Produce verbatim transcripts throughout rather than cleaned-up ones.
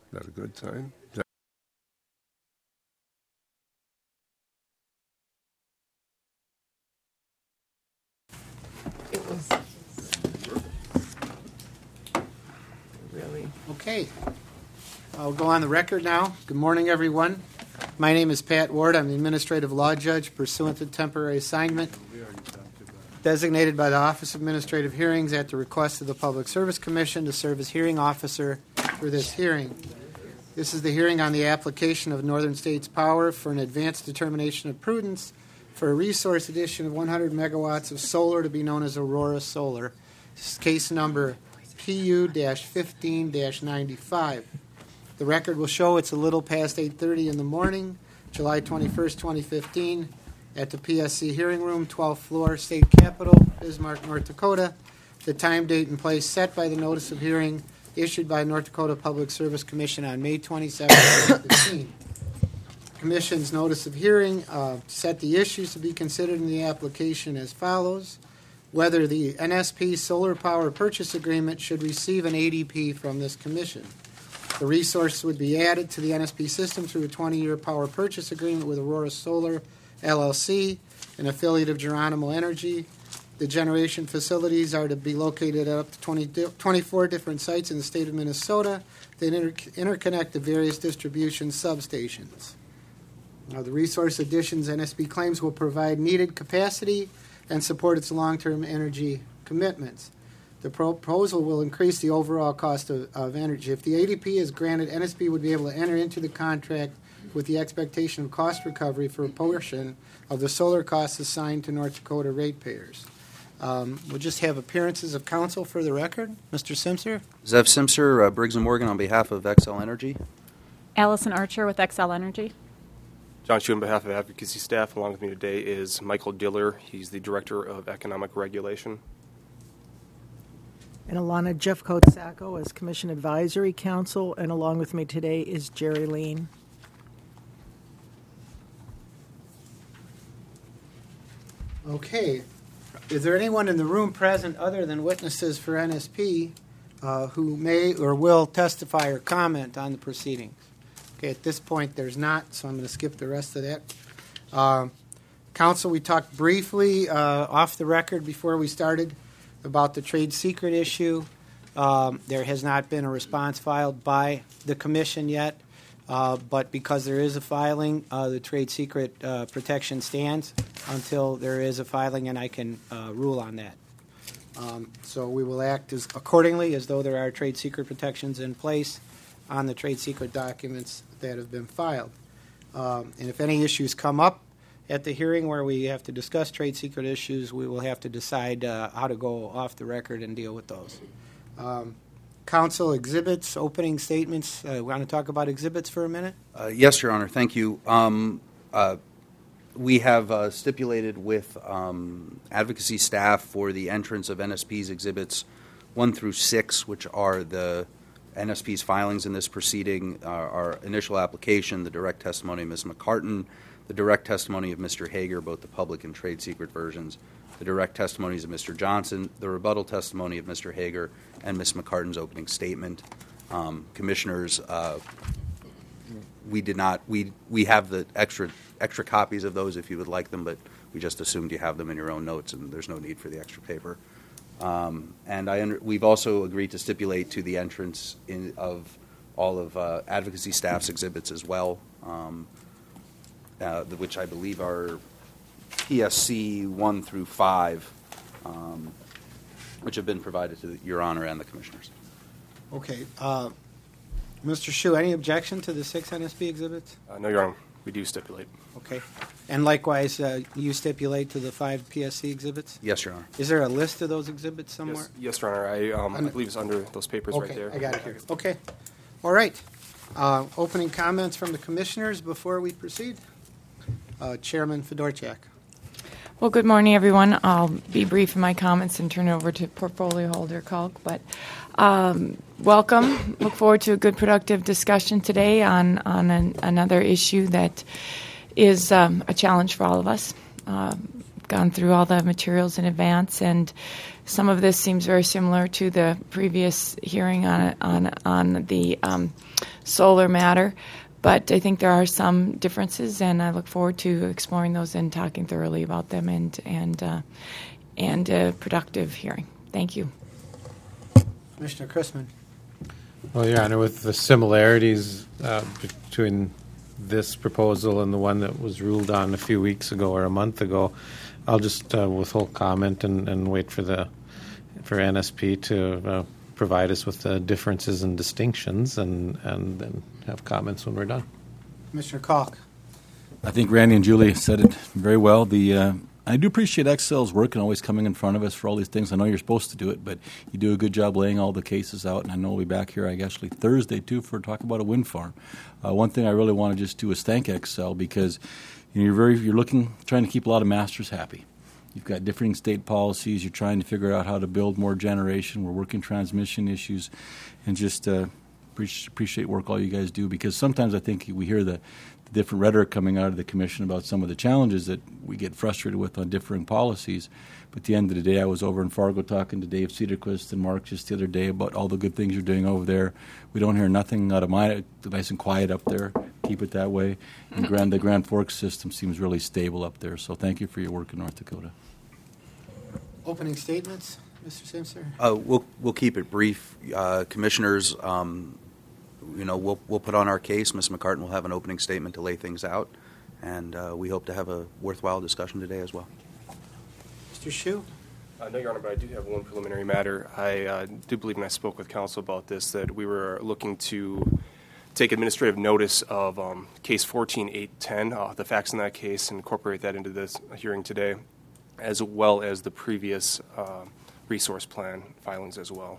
that a good sign? Is that- It was really Okay. I'll go on the record now. Good morning, everyone. My name is Pat Ward. I'm the Administrative Law Judge pursuant to temporary assignment designated by the Office of Administrative Hearings at the request of the Public Service Commission to serve as hearing officer for this hearing. This is the hearing on the application of Northern States Power for an advanced determination of prudence for a resource addition of one hundred megawatts of solar to be known as Aurora Solar. This is case number P U fifteen ninety-five. The record will show it's a little past eight thirty in the morning, July twenty-first, twenty fifteen, at the P S C Hearing Room, twelfth floor, State Capitol, Bismarck, North Dakota. The time, date, and place set by the notice of hearing issued by North Dakota Public Service Commission on May twenty-seventh, twenty fifteen. Commission's notice of hearing uh, set the issues to be considered in the application as follows: whether the N S P Solar Power Purchase Agreement should receive an A D P from this commission. The resource would be added to the N S P system through a twenty-year power purchase agreement with Aurora Solar, L L C, an affiliate of Geronimo Energy. The generation facilities are to be located at up to twenty, twenty-four different sites in the state of Minnesota. They inter- interconnect the various distribution substations. Now, the resource additions N S P claims will provide needed capacity and support its long-term energy commitments. The proposal will increase the overall cost of, of energy. If the A D P is granted, N S P would be able to enter into the contract with the expectation of cost recovery for a portion of the solar costs assigned to North Dakota ratepayers. Um, we'll just have appearances of counsel for the record. Mister Simpson. Zev Simpson, uh, Briggs and Morgan on behalf of Xcel Energy. Allison Archer with Xcel Energy. John Shu on behalf of advocacy staff. Along with me today is Michael Diller. He's the Director of Economic Regulation. And Alana Jeffcoat-Sacco as Commission Advisory Council, and along with me today is Jerry Lean. Okay. Is there anyone in the room present other than witnesses for N S P uh, who may or will testify or comment on the proceedings? Okay, at this point there's not, so I'm going to skip the rest of that. Uh, Council, we talked briefly uh, off the record before we started about the trade secret issue. Um, there has not been a response filed by the Commission yet, uh, but because there is a filing, uh, the trade secret uh, protection stands until there is a filing and I can uh, rule on that. Um, so we will act as accordingly as though there are trade secret protections in place on the trade secret documents that have been filed. Um, and if any issues come up at the hearing where we have to discuss trade secret issues, we will have to decide uh, how to go off the record and deal with those. Um, Council exhibits, opening statements. Uh, we want to talk about exhibits for a minute? Uh, yes, Your Honor. Thank you. Um, uh, we have uh, stipulated with um, advocacy staff for the entrance of N S P's exhibits one through six, which are the N S P's filings in this proceeding, uh, our initial application, the direct testimony of Miz McCartan, the direct testimony of Mister Hager, both the public and trade secret versions, the direct testimonies of Mister Johnson, the rebuttal testimony of Mister Hager, and Miz McCartan's opening statement. Um, commissioners, uh, we did not. We we have the extra extra copies of those if you would like them, but we just assumed you have them in your own notes, and there's no need for the extra paper. Um, and I under, we've also agreed to stipulate to the entrance in, of all of uh, advocacy staff's exhibits as well. Um, Uh, which I believe are P S C one through five, um, which have been provided to the, Your Honor and the Commissioners. Okay. Uh, Mister Shu, any objection to the six N S P exhibits? Uh, no, Your Honor. We do stipulate. Okay. And likewise, uh, you stipulate to the five P S C exhibits? Yes, Your Honor. Is there a list of those exhibits somewhere? Yes, yes Your Honor. I, um, I believe it's under those papers okay, right there. I got it here. Okay. All right. Uh, opening comments from the Commissioners before we proceed? Uh, Chairman Fedorchak. Well, good morning, everyone. I'll be brief in my comments and turn it over to portfolio holder Kalk. But um, welcome. Look forward to a good, productive discussion today on on an, another issue that is um, a challenge for all of us. Uh, gone through all the materials in advance, and some of this seems very similar to the previous hearing on on on the um, solar matter. But I think there are some differences, and I look forward to exploring those and talking thoroughly about them and and uh, and a productive hearing. Thank you. Commissioner Chrisman. Well, Your Honor, with the similarities uh, between this proposal and the one that was ruled on a few weeks ago or a month ago, I'll just uh, withhold comment and, and wait for the for N S P to uh, provide us with the differences and distinctions, and, and then have comments when we're done. Commissioner Kalk. I think Randy and Julie said it very well. The uh, I do appreciate Excel's work and always coming in front of us for all these things. I know you're supposed to do it, but you do a good job laying all the cases out, and I know we'll be back here, I guess, actually Thursday, too, for talk about a wind farm. Uh, one thing I really want to just do is thank Excel, because you know, you're very you're looking, trying to keep a lot of masters happy. You've got differing state policies. You're trying to figure out how to build more generation. We're working transmission issues, and just uh, appreciate work all you guys do, because sometimes I think we hear the, the different rhetoric coming out of the commission about some of the challenges that we get frustrated with on differing policies. But at the end of the day, I was over in Fargo talking to Dave Cedarquist and Mark just the other day about all the good things you're doing over there. We don't hear nothing out of my nice and quiet up there. Keep it that way. And Grand, the Grand Forks system seems really stable up there. So thank you for your work in North Dakota. Opening statements, Mister Simpson. Uh, we'll we'll keep it brief, uh, commissioners. Um, you know, we'll we'll put on our case. Miz McCartan will have an opening statement to lay things out, and uh, we hope to have a worthwhile discussion today as well. Mister Hsu. Uh, no, Your Honor, but I do have one preliminary matter. I uh, do believe, and I spoke with counsel about this, that we were looking to take administrative notice of um, case fourteen eight ten, uh, the facts in that case, and incorporate that into this hearing today, as well as the previous uh, resource plan filings as well.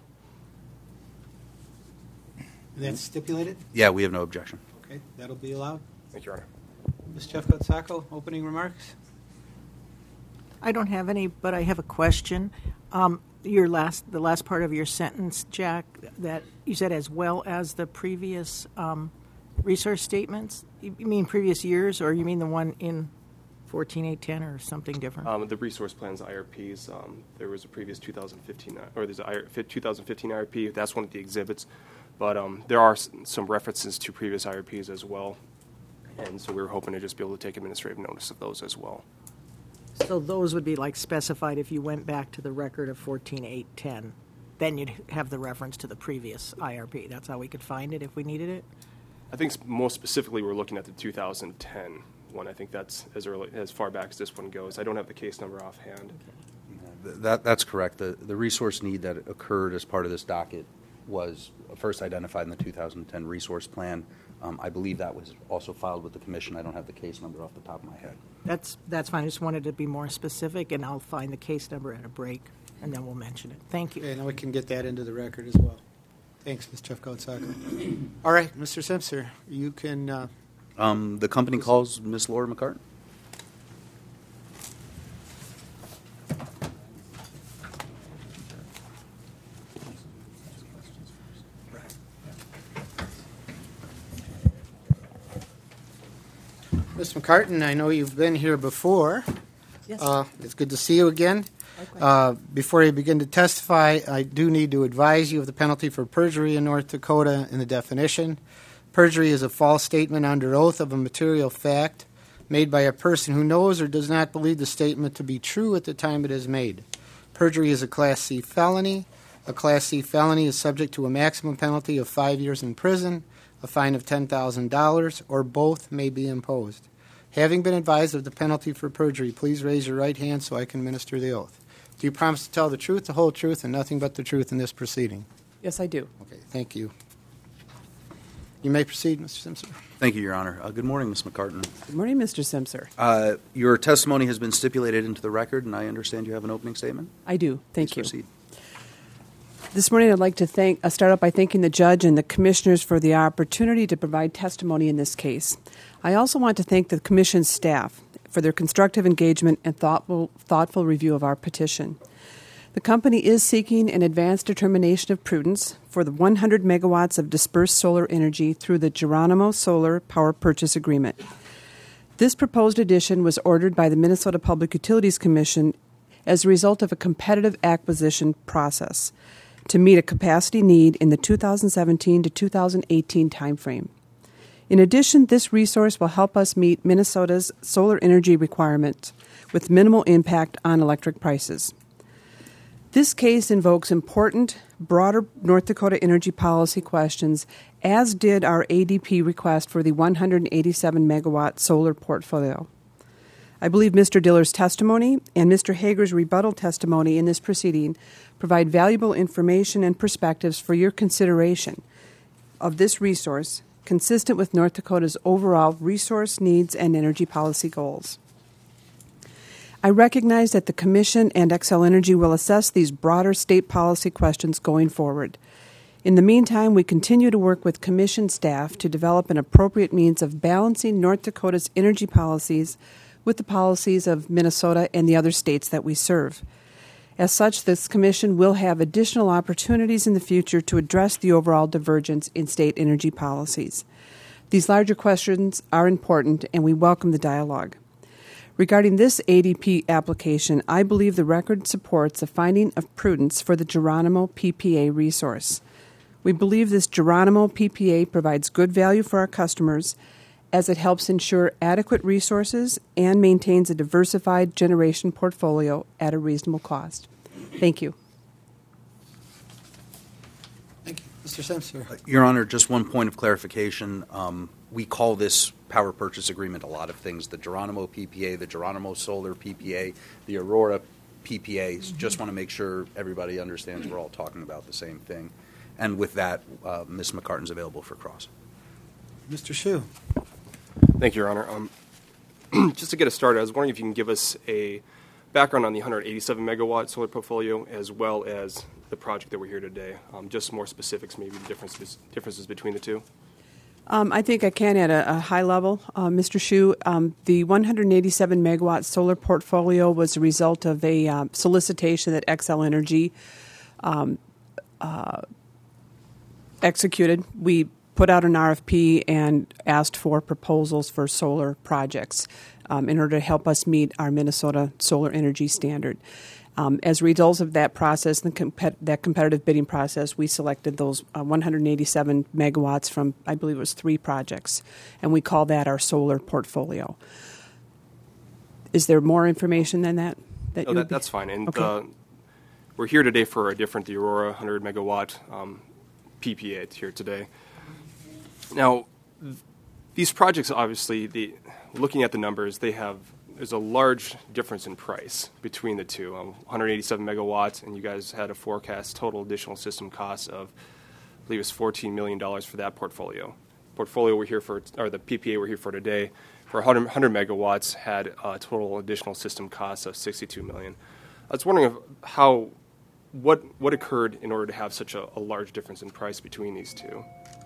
That's stipulated? Yeah, we have no objection. Okay, that'll be allowed. Thank you, Your Honor. Miz Jeffcoat-Sacco, opening remarks? I don't have any, but I have a question. Um, your last, the last part of your sentence, Jack, that you said as well as the previous um, resource statements. You mean previous years, or you mean the one in fourteen eight ten, or something different? Um, the resource plans, I R Ps, um, there was a previous two thousand fifteen, or there's a two thousand fifteen I R P. That's one of the exhibits, but um, there are some references to previous I R Ps as well, and so we were hoping to just be able to take administrative notice of those as well. So those would be like specified if you went back to the record of fourteen eight ten. Then you'd have the reference to the previous I R P. That's how we could find it if we needed it? I think most specifically we're looking at the two thousand ten one. I think that's as early, as far back as this one goes. I don't have the case number offhand. Okay. That that's correct. The the resource need that occurred as part of this docket was first identified in the two thousand ten resource plan. Um, I believe that was also filed with the commission. I don't have the case number off the top of my head. That's that's fine. I just wanted to be more specific, and I'll find the case number at a break, and then we'll mention it. Thank you. Okay, now we can get that into the record as well. Thanks, Miz Jeffcoat-Sacco. All right, Mister Simpson, you can... Uh, um, the company calls Miz Laura McCartan. Miz McCartan, I know you've been here before. Yes. Uh, it's good to see you again. Uh, before you begin to testify, I do need to advise you of the penalty for perjury in North Dakota and the definition. Perjury is a false statement under oath of a material fact made by a person who knows or does not believe the statement to be true at the time it is made. Perjury is a Class C felony. A Class C felony is subject to a maximum penalty of five years in prison, a fine of ten thousand dollars, or both may be imposed. Having been advised of the penalty for perjury, please raise your right hand so I can administer the oath. Do you promise to tell the truth, the whole truth, and nothing but the truth in this proceeding? Yes, I do. Okay, thank you. You may proceed, Mister Simpson. Thank you, Your Honor. Uh, good morning, Miz McCartan. Good morning, Mister Simpson. Uh, your testimony has been stipulated into the record, and I understand you have an opening statement. I do. Thank Please you. Proceed. This morning, I'd like to thank, uh, start out by thanking the judge and the commissioners for the opportunity to provide testimony in this case. I also want to thank the commission's staff for their constructive engagement and thoughtful, thoughtful review of our petition. The company is seeking an advanced determination of prudence for the one hundred megawatts of dispersed solar energy through the Geronimo Solar Power Purchase Agreement. This proposed addition was ordered by the Minnesota Public Utilities Commission as a result of a competitive acquisition process. to meet a capacity need in the two thousand seventeen to two thousand eighteen timeframe. In addition, this resource will help us meet Minnesota's solar energy requirements with minimal impact on electric prices. This case invokes important, broader North Dakota energy policy questions, as did our A D P request for the one hundred eighty-seven megawatt solar portfolio. I believe Mister Diller's testimony and Mister Hager's rebuttal testimony in this proceeding provide valuable information and perspectives for your consideration of this resource, consistent with North Dakota's overall resource needs and energy policy goals. I recognize that the Commission and Xcel Energy will assess these broader state policy questions going forward. In the meantime, we continue to work with Commission staff to develop an appropriate means of balancing North Dakota's energy policies with the policies of Minnesota and the other states that we serve. As such, this Commission will have additional opportunities in the future to address the overall divergence in state energy policies. These larger questions are important, and we welcome the dialogue. Regarding this A D P application, I believe the record supports a finding of prudence for the Geronimo P P A resource. We believe this Geronimo P P A provides good value for our customers as it helps ensure adequate resources and maintains a diversified generation portfolio at a reasonable cost. Thank you. Thank you. Mister Simpson. Your Honor, just one point of clarification. Um, we call this power purchase agreement a lot of things. The Geronimo P P A, the Geronimo Solar P P A, the Aurora P P A. Mm-hmm. Just want to make sure everybody understands we're all talking about the same thing. And with that, uh, Miz McCartan's available for cross. Mister Hsu. Thank you, Your Honor. Um, just to get us started, I was wondering if you can give us a background on the one hundred eighty-seven megawatt solar portfolio as well as the project that we're here today. Um, just more specifics, maybe the differences, differences between the two. Um, I think I can at a, a high level, uh, Mister Hsu. Um, the one hundred eighty-seven megawatt solar portfolio was a result of a uh, solicitation that Xcel Energy um, uh, executed. We put out an R F P and asked for proposals for solar projects um, in order to help us meet our Minnesota solar energy standard. Um, as a result of that process, the compet- that competitive bidding process, we selected those uh, one hundred eighty-seven megawatts from, I believe it was three projects, and we call that our solar portfolio. Is there more information than that? that no, that, that's fine. And okay. uh, we're here today for a different, the Aurora one hundred megawatt um, P P A here today. Now, th- these projects, obviously, the, looking at the numbers, they have there's a large difference in price between the two. Um, one hundred eighty-seven megawatts, and you guys had a forecast total additional system cost of, I believe, it's fourteen million dollars for that portfolio. Portfolio we're here for, or the P P A we're here for today, for one hundred megawatts, had a total additional system cost of sixty-two million dollars. I was wondering if how, what what occurred in order to have such a, a large difference in price between these two.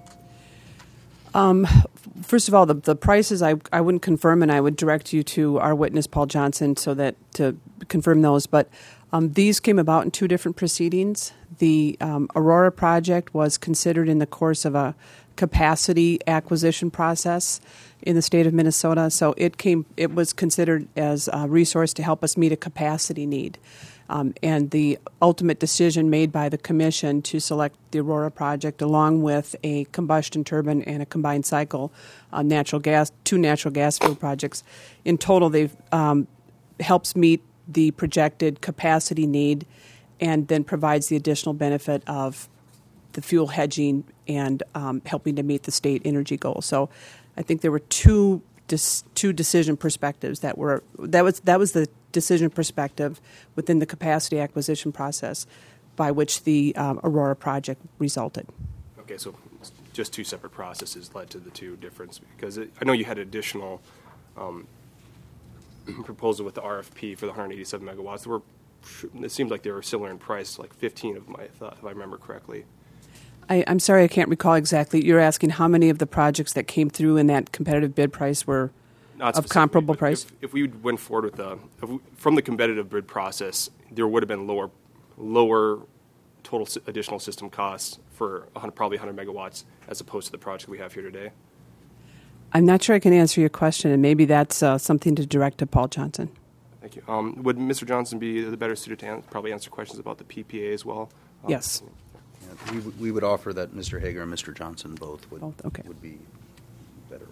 Um, first of all, the, the prices I, I wouldn't confirm, and I would direct you to our witness, Paul Johnson, so that to confirm those. But um, these came about in two different proceedings. The um, Aurora project was considered in the course of a capacity acquisition process in the state of Minnesota, so it came. It was considered as a resource to help us meet a capacity need. Um, and the ultimate decision made by the Commission to select the Aurora project, along with a combustion turbine and a combined cycle uh, natural gas, two natural gas fuel projects. In total, they've um, helps meet the projected capacity need, and then provides the additional benefit of the fuel hedging and um, helping to meet the state energy goals. So, I think there were two dis- two decision perspectives that were that was that was the decision perspective within the capacity acquisition process by which the um, Aurora project resulted. Okay, so just two separate processes led to the two difference, because it, I know you had additional um, proposal with the R F P for the one hundred eighty-seven megawatts. There were, it seemed like they were similar in price, like fifteen of them, I thought, if I remember correctly. I, I'm sorry, I can't recall exactly. You're asking how many of the projects that came through in that competitive bid price were Not of comparable price? If, if we went forward with the if we, from the competitive bid process, there would have been lower lower total s- additional system costs for one hundred, probably one hundred megawatts as opposed to the project we have here today. I'm not sure I can answer your question, and maybe that's uh, something to direct to Paul Johnson. Thank you. Um, would Mister Johnson be the better suited to an- probably answer questions about the P P A as well? Um, Yes. We, would- we would offer that Mister Hager and Mister Johnson both would, Both, okay. would be better.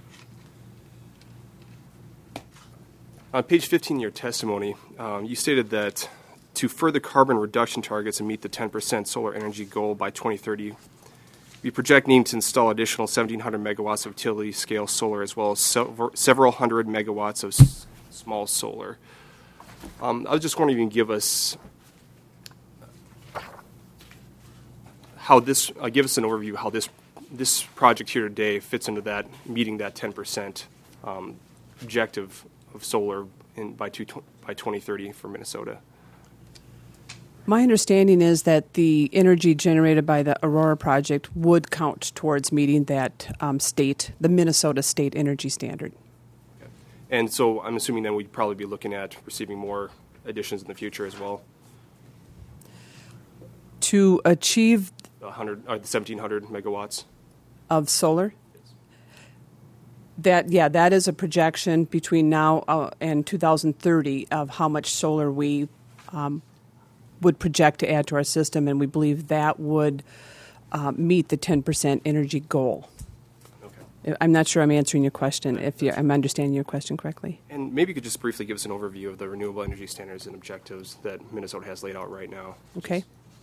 On page fifteen of your testimony, um, you stated that to further carbon reduction targets and meet the ten percent solar energy goal by twenty thirty, we project needing to install additional seventeen hundred megawatts of utility-scale solar as well as several, several hundred megawatts of s- small solar. Um, I was just wondering if you can give us how this, uh, give us an overview of how this this project here today fits into that, meeting that ten percent um, objective of solar in by two, by twenty thirty for Minnesota. My understanding is that the energy generated by the Aurora project would count towards meeting that um, state, the Minnesota state energy standard. And so I'm assuming then we'd probably be looking at receiving more additions in the future as well. To achieve The one hundred, or the seventeen hundred megawatts. of solar, that yeah, that is a projection between now uh, and two thousand thirty of how much solar we um, would project to add to our system, and we believe that would uh, meet the ten percent energy goal. Okay. I'm not sure I'm answering your question, if you, I'm understanding your question correctly. And maybe you could just briefly give us an overview of the renewable energy standards and objectives that Minnesota has laid out right now. Okay.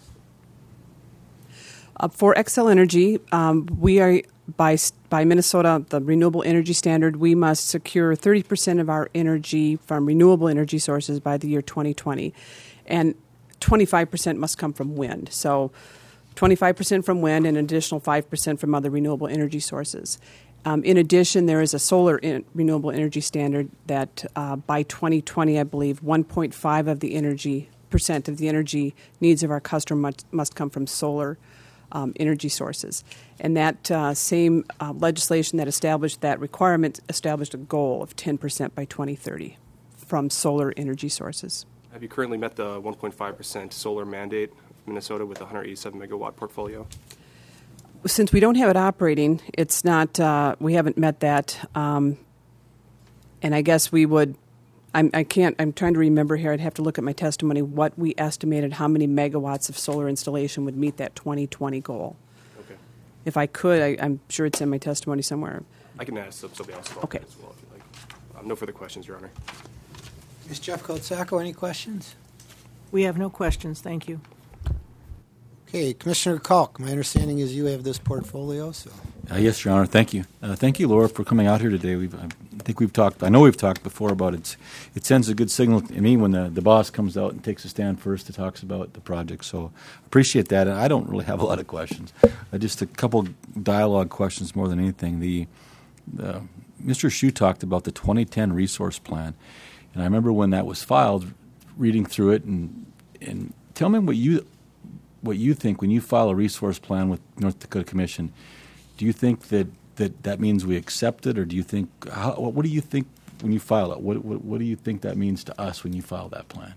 Uh, for Xcel Energy, um, we are by by Minnesota, the renewable energy standard. We must secure thirty percent of our energy from renewable energy sources by the year twenty twenty, and twenty-five percent must come from wind. So, twenty-five percent from wind, and an additional five percent from other renewable energy sources. Um, in addition, there is a solar in, renewable energy standard that uh, by twenty twenty, I believe, one point five of the energy percent of the energy needs of our customer must, must come from solar um, energy sources. And that uh, same uh, legislation that established that requirement established a goal of ten percent by twenty thirty from solar energy sources. Have you currently met the one point five percent solar mandate of Minnesota with a one hundred eighty-seven megawatt portfolio? Since we don't have it operating, it's not. Uh, we haven't met that, um, and I guess we would. I'm, I can't. I'm trying to remember here. I'd have to look at my testimony. What we estimated, how many megawatts of solar installation would meet that twenty twenty goal? Okay. If I could, I, I'm sure it's in my testimony somewhere. I can ask somebody else about Okay. that as well if you like. Um, no further questions, Your Honor. Miz Jeff Coltsacco, any questions? We have no questions, thank you. Okay, Commissioner Kalk, my understanding is you have this portfolio, so. Uh, yes, Your Honor. Thank you. Uh, thank you, Laura, for coming out here today. We've, I think we've talked. I know we've talked before about it. It sends a good signal to me when the, the boss comes out and takes a stand first to talks about the project. So appreciate that. And I don't really have a lot of questions. Uh, just a couple dialogue questions more than anything. The, the Mister Hsu talked about the twenty ten resource plan, and I remember when that was filed, reading through it, and and tell me what you what you think when you file a resource plan with North Dakota Commission. Do you think that, that, that means we accept it, or do you think how, what, what do you think when you file it? What, what what do you think that means to us when you file that plan?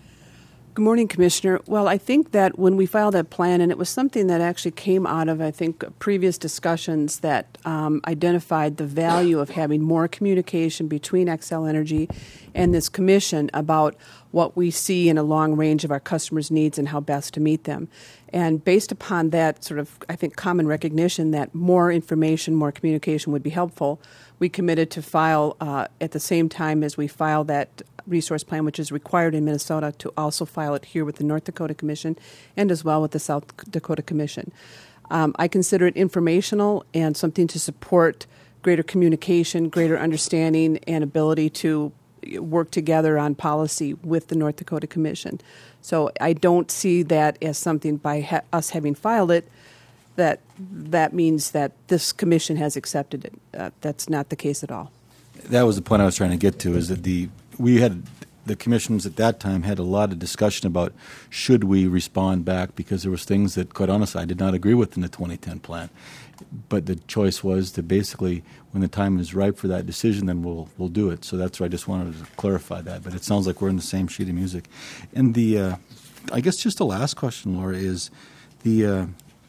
Good morning, Commissioner. Well, I think that when we filed that plan, and it was something that actually came out of, I think, previous discussions that um, identified the value of having more communication between Xcel Energy and this commission about what we see in a long range of our customers' needs and how best to meet them. And based upon that sort of, I think, common recognition that more information, more communication would be helpful, we committed to file uh, at the same time as we file that resource plan, which is required in Minnesota, to also file it here with the North Dakota Commission and as well with the South Dakota Commission. Um, I consider it informational and something to support greater communication, greater understanding, and ability to work together on policy with the North Dakota Commission. So I don't see that as something by ha- us having filed it that that means that this commission has accepted it. Uh, that's not the case at all. That was the point I was trying to get to, is that the we had the commissions at that time had a lot of discussion about should we respond back, because there was things that, quite honestly, I did not agree with in the twenty ten plan. But the choice was to basically, when the time is ripe for that decision, then we'll we'll do it. So that's why I just wanted to clarify that. But it sounds like we're in the same sheet of music. And the, uh, I guess just the last question, Laura, is the, uh,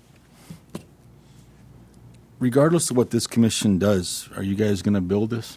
regardless of what this commission does, are you guys going to build this?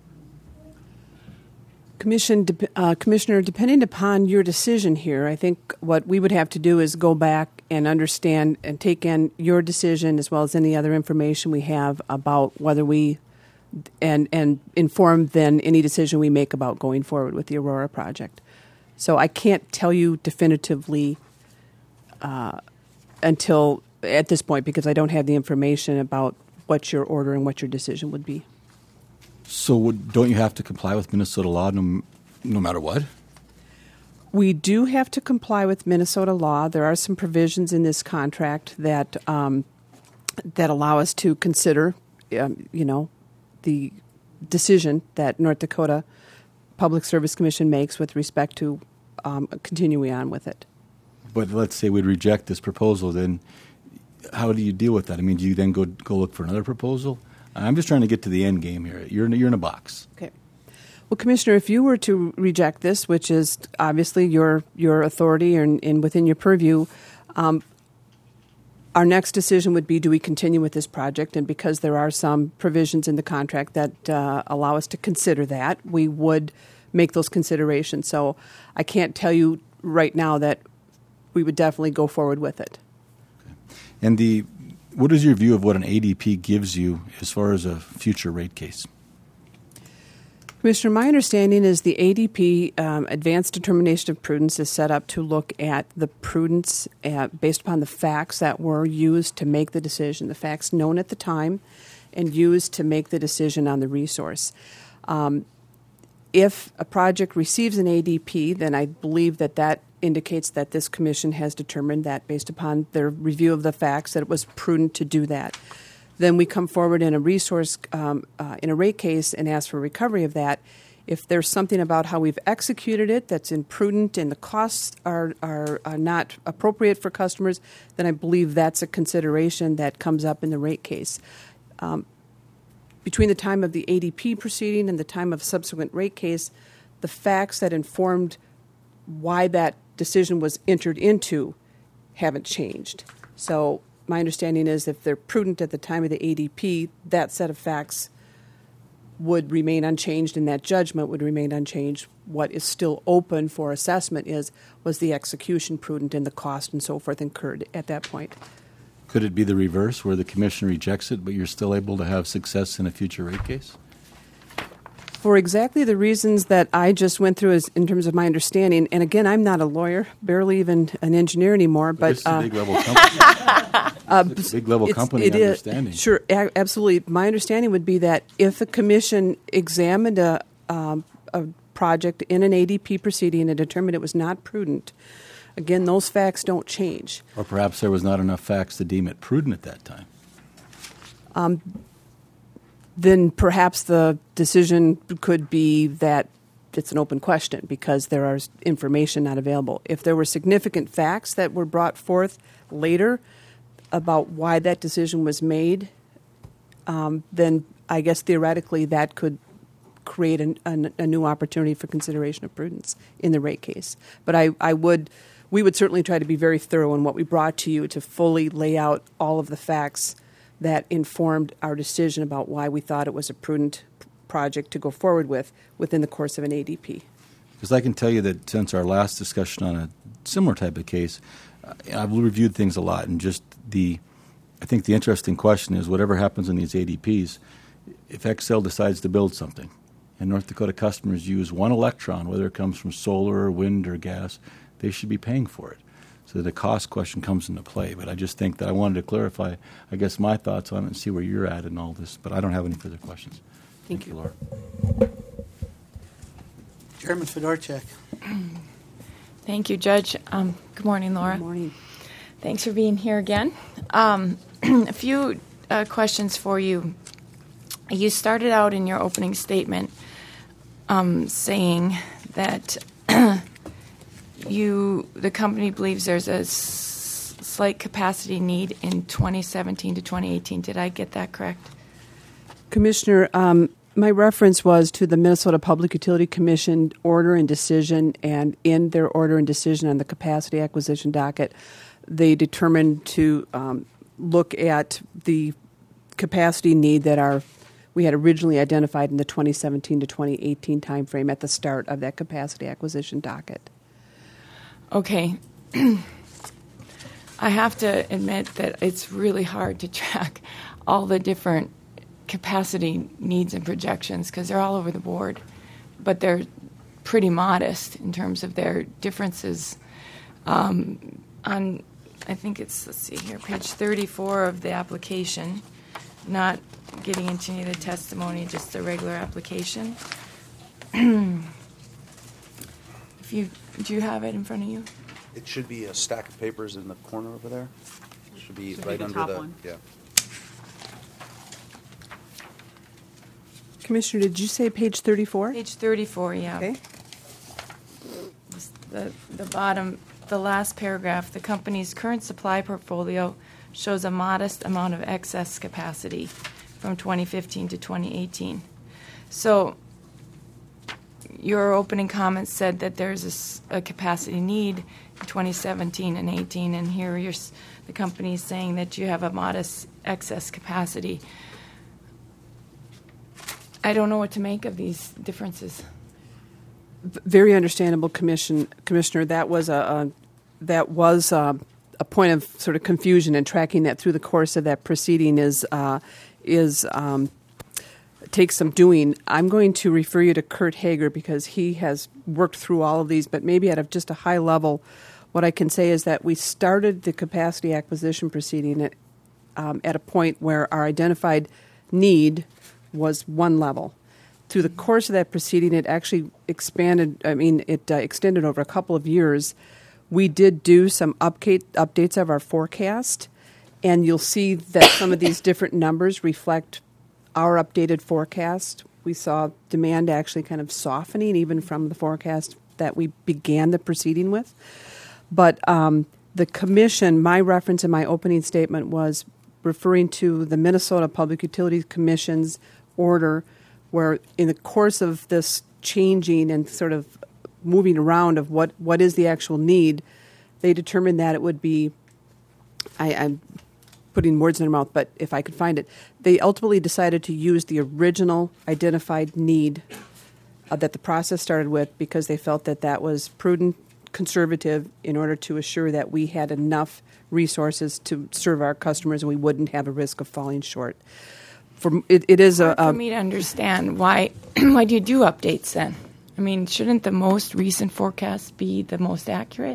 Commission, uh, Commissioner, depending upon your decision here, I think what we would have to do is go back and understand and take in your decision as well as any other information we have about whether we and and inform then any decision we make about going forward with the Aurora project. So I can't tell you definitively uh, until at this point because I don't have the information about what your order and what your decision would be. So would, don't you have to comply with Minnesota law no, no matter what? We do have to comply with Minnesota law. There are some provisions in this contract that um, that allow us to consider, um, you know, the decision that North Dakota Public Service Commission makes with respect to um, continuing on with it. But let's say we'd reject this proposal, then how do you deal with that? I mean, do you then go go look for another proposal? I'm just trying to get to the end game here. You're in, you're in a box. Okay. Well, Commissioner, if you were to reject this, which is obviously your your authority and, and within your purview, um, our next decision would be, do we continue with this project? And because there are some provisions in the contract that uh, allow us to consider that, we would make those considerations. So I can't tell you right now that we would definitely go forward with it. Okay. And the what is your view of what an A D P gives you as far as a future rate case? Commissioner, my understanding is the A D P, um, Advanced Determination of Prudence, is set up to look at the prudence at, based upon the facts that were used to make the decision, the facts known at the time, and used to make the decision on the resource. Um, if a project receives an A D P, then I believe that that indicates that this commission has determined that, based upon their review of the facts, that it was prudent to do that. Then we come forward in a resource, um, uh, in a rate case and ask for recovery of that. If there's something about how we've executed it that's imprudent and the costs are, are, are not appropriate for customers, then I believe that's a consideration that comes up in the rate case. Um, between the time of the A D P proceeding and the time of subsequent rate case, the facts that informed why that decision was entered into haven't changed. So my understanding is if they're prudent at the time of the A D P, that set of facts would remain unchanged and that judgment would remain unchanged. What is still open for assessment is, was the execution prudent and the cost and so forth incurred at that point. Could it be the reverse, where the commission rejects it, but you're still able to have success in a future rate case? For exactly the reasons that I just went through as in terms of my understanding, and again, I'm not a lawyer, barely even an engineer anymore, but... But uh, it's a big level company. uh, it's a big level it's, company it understanding. Is, sure, a- absolutely. My understanding would be that if the commission examined a, um, a project in an A D P proceeding and determined it was not prudent, again, those facts don't change. Or perhaps there was not enough facts to deem it prudent at that time. Um, then perhaps the decision could be that it's an open question because there is information not available. If there were significant facts that were brought forth later about why that decision was made, um, then I guess theoretically that could create an, an, a new opportunity for consideration of prudence in the rate case. But I, I would, we would certainly try to be very thorough in what we brought to you to fully lay out all of the facts that informed our decision about why we thought it was a prudent p- project to go forward with within the course of an A D P. Because I can tell you that since our last discussion on a similar type of case, uh, I've reviewed things a lot, and just the, I think the interesting question is whatever happens in these A D Ps, if Xcel decides to build something, and North Dakota customers use one electron, whether it comes from solar or wind or gas, they should be paying for it. So the cost question comes into play. But I just think that I wanted to clarify, I guess, my thoughts on it and see where you're at in all this. But I don't have any further questions. Thank, Thank you, Laura. Chairman Fedorchak. Thank you, Judge. Um, good morning, Laura. Good morning. Thanks for being here again. Um, a few uh, questions for you. You started out in your opening statement um, saying that you, the company believes there's a s- slight capacity need in twenty seventeen to twenty eighteen. Did I get that correct? Commissioner, um, my reference was to the Minnesota Public Utility Commission order and decision, and in their order and decision on the capacity acquisition docket, they determined to um, look at the capacity need that our we had originally identified in the twenty seventeen to twenty eighteen timeframe at the start of that capacity acquisition docket. Okay. I have to admit that it's really hard to track all the different capacity needs and projections because they're all over the board, but they're pretty modest in terms of their differences. Um, on, I think it's, let's see here, page thirty-four of the application, not getting into any of the testimony, just the regular application. If you, do you have it in front of you? It should be a stack of papers in the corner over there. It should be Should be right the under top the, one. yeah. Commissioner, did you say page thirty-four? Page thirty-four, yeah. Okay. The, the bottom, the last paragraph, the company's current supply portfolio shows a modest amount of excess capacity from twenty fifteen to twenty eighteen. So your opening comments said that there's a s- a, capacity need in twenty seventeen and eighteen, and here you're, s- the company is saying that you have a modest excess capacity. I don't know what to make of these differences. Very understandable, Commission Commissioner. That was a, a that was a, a point of sort of confusion, and tracking that through the course of that proceeding is uh, is um, takes some doing. I'm going to refer you to Kurt Hager because he has worked through all of these. But maybe at a, just a high level, what I can say is that we started the capacity acquisition proceeding at um, at a point where our identified need was one level. Through the course of that proceeding, it actually expanded, I mean, it uh, extended over a couple of years. We did do some update, updates of our forecast, and you'll see that some of these different numbers reflect our updated forecast. We saw demand actually kind of softening even from the forecast that we began the proceeding with. But um, the commission, my reference in my opening statement was referring to the Minnesota Public Utilities Commission's order, where in the course of this changing and sort of moving around of what, what is the actual need, they determined that it would be, I, I'm putting words in their mouth, but if I could find it, they ultimately decided to use the original identified need uh, that the process started with because they felt that that was prudent, conservative, in order to assure that we had enough resources to serve our customers and we wouldn't have a risk of falling short. For, it, it is a, Hard a for me to understand why why do you do updates then? I mean, shouldn't the most recent forecast be the most accurate?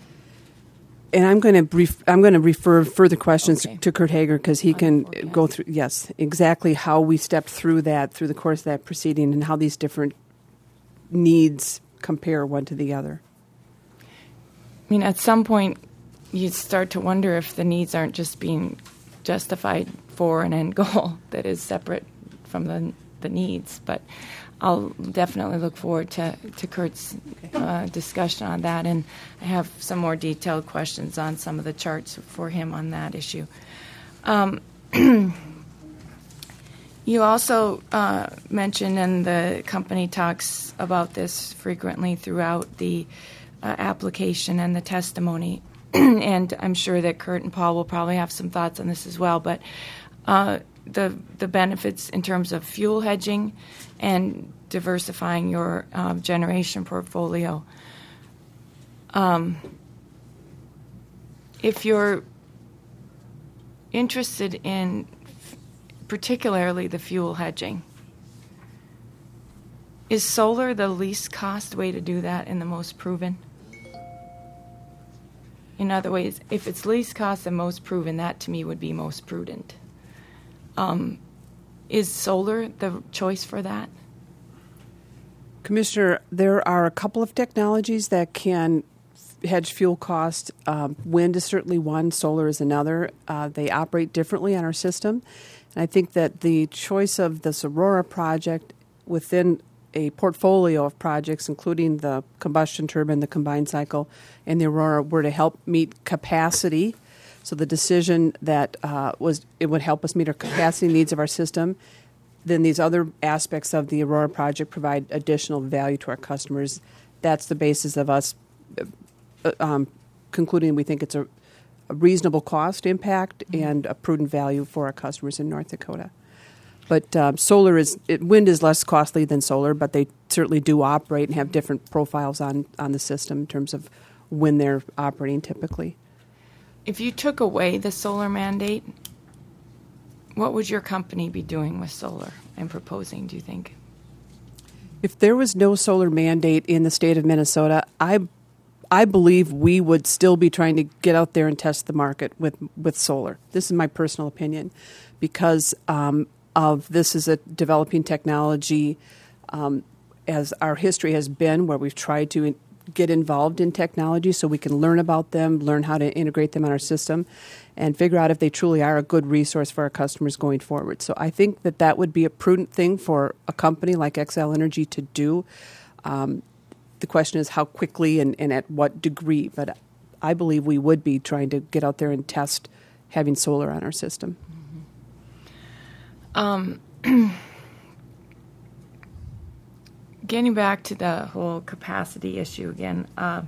and I'm going to brief, I'm going to refer further questions Okay. to Kurt Hager because he On can the forecast. go through yes exactly how we stepped through that through the course of that proceeding and how these different needs compare one to the other. I mean, at some point, you'd start to wonder if the needs aren't just being justified for an end goal that is separate from the the needs. But I'll definitely look forward to, to Kurt's uh, discussion on that, and I have some more detailed questions on some of the charts for him on that issue. Um, you also uh, mentioned, and the company talks about this frequently throughout the uh, application and the testimony, and I'm sure that Kurt and Paul will probably have some thoughts on this as well, but uh, the the benefits in terms of fuel hedging and diversifying your uh, generation portfolio. Um, if you're interested in f- particularly the fuel hedging, is solar the least cost way to do that and the most proven? In other ways, if it's least cost and most proven, that to me would be most prudent. Um, is solar the choice for that? Commissioner, there are a couple of technologies that can hedge fuel cost. Um, wind is certainly one, solar is another. Uh, they operate differently on our system. And I think that the choice of this Aurora project within a portfolio of projects, including the combustion turbine, the combined cycle, and the Aurora, were to help meet capacity. So the decision that uh, was it would help us meet our capacity needs of our system. Then these other aspects of the Aurora project provide additional value to our customers. That's the basis of us uh, um, concluding we think it's a, a reasonable cost impact mm-hmm. and a prudent value for our customers in North Dakota. But um, solar is it, wind is less costly than solar, but they certainly do operate and have different profiles on, on the system in terms of when they're operating typically. if you took away the solar mandate, what would your company be doing with solar and proposing, do you think? If there was no solar mandate in the state of Minnesota, I I believe we would still be trying to get out there and test the market with, with solar. This is my personal opinion, because um, of this is a developing technology, um, as our history has been, where we've tried to in, get involved in technology so we can learn about them, learn how to integrate them in our system, and figure out if they truly are a good resource for our customers going forward. So I think that that would be a prudent thing for a company like Xcel Energy to do. Um, the question is how quickly and, and at what degree, but I believe we would be trying to get out there and test having solar on our system. Um, getting back to the whole capacity issue again, uh,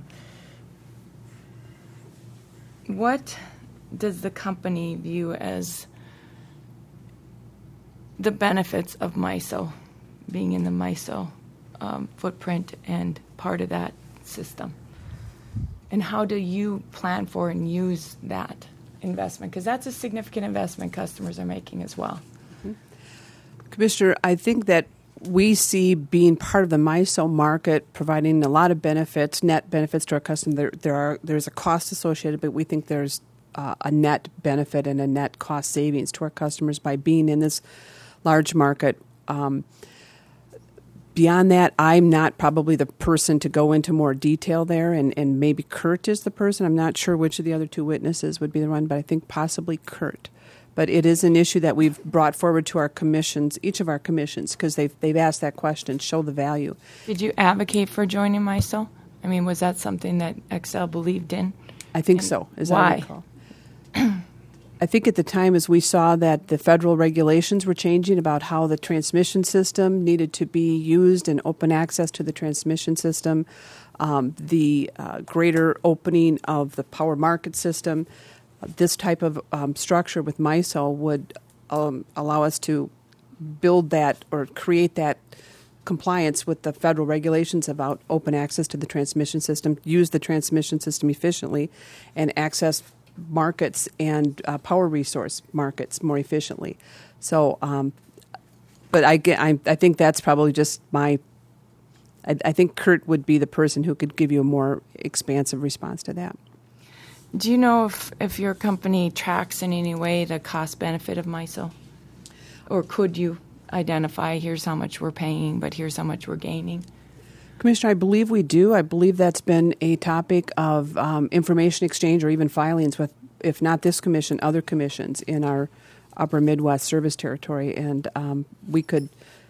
what does the company view as the benefits of MISO, being in the MISO um, footprint and part of that system? And how do you plan for and use that investment? Because that's a significant investment customers are making as well. Mm-hmm. Commissioner, I think that we see being part of the MISO market providing a lot of benefits, net benefits to our customers. There, there are there's a cost associated, but we think there's uh, a net benefit and a net cost savings to our customers by being in this large market. Um, beyond that, I'm not probably the person to go into more detail there, and, and maybe Kurt is the person. I'm not sure which of the other two witnesses would be the one, but I think possibly Kurt. But it is an issue that we've brought forward to our commissions, each of our commissions, because they've, they've asked that question, show the value. Did you advocate for joining MISO? I mean, was that something that Xcel believed in? I think and so, as why? I recall. I think at the time, as we saw that the federal regulations were changing about how the transmission system needed to be used and open access to the transmission system, um, the uh, greater opening of the power market system, this type of um, structure with MISO would um, allow us to build that or create that compliance with the federal regulations about open access to the transmission system, use the transmission system efficiently, and access markets and uh, power resource markets more efficiently. So, um, but I, get, I, I think that's probably just my, I, I think Kurt would be the person who could give you a more expansive response to that. Do you know if, if your company tracks in any way the cost benefit of MISO? Or could you identify, here's how much we're paying, but here's how much we're gaining? Commissioner, I believe we do. I believe that's been a topic of um, information exchange or even filings with, if not this commission, other commissions in our upper Midwest service territory. And um, we could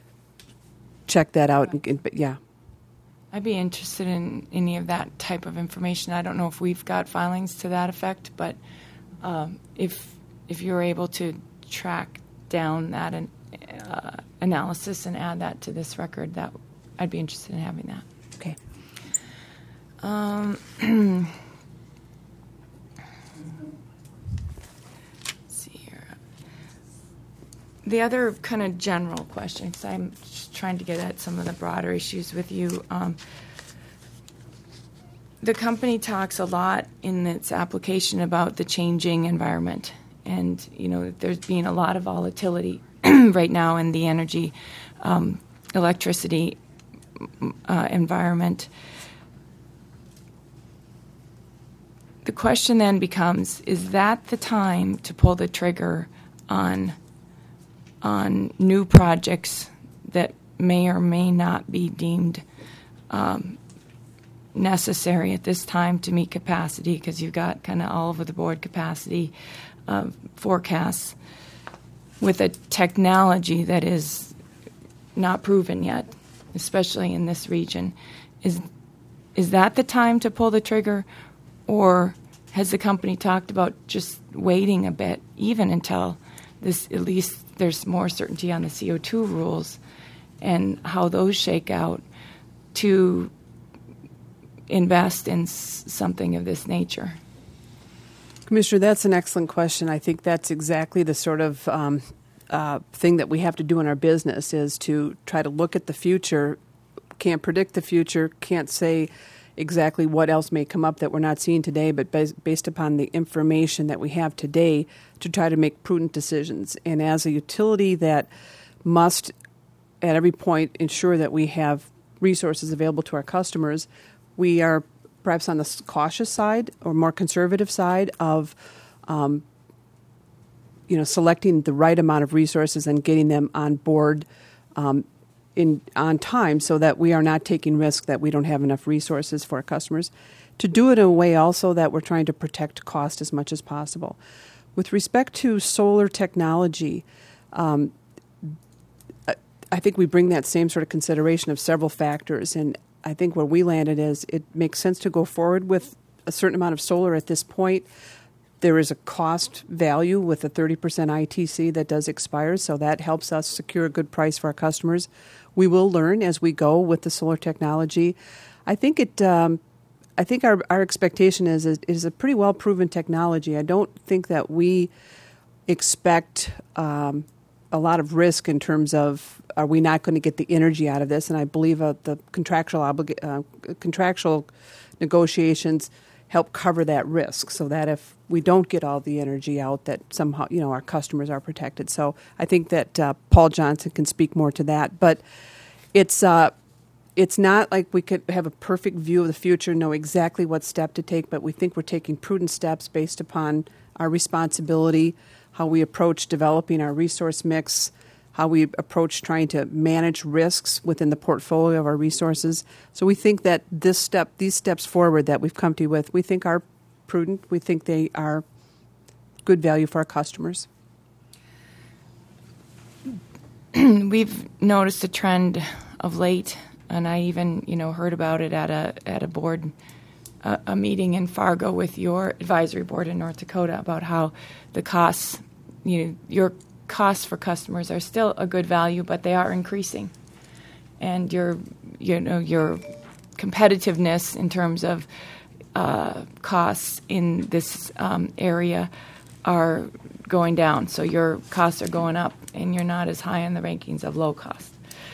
check that out. And, and, but yeah. I'd be interested in any of that type of information. I don't know if we've got filings to that effect, but um, if if you're able to track down that an, uh, analysis and add that to this record, that I'd be interested in having that. Okay. Um, let's see here. The other kind of general question, because I'm just trying to get at some of the broader issues with you. Um, the company talks a lot in its application about the changing environment, and you know there's been a lot of volatility right now in the energy, um, electricity uh, environment. The question then becomes: is that the time to pull the trigger on? on new projects that may or may not be deemed um, necessary at this time to meet capacity, because you've got kind of all over the board capacity uh, forecasts with a technology that is not proven yet, especially in this region. Is is that the time to pull the trigger, or has the company talked about just waiting a bit, even until this, at least there's more certainty on the C O two rules and how those shake out, to invest in s- something of this nature? Commissioner, that's an excellent question. I think that's exactly the sort of um, uh, thing that we have to do in our business, is to try to look at the future. Can't predict the future, can't say exactly what else may come up that we're not seeing today, but bas- based upon the information that we have today to try to make prudent decisions. And as a utility that must, at every point, ensure that we have resources available to our customers, we are perhaps on the cautious side or more conservative side of um, you know, selecting the right amount of resources and getting them on board um, in on time so that we are not taking risk that we don't have enough resources for our customers. To do it in a way also that we're trying to protect cost as much as possible. With respect to solar technology, um, I think we bring that same sort of consideration of several factors, and I think where we landed is it makes sense to go forward with a certain amount of solar at this point. There is a cost value with the thirty percent I T C that does expire, so that helps us secure a good price for our customers. We will learn as we go with the solar technology. I think it. Um, I think our, our expectation is it is a pretty well proven technology. I don't think that we expect um, a lot of risk in terms of are we not going to get the energy out of this? And I believe uh, the contractual obliga- uh, contractual negotiations help cover that risk, so that if we don't get all the energy out, that somehow you know our customers are protected. So I think that uh, Paul Johnson can speak more to that, but it's. Uh, It's not like we could have a perfect view of the future, know exactly what step to take, but we think we're taking prudent steps based upon our responsibility, how we approach developing our resource mix, how we approach trying to manage risks within the portfolio of our resources. So we think that this step, these steps forward that we've come to with, we think are prudent. We think they are good value for our customers. We've noticed a trend of late. And I even, you know, heard about it at a at a board, uh, a meeting in Fargo with your advisory board in North Dakota about how the costs, you know, your costs for customers are still a good value, but they are increasing, and your, you know, your competitiveness in terms of uh, costs in this um, area are going down. So your costs are going up, and you're not as high in the rankings of low cost.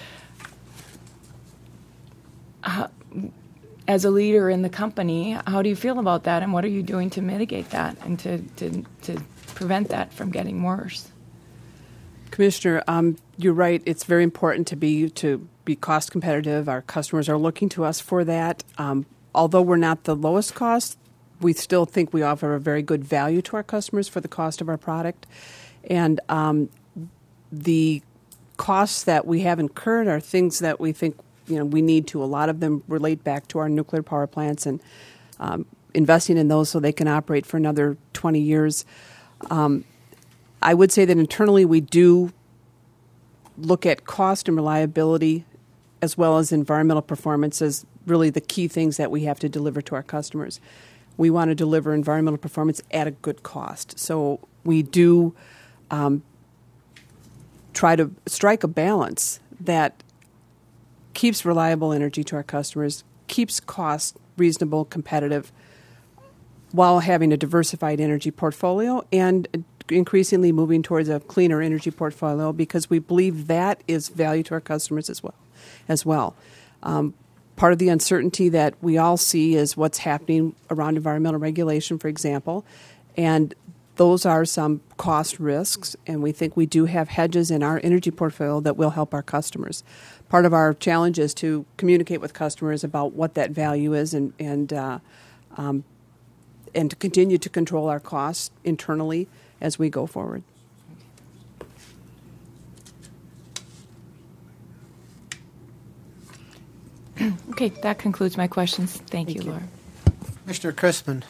How, as a leader in the company, how do you feel about that, and what are you doing to mitigate that and to, to, to prevent that from getting worse? Commissioner, um, you're right. It's very important to be to be cost competitive. Our customers are looking to us for that. Um, although we're not the lowest cost, we still think we offer a very good value to our customers for the cost of our product. And um, the costs that we have incurred are things that we think you know, we need to. A lot of them relate back to our nuclear power plants and um, investing in those so they can operate for another twenty years. Um, I would say that internally we do look at cost and reliability as well as environmental performance as really the key things that we have to deliver to our customers. We want to deliver environmental performance at a good cost. So we do um, try to strike a balance that keeps reliable energy to our customers, keeps costs reasonable, competitive, while having a diversified energy portfolio and increasingly moving towards a cleaner energy portfolio because we believe that is value to our customers as well. As well, um, part of the uncertainty that we all see is what's happening around environmental regulation, for example, and those are some cost risks, and we think we do have hedges in our energy portfolio that will help our customers. Part of our challenge is to communicate with customers about what that value is and and uh, um, and to continue to control our costs internally as we go forward. Okay, that concludes my questions. Thank, Thank you, you. Laura. Commissioner Crispin.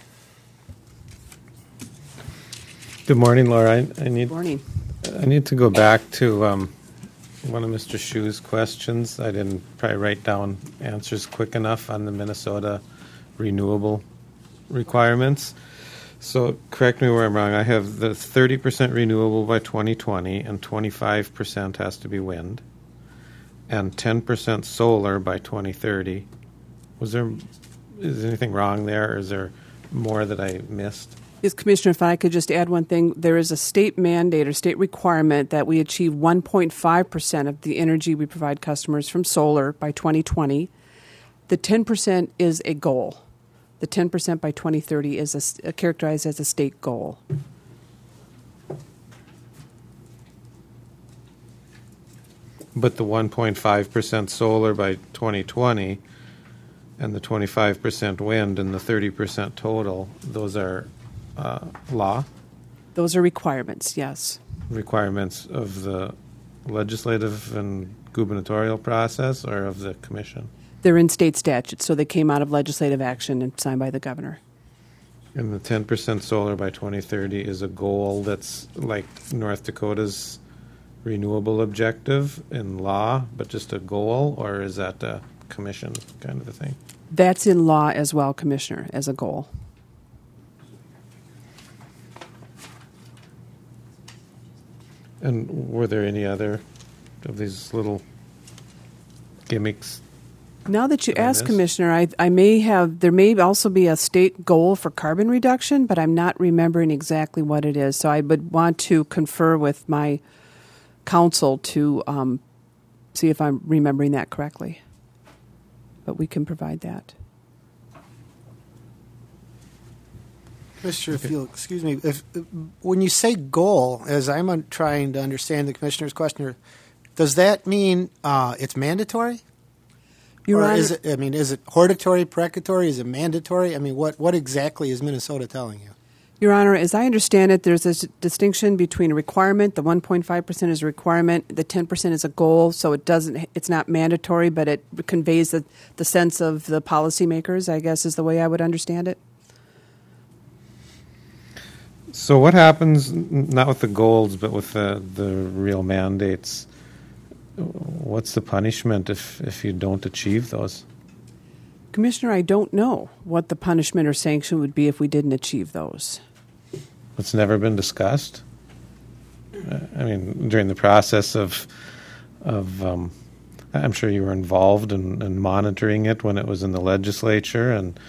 Good morning, Laura. I, I need Good morning. I need to go back to um, one of Mister Shu's questions. I didn't probably write down answers quick enough on the Minnesota renewable requirements. So correct me where I'm wrong. I have the thirty percent renewable by twenty twenty and twenty-five percent has to be wind and ten percent solar by twenty thirty. Was there, is anything wrong there, or is there more that I missed? Yes, Commissioner, if I could just add one thing. There is a state mandate or state requirement that we achieve one point five percent of the energy we provide customers from solar by twenty twenty. The ten percent is a goal. The ten percent by twenty thirty is a, s- uh, characterized as a state goal. But the one point five percent solar by twenty twenty and the twenty-five percent wind and the thirty percent total, those are uh, law Those are requirements, yes. requirements of the legislative and gubernatorial process or of the commission? They're in state statutes, so they came out of legislative action and signed by the governor. And the ten percent solar by twenty thirty is a goal that's like North Dakota's renewable objective in law, but just a goal, or is that a commission kind of a thing? That's in law as well, Commissioner, as a goal. And were there any other of these little gimmicks? Now that you on ask, this? Commissioner, I, I may have, there may also be a state goal for carbon reduction, but I'm not remembering exactly what it is. So I would want to confer with my counsel to um, see if I'm remembering that correctly. But we can provide that. Mister if you'll excuse me, if when you say goal, as I'm un- trying to understand the commissioner's question, does that mean uh, it's mandatory? Your or Honor, is it? I mean, is it hortatory, precatory? Is it mandatory? I mean, what what exactly is Minnesota telling you? Your Honor, as I understand it, there's a s- distinction between a requirement. The one point five percent is a requirement. The ten percent is a goal, so it doesn't. It's not mandatory, but it conveys the, the sense of the policymakers, I guess, is the way I would understand it. So what happens, n- not with the goals, but with the, the real mandates? What's the punishment if, if you don't achieve those? Commissioner, I don't know what the punishment or sanction would be if we didn't achieve those. It's never been discussed? Uh, I mean, during the process of, of um, I'm sure you were involved in, in monitoring it when it was in the legislature, and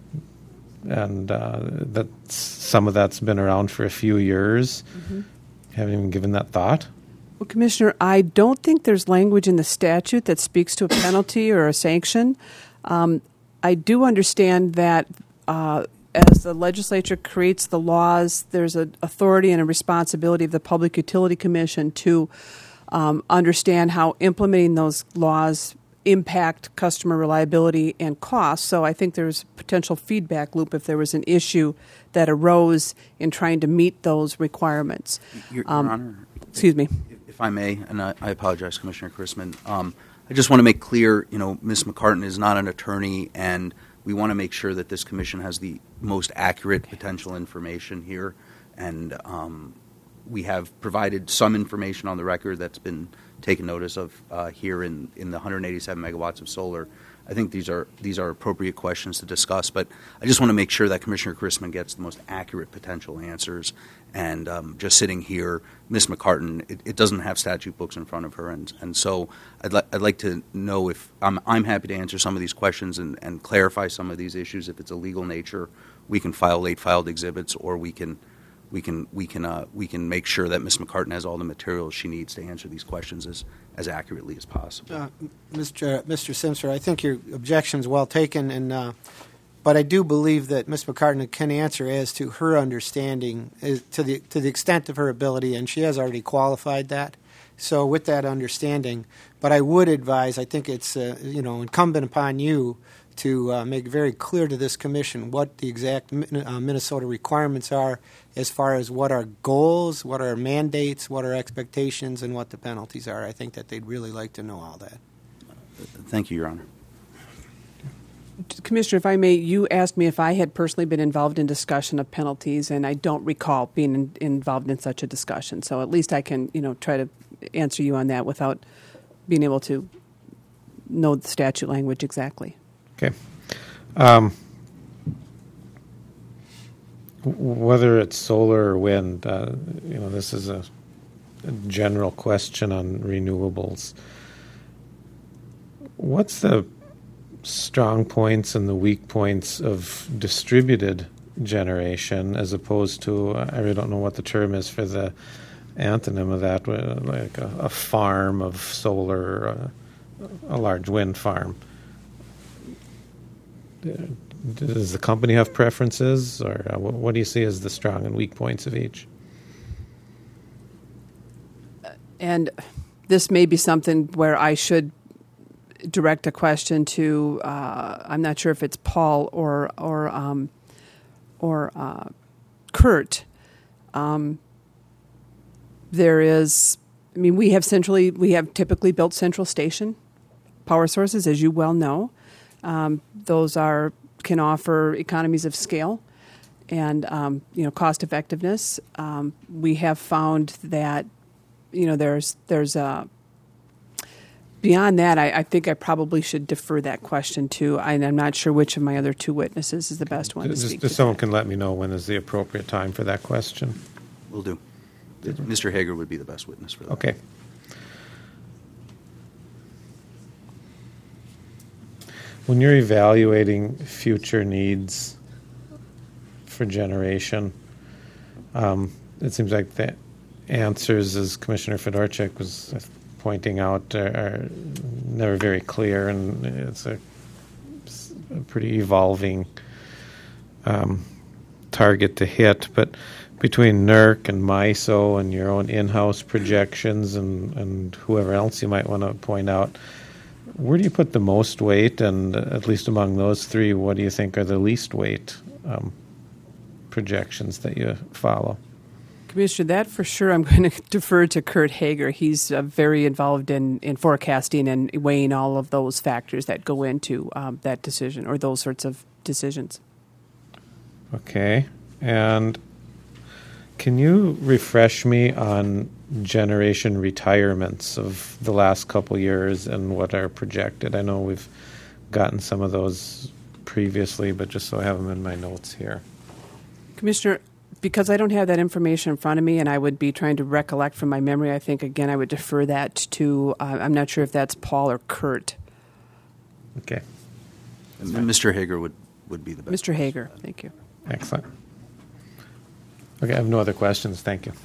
and uh, that some of that's been around for a few years. Mm-hmm. Haven't even given that thought? Well, Commissioner, I don't think there's language in the statute that speaks to a penalty or a sanction. Um, I do understand that uh, as the legislature creates the laws, there's an authority and a responsibility of the Public Utility Commission to um, understand how implementing those laws impact customer reliability and cost. So I think there's potential feedback loop if there was an issue that arose in trying to meet those requirements. Your, Your Um, Honor, Excuse me. if, if I may, and I, I apologize, Commissioner Chrisman, um, I just want to make clear, you know, Miz McCartan is not an attorney, and we want to make sure that this commission has the most accurate potential information here. And um, we have provided some information on the record that's been taken notice of uh, here in, in the one hundred eighty-seven megawatts of solar. I think these are these are appropriate questions to discuss, but I just want to make sure that Commissioner Chrisman gets the most accurate potential answers. And um, just sitting here, Miz McCartan, it, it doesn't have statute books in front of her, and and so I'd, li- I'd like to know if I'm I'm happy to answer some of these questions and, and clarify some of these issues. If it's a legal nature, we can file late filed exhibits, or we can we can we can uh, we can make sure that Miz McCartan has all the materials she needs to answer these questions as as accurately as possible. Uh, Mister Mister Simpson, I think your objection is well taken, and uh, but I do believe that Miz McCartan can answer as to her understanding, is, to the to the extent of her ability, and she has already qualified that. So with that understanding, but I would advise, I think it's uh, you know incumbent upon you to uh, make very clear to this commission what the exact Min- uh, Minnesota requirements are as far as what our goals, what our mandates, what our expectations, and what the penalties are. I think that they'd really like to know all that. Thank you, Your Honor. Commissioner, if I may, you asked me if I had personally been involved in discussion of penalties, and I don't recall being in, involved in such a discussion. So at least I can, you know, try to answer you on that without being able to know the statute language exactly. Okay. Um, w- whether it's solar or wind, uh, you know, this is a, a general question on renewables. What's the strong points and the weak points of distributed generation as opposed to, I really don't know what the term is for the antonym of that, like a, a farm of solar, uh, a large wind farm? does the company have preferences, or uh, what, what do you see as the strong and weak points of each? And this may be something where I should direct a question to, uh, I'm not sure if it's Paul or or um, or uh, Kurt. Um, there is, I mean, we have centrally, we have typically built central station power sources, as you well know. Um, those are can offer economies of scale and um, you know, cost effectiveness. Um, we have found that, you know, there's there's a beyond that. I, I think I probably should defer that question to. I, I'm not sure which of my other two witnesses is the best one to Just, speak just to. someone that. can let me know when is the appropriate time for that question. Will do. Mister Hager would be the best witness for that. Okay. When you're evaluating future needs for generation, um, it seems like the answers, as Commissioner Fedorchak was pointing out, are, are never very clear, and it's a, it's a pretty evolving um, target to hit. But between N E R C and MISO and your own in-house projections and, and whoever else you might want to point out, where do you put the most weight? And at least among those three, what do you think are the least weight um, projections that you follow? Commissioner, that for sure I'm going to defer to Kurt Hager. He's uh, very involved in, in forecasting and weighing all of those factors that go into um, that decision or those sorts of decisions. Okay. And can you refresh me on generation retirements of the last couple years and what are projected? I know we've gotten some of those previously, but just so I have them in my notes here. Commissioner, because I don't have that information in front of me and I would be trying to recollect from my memory, I think, again, I would defer that to, uh, I'm not sure if that's Paul or Kurt. Okay. And Mister Hager would, would be the best. Mister Hager, thank you. Excellent. Okay, I have no other questions. Thank you.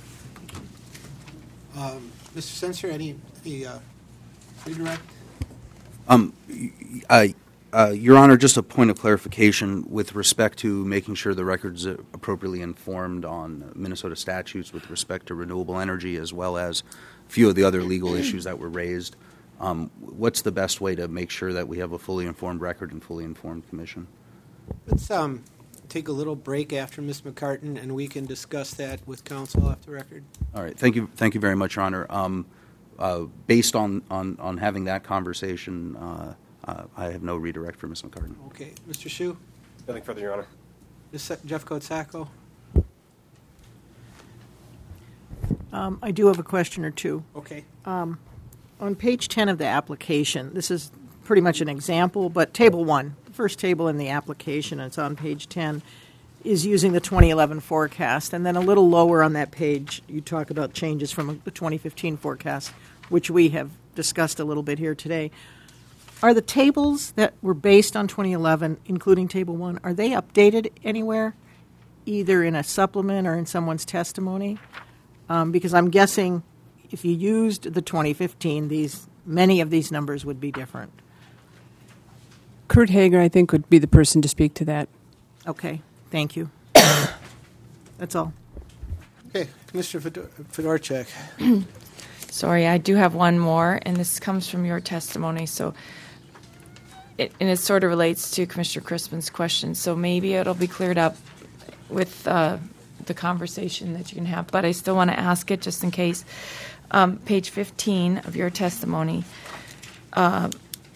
Um, Mister Sensor, any, any uh, redirect? Um, I, uh, Your Honor, just a point of clarification with respect to making sure the record's appropriately informed on Minnesota statutes with respect to renewable energy, as well as a few of the other legal issues that were raised. Um, what's the best way to make sure that we have a fully informed record and fully informed commission? Let's um, take a little break after Miz McCartan, and we can discuss that with counsel off the record. All right. Thank you. Thank you very much, Your Honor. Um, uh, based on, on, on having that conversation, uh, uh, I have no redirect for Miz McCartan. Okay. Mister Hsu? Nothing further, Your Honor. Miz Jeff Kotsako? Um, I do have a question or two. Okay. On page ten of the application, this is pretty much an example, but table one, the first table in the application, it's on page ten, is using the twenty eleven forecast. And then a little lower on that page, you talk about changes from the twenty fifteen forecast, which we have discussed a little bit here today. Are the tables that were based on twenty eleven, including table one, are they updated anywhere, either in a supplement or in someone's testimony? Um, because I'm guessing if you used the twenty fifteen, these many of these numbers would be different. Kurt Hager, I think, would be the person to speak to that. Okay, thank you. That's all. Okay. Commissioner Fedor- Fedorchak. Sorry, I do have one more, and this comes from your testimony. So, it, and it sort of relates to Commissioner Crispin's question. So maybe it'll be cleared up with uh, the conversation that you can have. But I still want to ask it just in case. Um, page fifteen of your testimony. Uh,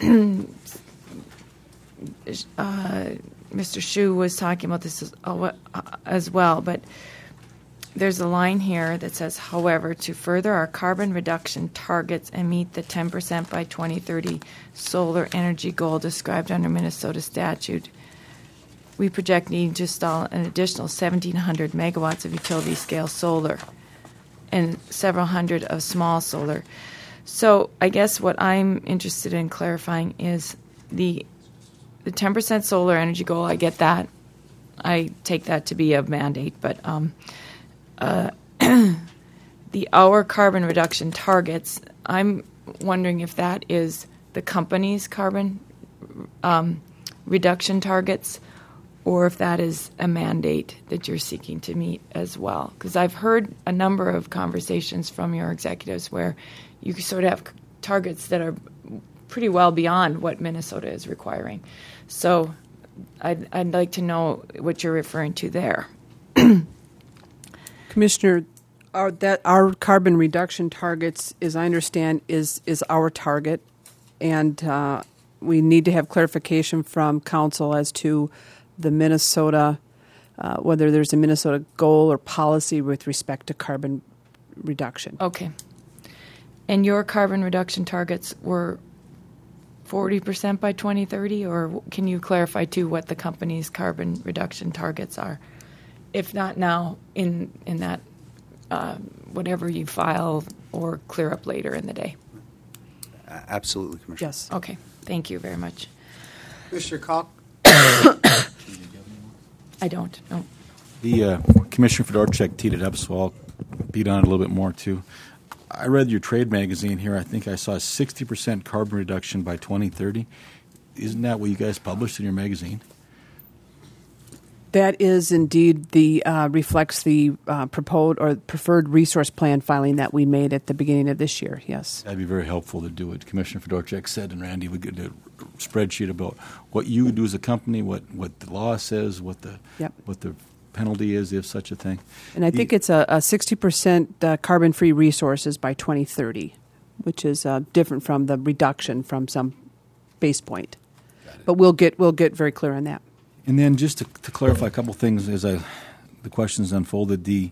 uh, Mister Hsu was talking about this as, uh, as well, but there's a line here that says, however, to further our carbon reduction targets and meet the ten percent by twenty thirty solar energy goal described under Minnesota statute, we project needing to install an additional seventeen hundred megawatts of utility-scale solar and several hundred of small solar. So I guess what I'm interested in clarifying is the the ten percent solar energy goal. I get that. I take that to be a mandate, but um, uh, the our carbon reduction targets, I'm wondering if that is the company's carbon um, reduction targets, or if that is a mandate that you're seeking to meet as well. Because I've heard a number of conversations from your executives where you sort of have targets that are pretty well beyond what Minnesota is requiring. So I'd, I'd like to know what you're referring to there. Commissioner, our, that our carbon reduction targets, as I understand, is is our target, and uh, we need to have clarification from council as to the Minnesota, uh, whether there's a Minnesota goal or policy with respect to carbon reduction. Okay. And your carbon reduction targets were forty percent by twenty thirty, or can you clarify too what the company's carbon reduction targets are? If not now, in in that uh, whatever you file or clear up later in the day. Absolutely, Commissioner. Yes. Okay. Thank you very much. Commissioner Kalk? I don't. No. The uh, Commissioner Fedorchak teed it up, so I'll beat on it a little bit more too. I read your trade magazine here. I think I saw a sixty percent carbon reduction by twenty thirty. Isn't that what you guys published in your magazine? That is indeed the uh, reflects the uh, proposed or preferred resource plan filing that we made at the beginning of this year. Yes, that'd be very helpful to do it. Commissioner Fedorchak said, and Randy would get a spreadsheet about what you would do as a company, what, what the law says, what the yep. what the penalty is if such a thing. And I the, think it's a, a sixty percent uh, carbon-free resources by twenty thirty, which is uh, different from the reduction from some base point. But we'll get we'll get very clear on that. And then just to, to clarify a couple things as I the questions unfolded, the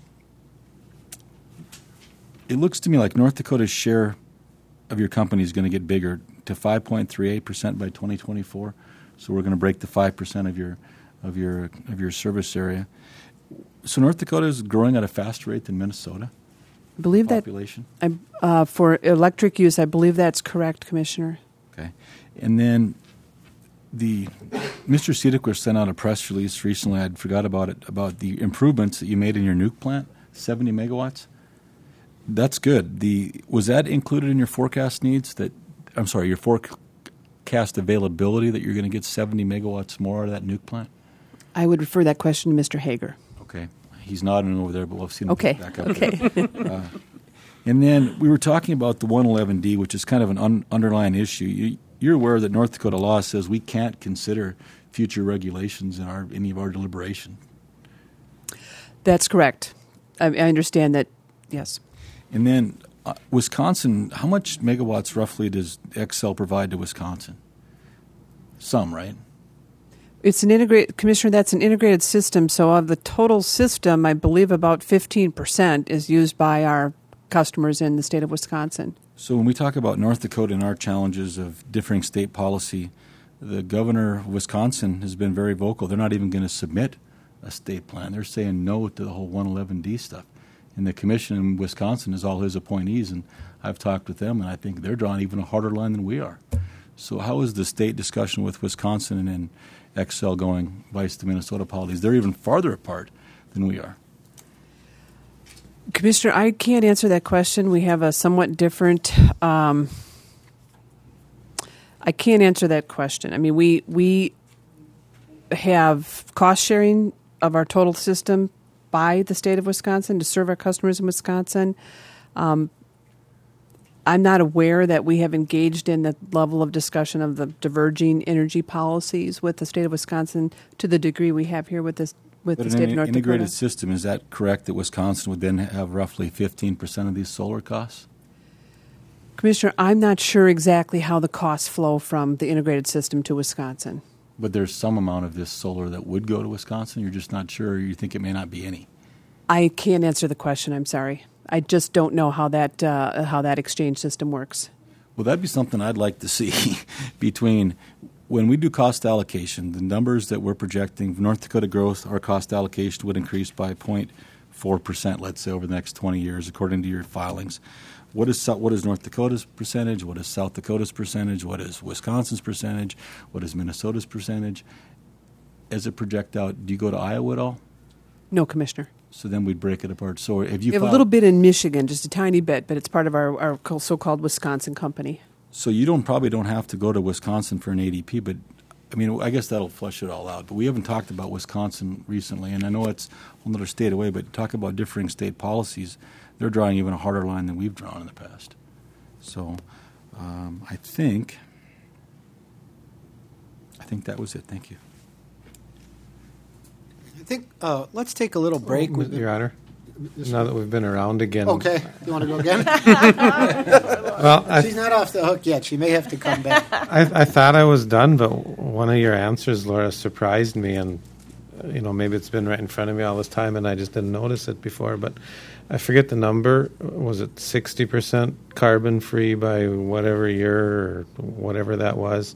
it looks to me like North Dakota's share of your company is going to get bigger to five point three eight percent by twenty twenty-four. So we're going to break the five percent of your of your of your service area. So North Dakota is growing at a faster rate than Minnesota. I believe population. that I, uh, for electric use, I believe that's correct, Commissioner. Okay, and then. The Mister Cedekwer sent out a press release recently. I forgot about it about the improvements that you made in your nuke plant, seventy megawatts. That's good. The was that included in your forecast needs? That I'm sorry, your forecast availability that you're going to get seventy megawatts more out of that nuke plant. I would refer that question to Mister Hager. Okay, he's nodding over there, but we'll see him okay. back up. Okay. uh, and then we were talking about the one eleven D, which is kind of an un- underlying issue. You, You're aware that North Dakota law says we can't consider future regulations in our any of our deliberation. That's correct. I, I understand that, yes. And then uh, Wisconsin, how much megawatts roughly does Xcel provide to Wisconsin? Some, right? It's an integrated, Commissioner, that's an integrated system. So of the total system, I believe about fifteen percent is used by our customers in the state of Wisconsin. So when we talk about North Dakota and our challenges of differing state policy, the governor of Wisconsin has been very vocal. They're not even going to submit a state plan. They're saying no to the whole one eleven D stuff. And the commission in Wisconsin is all his appointees, and I've talked with them, and I think they're drawing even a harder line than we are. So how is the state discussion with Wisconsin and then Xcel going vice the Minnesota policies? They're even farther apart than we are. Commissioner, I can't answer that question. We have a somewhat different. Um, I can't answer that question. I mean, we we have cost sharing of our total system by the state of Wisconsin to serve our customers in Wisconsin. Um, I'm not aware that we have engaged in the level of discussion of the diverging energy policies with the state of Wisconsin to the degree we have here with this. With but the state in of North an integrated Dakota. system, is that correct that Wisconsin would then have roughly fifteen percent of these solar costs? Commissioner, I'm not sure exactly how the costs flow from the integrated system to Wisconsin. But there's some amount of this solar that would go to Wisconsin? You're just not sure? Or you think it may not be any? I can't answer the question. I'm sorry. I just don't know how that uh, how that exchange system works. Well, that'd be something I'd like to see between when we do cost allocation, the numbers that we're projecting, North Dakota growth, our cost allocation would increase by zero point four percent, let's say, over the next twenty years, according to your filings. What is what is North Dakota's percentage? What is South Dakota's percentage? What is Wisconsin's percentage? What is Minnesota's percentage? As it project out, do you go to Iowa at all? No, Commissioner. So then we'd break it apart. So have you We have filed, a little bit in Michigan, just a tiny bit, but it's part of our, our so-called Wisconsin company. So you don't probably don't have to go to Wisconsin for an A D P, but I mean, I guess that'll flush it all out. But we haven't talked about Wisconsin recently, and I know it's another state away, but talk about differing state policies. They're drawing even a harder line than we've drawn in the past. So um, I think, I think that was it. Thank you. I think uh, let's take a little break. Oh, with Your Honor, now that we've been around again. Okay, you want to go again? Well, I, She's not off the hook yet. She may have to come back. I, I thought I was done, but one of your answers, Laura, surprised me. And, uh, you know, maybe it's been right in front of me all this time and I just didn't notice it before. But I forget the number. Was it sixty percent carbon free by whatever year or whatever that was?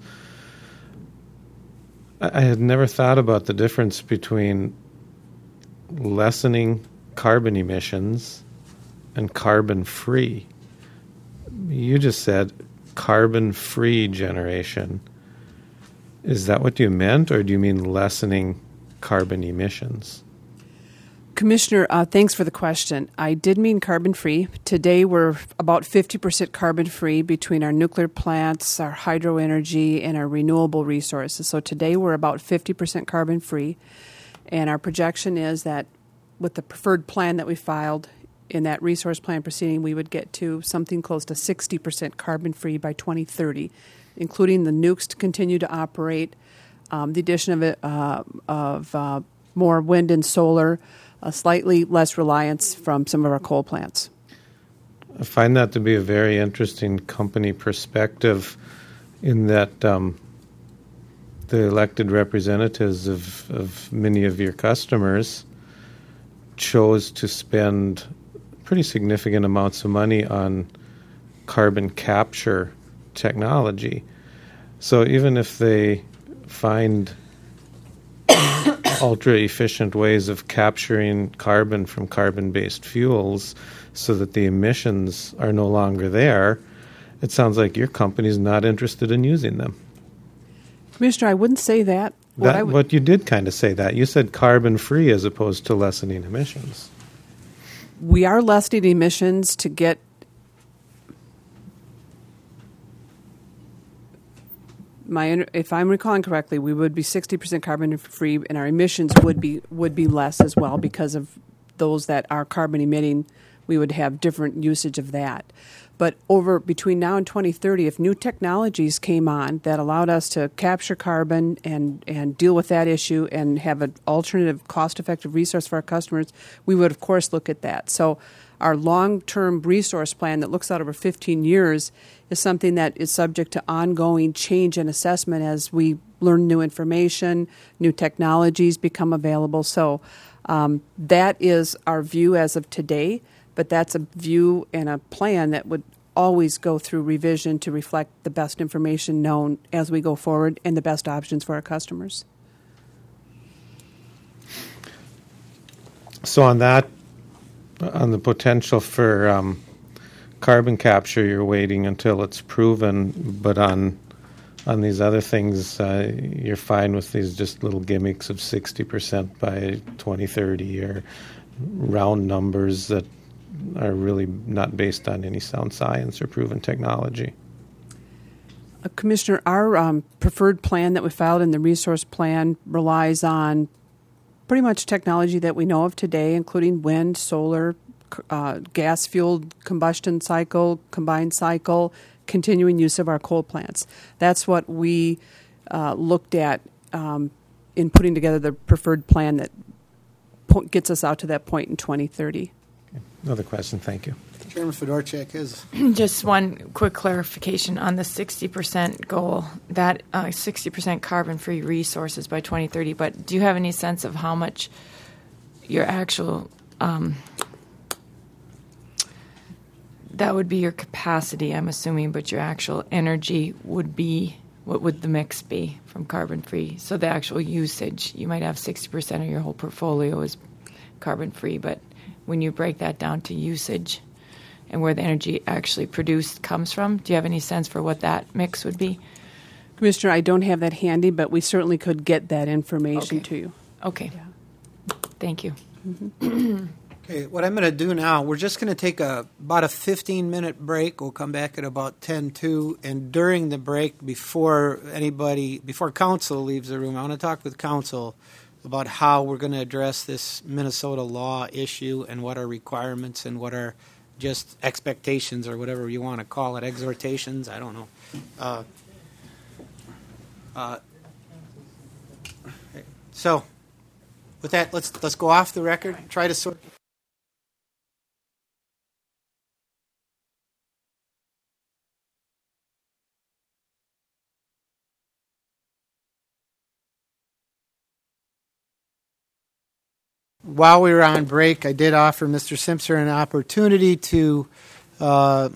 I, I had never thought about the difference between lessening carbon emissions and carbon free. You just said carbon-free generation. Is that what you meant, or do you mean lessening carbon emissions? Commissioner, uh, thanks for the question. I did mean carbon-free. Today we're about fifty percent carbon-free between our nuclear plants, our hydro energy, and our renewable resources. So today we're about fifty percent carbon-free, and our projection is that with the preferred plan that we filed in that resource plan proceeding, we would get to something close to sixty percent carbon-free by twenty thirty, including the nukes to continue to operate, um, the addition of, it, uh, of uh, more wind and solar, a slightly less reliance from some of our coal plants. I find that to be a very interesting company perspective in that um, the elected representatives of, of many of your customers chose to spend pretty significant amounts of money on carbon capture technology. So even if they find ultra-efficient ways of capturing carbon from carbon-based fuels so that the emissions are no longer there, it sounds like your company's not interested in using them. Commissioner, I wouldn't say that. What That, I would, but you did kind of say that. You said carbon-free as opposed to lessening emissions. we are lessening emissions to get my, if I'm recalling correctly, we would be sixty percent carbon free, and our emissions would be would be less as well because of those that are carbon emitting. We would have different usage of that. But over between now and twenty thirty, if new technologies came on that allowed us to capture carbon and, and deal with that issue and have an alternative, cost-effective resource for our customers, we would, of course, look at that. So our long-term resource plan that looks out over fifteen years is something that is subject to ongoing change and assessment as we learn new information, new technologies become available. So um, that is our view as of today. But that's a view and a plan that would always go through revision to reflect the best information known as we go forward and the best options for our customers. So on that, on the potential for um, carbon capture, you're waiting until it's proven. But on on these other things, uh, you're fine with these just little gimmicks of sixty percent by twenty thirty or round numbers that are really not based on any sound science or proven technology. Uh, Commissioner, our um, preferred plan that we filed in the resource plan relies on pretty much technology that we know of today, including wind, solar, uh, gas-fueled combustion cycle, combined cycle, continuing use of our coal plants. That's what we uh, looked at um, in putting together the preferred plan that po- gets us out to that point in twenty thirty. Another question, thank you. Chairman Fedorchak has. Just one quick clarification on the sixty percent goal, that uh, sixty percent carbon-free resources by twenty thirty, but do you have any sense of how much your actual, um, that would be your capacity, I'm assuming, but your actual energy would be, what would the mix be from carbon-free? So the actual usage, you might have sixty percent of your whole portfolio is carbon-free, but when you break that down to usage and where the energy actually produced comes from, do you have any sense for what that mix would be? Commissioner, I don't have that handy, but we certainly could get that information Okay. to you. Okay. Yeah. Thank you. Okay, what I'm going to do now, we're just going to take a about a fifteen minute break. We'll come back at about ten two, and during the break, before anybody, before council leaves the room, I want to talk with council about how we're going to address this Minnesota law issue and what are requirements and what are just expectations or whatever you want to call it, exhortations, I don't know. Uh, uh, so, with that, let's let's go off the record, try to sort. While we were on break, I did offer Mister Simpson an opportunity to uh,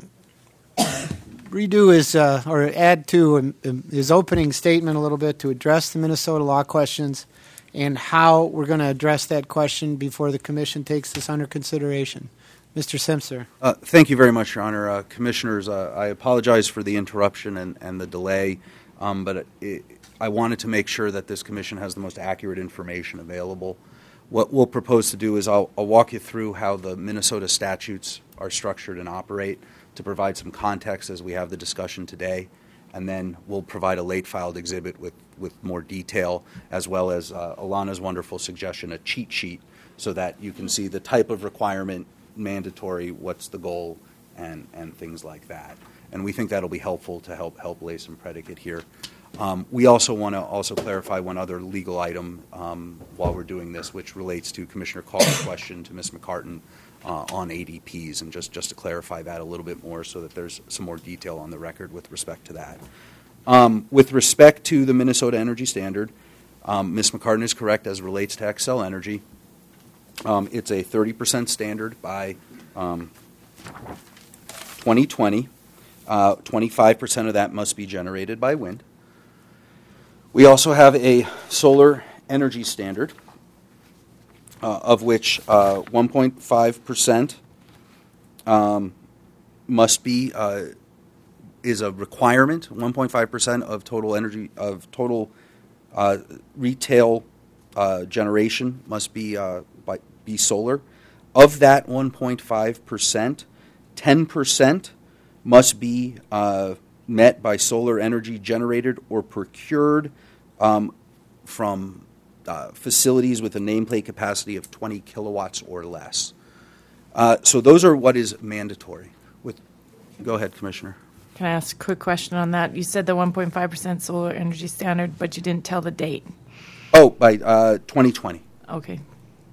redo his uh, or add to um, his opening statement a little bit to address the Minnesota law questions and how we're going to address that question before the Commission takes this under consideration. Mister Simpson. Uh, thank you very much, Your Honor. Uh, Commissioners, uh, I apologize for the interruption and, and the delay, um, but it, I wanted to make sure that this Commission has the most accurate information available. What we'll propose to do is I'll, I'll walk you through how the Minnesota statutes are structured and operate to provide some context as we have the discussion today, and then we'll provide a late filed exhibit with, with more detail, as well as uh, Alana's wonderful suggestion, a cheat sheet, so that you can see the type of requirement, mandatory, what's the goal, and, and things like that. And we think that'll be helpful to help help lay some predicate here. Um, we also want to also clarify one other legal item um, while we're doing this, which relates to Commissioner Call's question to Miz McCartan uh, on A D Ps, and just, just to clarify that a little bit more so that there's some more detail on the record with respect to that. Um, with respect to the Minnesota Energy Standard, um, Miz McCartan is correct as relates to Xcel Energy. Um, it's a thirty percent standard by um, twenty twenty. Uh, twenty-five percent of that must be generated by wind. We also have a solar energy standard, uh, of which uh, one point five percent um, must be uh, is a requirement. one point five percent of total energy of total uh, retail uh, generation must be uh, by, be solar. Of that one point five percent, ten percent must be uh, met by solar energy generated or procured um, from uh, facilities with a nameplate capacity of twenty kilowatts or less. Uh, so those are what is mandatory. With, go ahead, Commissioner. Can I ask a quick question on that? You said the one point five percent solar energy standard, but you didn't tell the date. Oh, by uh, twenty twenty. Okay.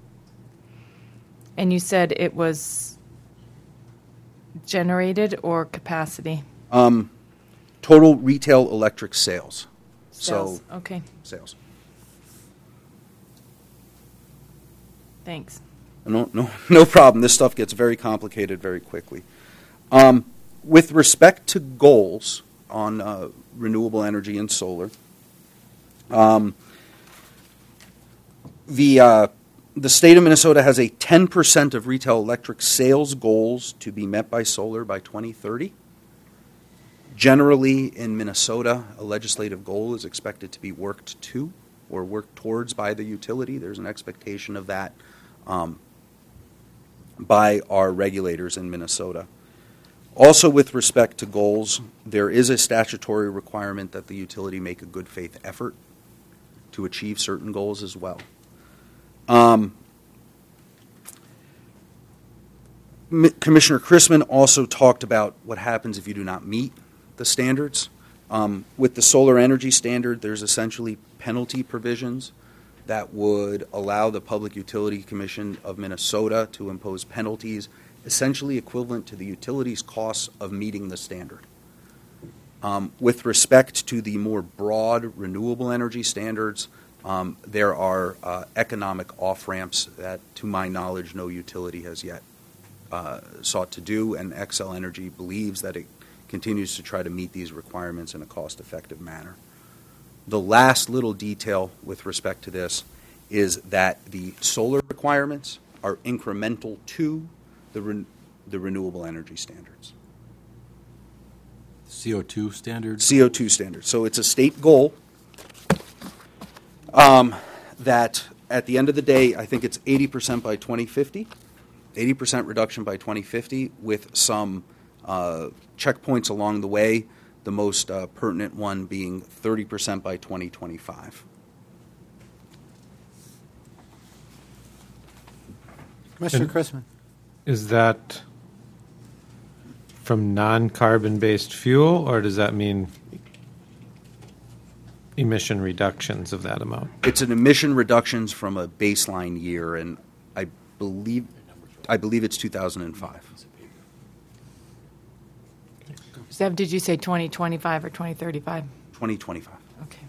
And you said it was generated or capacity? Um, total retail electric sales. Sales. So okay. Sales. Thanks. No, no, no problem. This stuff gets very complicated very quickly. Um, with respect to goals on uh, renewable energy and solar, um, the uh, the state of Minnesota has a ten percent of retail electric sales goals to be met by solar by twenty thirty. Generally, in Minnesota, a legislative goal is expected to be worked to or worked towards by the utility. There's an expectation of that um, by our regulators in Minnesota. Also, with respect to goals, there is a statutory requirement that the utility make a good faith effort to achieve certain goals as well. Um, M- Commissioner Chrisman also talked about what happens if you do not meet the standards. Um, with the solar energy standard, there's essentially penalty provisions that would allow the Public Utility Commission of Minnesota to impose penalties essentially equivalent to the utility's costs of meeting the standard. Um, with respect to the more broad renewable energy standards, um, there are uh, economic off-ramps that, to my knowledge, no utility has yet uh, sought to do, and Xcel Energy believes that it continues to try to meet these requirements in a cost-effective manner. The last little detail with respect to this is that the solar requirements are incremental to the, re- the renewable energy standards. C O two standards? C O two standards. So it's a state goal um, that at the end of the day, I think it's eighty percent by twenty fifty. eighty percent reduction by twenty fifty with some uh, checkpoints along the way, the most uh, pertinent one being thirty percent by twenty twenty-five. Commissioner And- Chrisman. Is that from non-carbon-based fuel, or does that mean emission reductions of that amount? It's an emission reductions from a baseline year, and I believe I believe it's two thousand five. Zeb, did you say twenty twenty-five or twenty thirty-five? twenty twenty-five. Okay.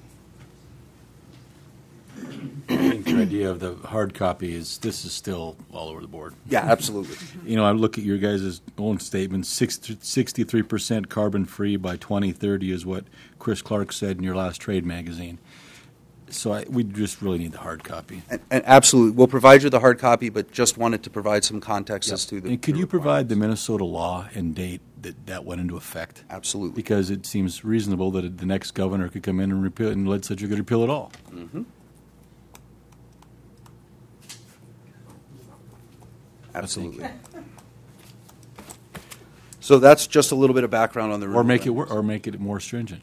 I think the idea of the hard copy is this is still all over the board. Yeah, absolutely. You know, I look at your guys' own statement, sixty-three percent carbon-free by twenty thirty is what Chris Clark said in your last trade magazine. So I, we just really need the hard copy. And, and absolutely, we'll provide you the hard copy, but just wanted to provide some context as to the. And could the you provide the requirements. Minnesota law and date that that went into effect? Absolutely. Because it seems reasonable that the next governor could come in and repeal it, and the legislature could repeal it all. Mm-hmm. Absolutely. So that's just a little bit of background on the Or make it renewable wor- or make it more stringent.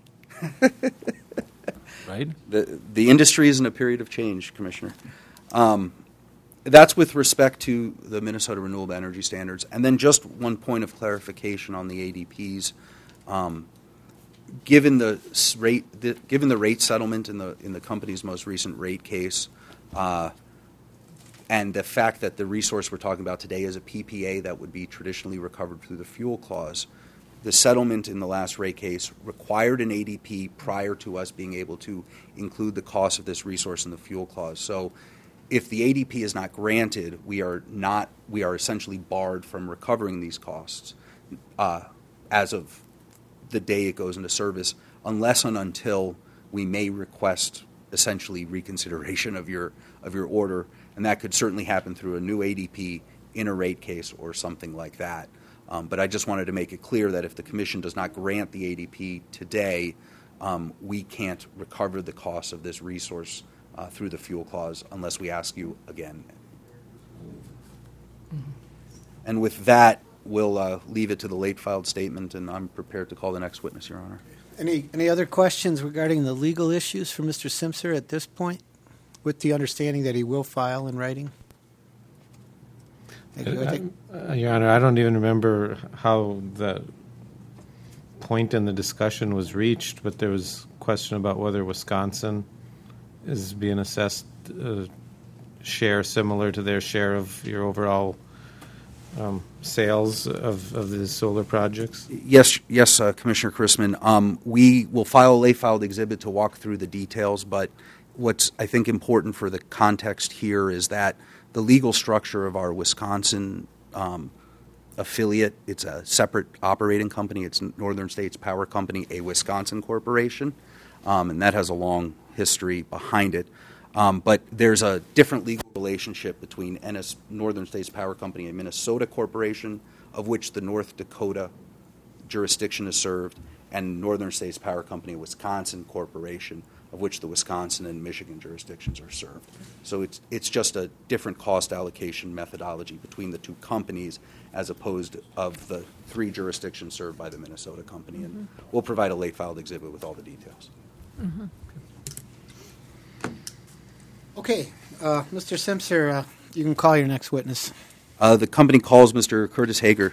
Right? The, the industry is in a period of change, Commissioner. Um, that's with respect to the Minnesota Renewable Energy Standards. And then just one point of clarification on the A D Ps. Um, given the s- rate, the, given the rate settlement in the in the company's most recent rate case, uh, and the fact that the resource we're talking about today is a P P A that would be traditionally recovered through the fuel clause, the settlement in the last rate case required an A D P prior to us being able to include the cost of this resource in the fuel clause. So if the A D P is not granted, we are not we are essentially barred from recovering these costs uh, as of the day it goes into service, unless and until we may request essentially reconsideration of your of your order, and that could certainly happen through a new A D P in a rate case or something like that. Um, but I just wanted to make it clear that if the Commission does not grant the A D P today, um, we can't recover the cost of this resource uh, through the fuel clause unless we ask you again. Mm-hmm. And with that, we'll uh, leave it to the late filed statement, and I'm prepared to call the next witness, Your Honor. Any any other questions regarding the legal issues for Mister Simpson at this point, with the understanding that he will file in writing? Thank you. I think- Uh, Your Honor, I don't even remember how the point in the discussion was reached, but there was a question about whether Wisconsin is being assessed a share similar to their share of your overall um, sales of, of the solar projects. Yes, yes, uh, Commissioner Chrisman. Um, we will file a late filed exhibit to walk through the details, but what's I think important for the context here is that the legal structure of our Wisconsin um, affiliate, it's a separate operating company. It's Northern States Power Company, a Wisconsin corporation, um, and that has a long history behind it. Um, but there's a different legal relationship between N S, Northern States Power Company and Minnesota Corporation, of which the North Dakota jurisdiction is served, and Northern States Power Company, Wisconsin Corporation, of which the Wisconsin and Michigan jurisdictions are served. So it's it's just a different cost allocation methodology between the two companies as opposed of the three jurisdictions served by the Minnesota company. And mm-hmm. we'll provide a late filed exhibit with all the details. Mm-hmm. Okay, uh, Mister Simpson, uh, you can call your next witness. Uh, the company calls Mister Curtis Hager.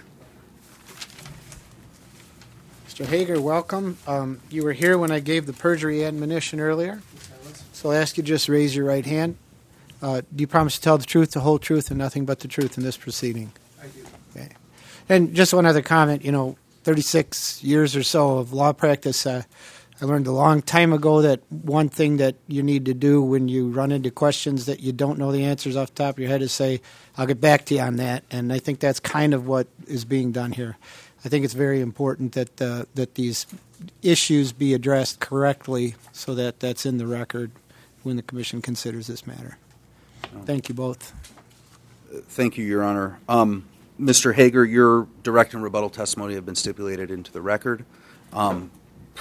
Mister Hager, welcome. Um, you were here when I gave the perjury admonition earlier, so I'll ask you to just raise your right hand. Uh, do you promise to tell the truth, the whole truth, and nothing but the truth in this proceeding? I do. Okay. And just one other comment, you know, thirty-six years or so of law practice, uh, I learned a long time ago that one thing that you need to do when you run into questions that you don't know the answers off the top of your head is say, I'll get back to you on that. And I think that's kind of what is being done here. I think it's very important that uh, that these issues be addressed correctly so that that's in the record when the Commission considers this matter. Thank you both. Thank you, Your Honor. Um, Mister Hager, your direct and rebuttal testimony have been stipulated into the record. Um,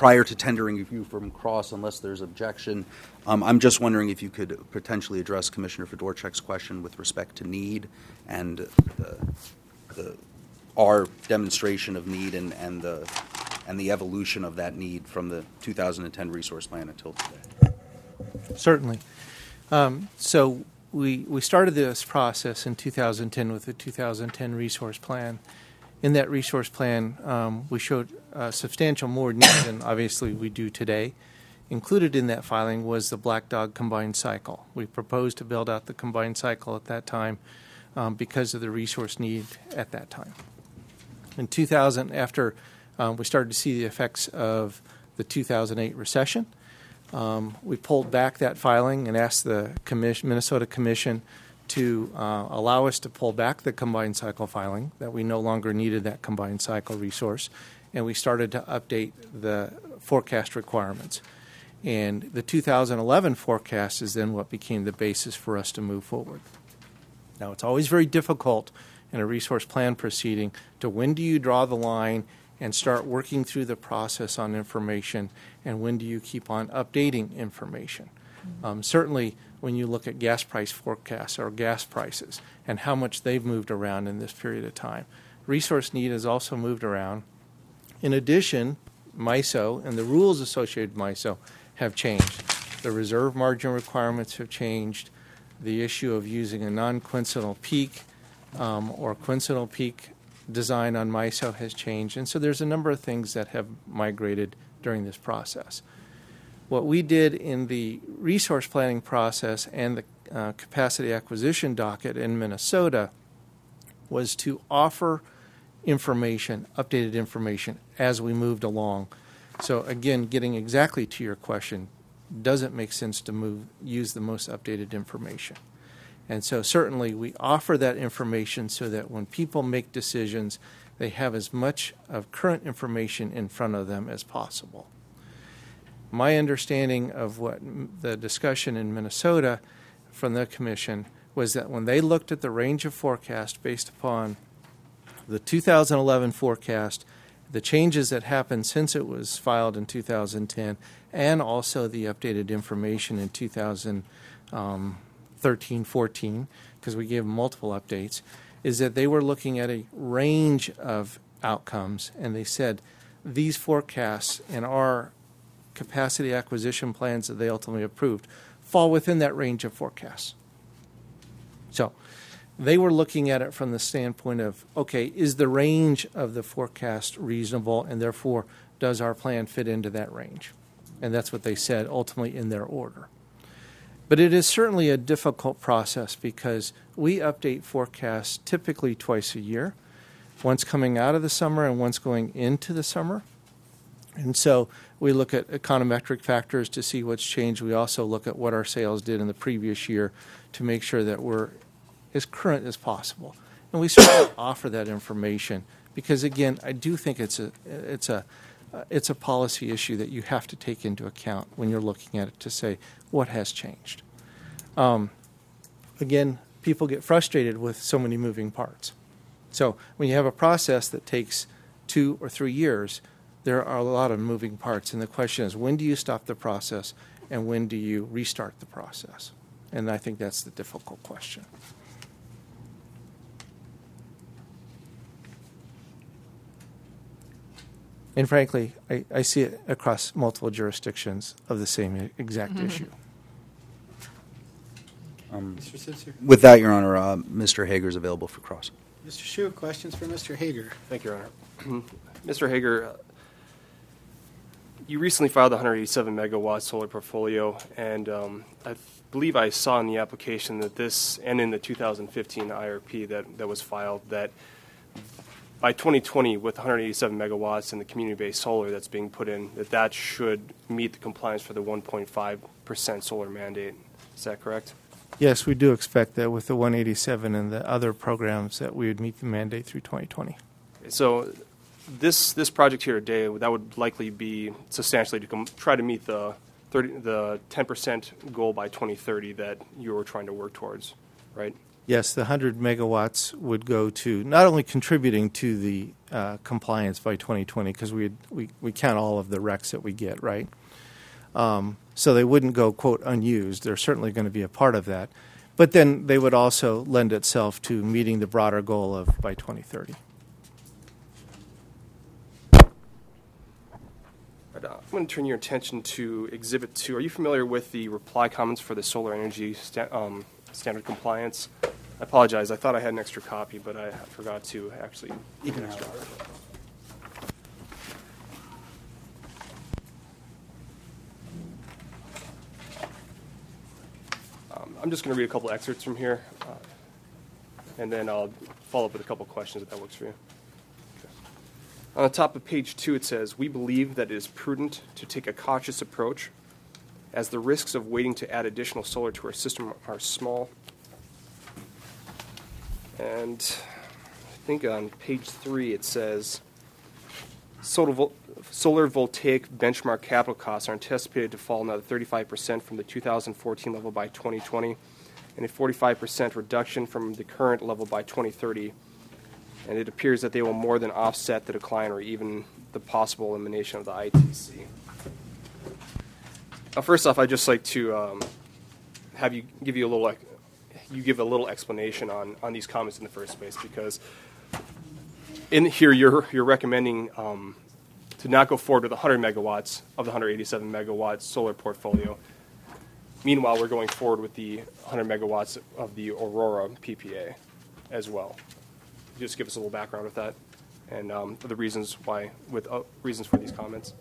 prior to tendering review from Cross, unless there's objection. Um, I'm just wondering if you could potentially address Commissioner Fedorchak's question with respect to need and the, the our demonstration of need and, and the and the evolution of that need from the two thousand ten resource plan until today. Certainly. Um, so we we started this process in two thousand ten with the two thousand ten resource plan. In that resource plan, um, we showed uh, substantial more need than obviously we do today. Included in that filing was the Black Dog combined cycle. We proposed to build out the combined cycle at that time um, because of the resource need at that time. In two thousand, after um, we started to see the effects of the two thousand eight recession, um, we pulled back that filing and asked the commission, Minnesota Commission to uh, allow us to pull back the combined cycle filing, that we no longer needed that combined cycle resource, and we started to update the forecast requirements. And the two thousand eleven forecast is then what became the basis for us to move forward. Now, it's always very difficult in a resource plan proceeding to when do you draw the line and start working through the process on information, and when do you keep on updating information. Mm-hmm. Um, certainly, when you look at gas price forecasts or gas prices and how much they've moved around in this period of time, resource need has also moved around. In addition, MISO and the rules associated with MISO have changed. The reserve margin requirements have changed. The issue of using a non-coincidental peak um, or coincidental peak design on MISO has changed. And so there's a number of things that have migrated during this process. What we did in the resource planning process and the uh, capacity acquisition docket in Minnesota was to offer information, updated information, as we moved along. So again, getting exactly to your question, does it make sense to move use the most updated information? And so certainly we offer that information so that when people make decisions, they have as much of current information in front of them as possible. My understanding of what the discussion in Minnesota from the commission was that when they looked at the range of forecast based upon the two thousand eleven forecast, the changes that happened since it was filed in two thousand ten, and also the updated information in two thousand thirteen fourteen, because we gave them multiple updates, is that they were looking at a range of outcomes, and they said these forecasts and our capacity acquisition plans that they ultimately approved fall within that range of forecasts. So they were looking at it from the standpoint of, okay, is the range of the forecast reasonable, and therefore does our plan fit into that range? And that's what they said ultimately in their order. But it is certainly a difficult process because we update forecasts typically twice a year, once coming out of the summer and once going into the summer. And so we look at econometric factors to see what's changed. We also look at what our sales did in the previous year to make sure that we're as current as possible. And we certainly offer that information because, again, I do think it's a it's a uh, it's a policy issue that you have to take into account when you're looking at it to say what has changed. Um, again, people get frustrated with so many moving parts. So when you have a process that takes two or three years, there are a lot of moving parts, and the question is, when do you stop the process and when do you restart the process? And I think that's the difficult question. And frankly, I, I see it across multiple jurisdictions of the same exact mm-hmm. issue. Um, Mister Sitzer. With that, Your Honor, uh, Mister Hager is available for cross. Mister Hsu, questions for Mister Hager? Thank you, Your Honor. Mister Hager, uh, you recently filed a one hundred eighty-seven megawatt solar portfolio, and um, I th- believe I saw in the application that this, and in the two thousand fifteen I R P that, that was filed, that by twenty twenty, with one hundred eighty-seven megawatts and the community-based solar that's being put in, that that should meet the compliance for the one point five percent solar mandate. Is that correct? Yes, we do expect that with the one eighty-seven and the other programs that we would meet the mandate through twenty twenty. So this this project here today, that would likely be substantially to com- try to meet the thirty, the ten percent goal by twenty thirty that you were trying to work towards, right? Yes, the one hundred megawatts would go to not only contributing to the uh, compliance by twenty twenty, because we, we we count all of the R E Cs that we get, right? Um, so they wouldn't go, quote, unused. They're certainly going to be a part of that. But then they would also lend itself to meeting the broader goal of by twenty thirty. Right, uh, I'm going to turn your attention to Exhibit two. Are you familiar with the reply comments for the solar energy sta- um, standard compliance? I apologize. I thought I had an extra copy, but I forgot to actually give an extra. Um, I'm just going to read a couple excerpts from here, uh, and then I'll follow up with a couple questions if that works for you. Okay. On the top of page two, it says, "We believe that it is prudent to take a cautious approach, as the risks of waiting to add additional solar to our system are small." And I think on page three it says, solar, vol- solar voltaic benchmark capital costs are anticipated to fall another thirty-five percent from the two thousand fourteen level by twenty twenty, and a forty-five percent reduction from the current level by twenty thirty. And it appears that they will more than offset the decline or even the possible elimination of the I T C. Now, first off, I'd just like to um, have you give you a little you give a little explanation on, on these comments in the first place, because in here you're you're recommending um, to not go forward with one hundred megawatts of the one hundred eighty-seven megawatt solar portfolio. Meanwhile, we're going forward with the one hundred megawatts of the Aurora P P A as well. Just give us a little background with that, and um, the reasons why, with uh, reasons for these comments.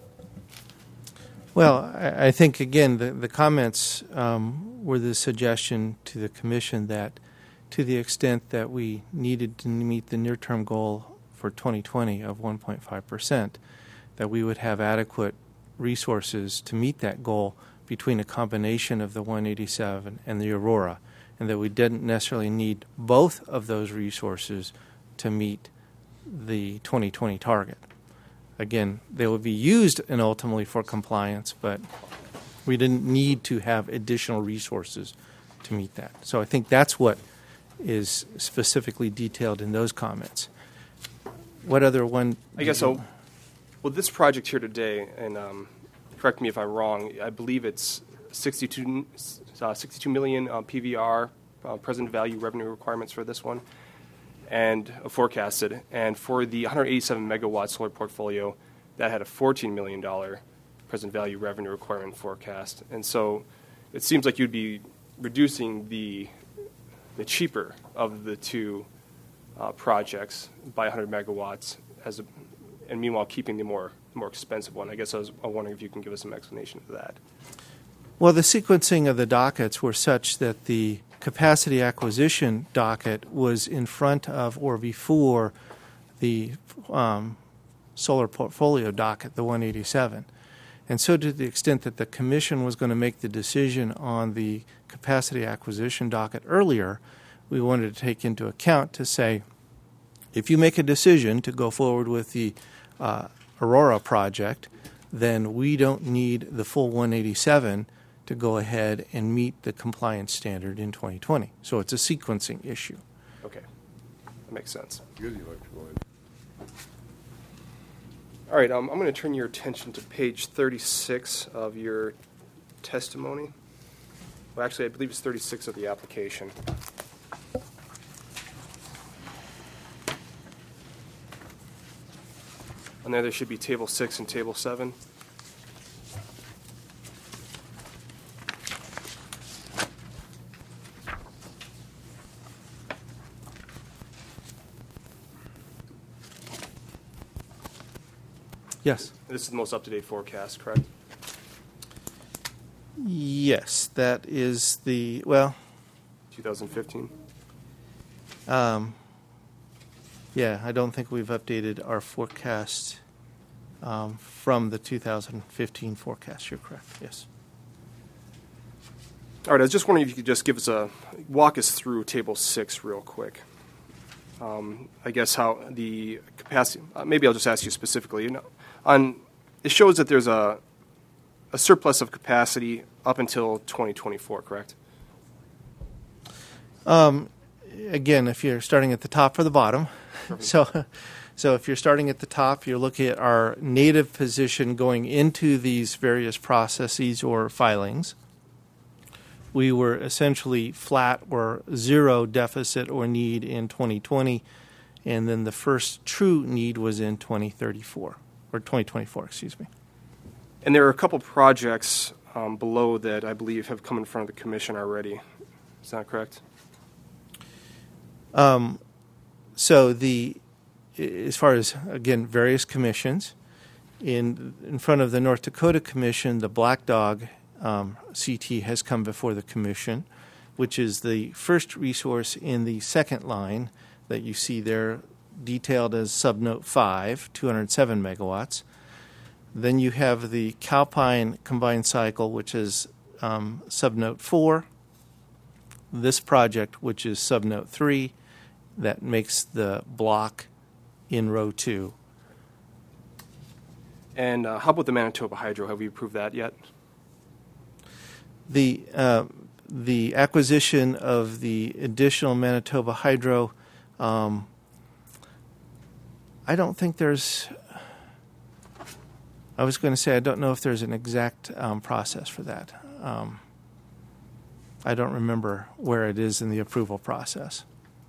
Well, I, I think, again, the, the comments um, were the suggestion to the Commission that to the extent that we needed to meet the near-term goal for twenty twenty of one point five percent, that we would have adequate resources to meet that goal between a combination of the one eighty-seven and the Aurora, and that we didn't necessarily need both of those resources to meet the twenty twenty target. Again, they would be used and ultimately for compliance, but we didn't need to have additional resources to meet that. So I think that's what is specifically detailed in those comments. What other one? I guess so. Well, this project here today, and um, correct me if I'm wrong, I believe it's sixty-two, uh, sixty-two million uh, P V R, uh, present value revenue requirements for this one, and uh, forecasted. And for the one hundred eighty-seven megawatt solar portfolio, that had a fourteen million dollars present value revenue requirement forecast. And so it seems like you'd be reducing the the cheaper of the two uh, projects by one hundred megawatts, as a, and meanwhile keeping the more more expensive one. I guess I was wondering if you can give us some explanation of that. Well, the sequencing of the dockets were such that the capacity acquisition docket was in front of or before the um, solar portfolio docket, the one eighty-seven. And so to the extent that the Commission was going to make the decision on the capacity acquisition docket earlier, we wanted to take into account to say, if you make a decision to go forward with the uh, Aurora project, then we don't need the full one eighty-seven to go ahead and meet the compliance standard in twenty twenty. So it's a sequencing issue. Okay, that makes sense. All right, um, I'm going to turn your attention to page thirty-six of your testimony. Well, actually, I believe it's thirty-six of the application. On there, there should be table six and table seven. Yes. This is the most up-to-date forecast, correct? Yes, that is the, well, twenty fifteen? Um, yeah, I don't think we've updated our forecast um, from the two thousand fifteen forecast. You're correct, yes. All right, I was just wondering if you could just give us a, walk us through table six real quick. Um, I guess how the capacity, uh, maybe I'll just ask you specifically. You know, on, it shows that there's a, a surplus of capacity up until twenty twenty-four, correct? Um, again, if you're starting at the top or the bottom, so so if you're starting at the top, you're looking at our native position going into these various processes or filings. We were essentially flat or zero deficit or need in twenty twenty, and then the first true need was in twenty thirty-four, or twenty twenty-four, excuse me. And there are a couple projects um, below that I believe have come in front of the commission already. Is that correct? Um, so the, as far as, again, various commissions, in in front of the North Dakota Commission, the Black Dog um, C T has come before the commission, which is the first resource in the second line that you see there, detailed as subnote five, two hundred seven megawatts. Then you have the Calpine combined cycle, which is um, subnote four. This project, which is subnote three, that makes the block in row two. And uh, how about the Manitoba Hydro? Have we approved that yet? The uh, the acquisition of the additional Manitoba Hydro, um, I don't think there's. I was going to say I don't know if there's an exact um, process for that. Um, I don't remember where it is in the approval process.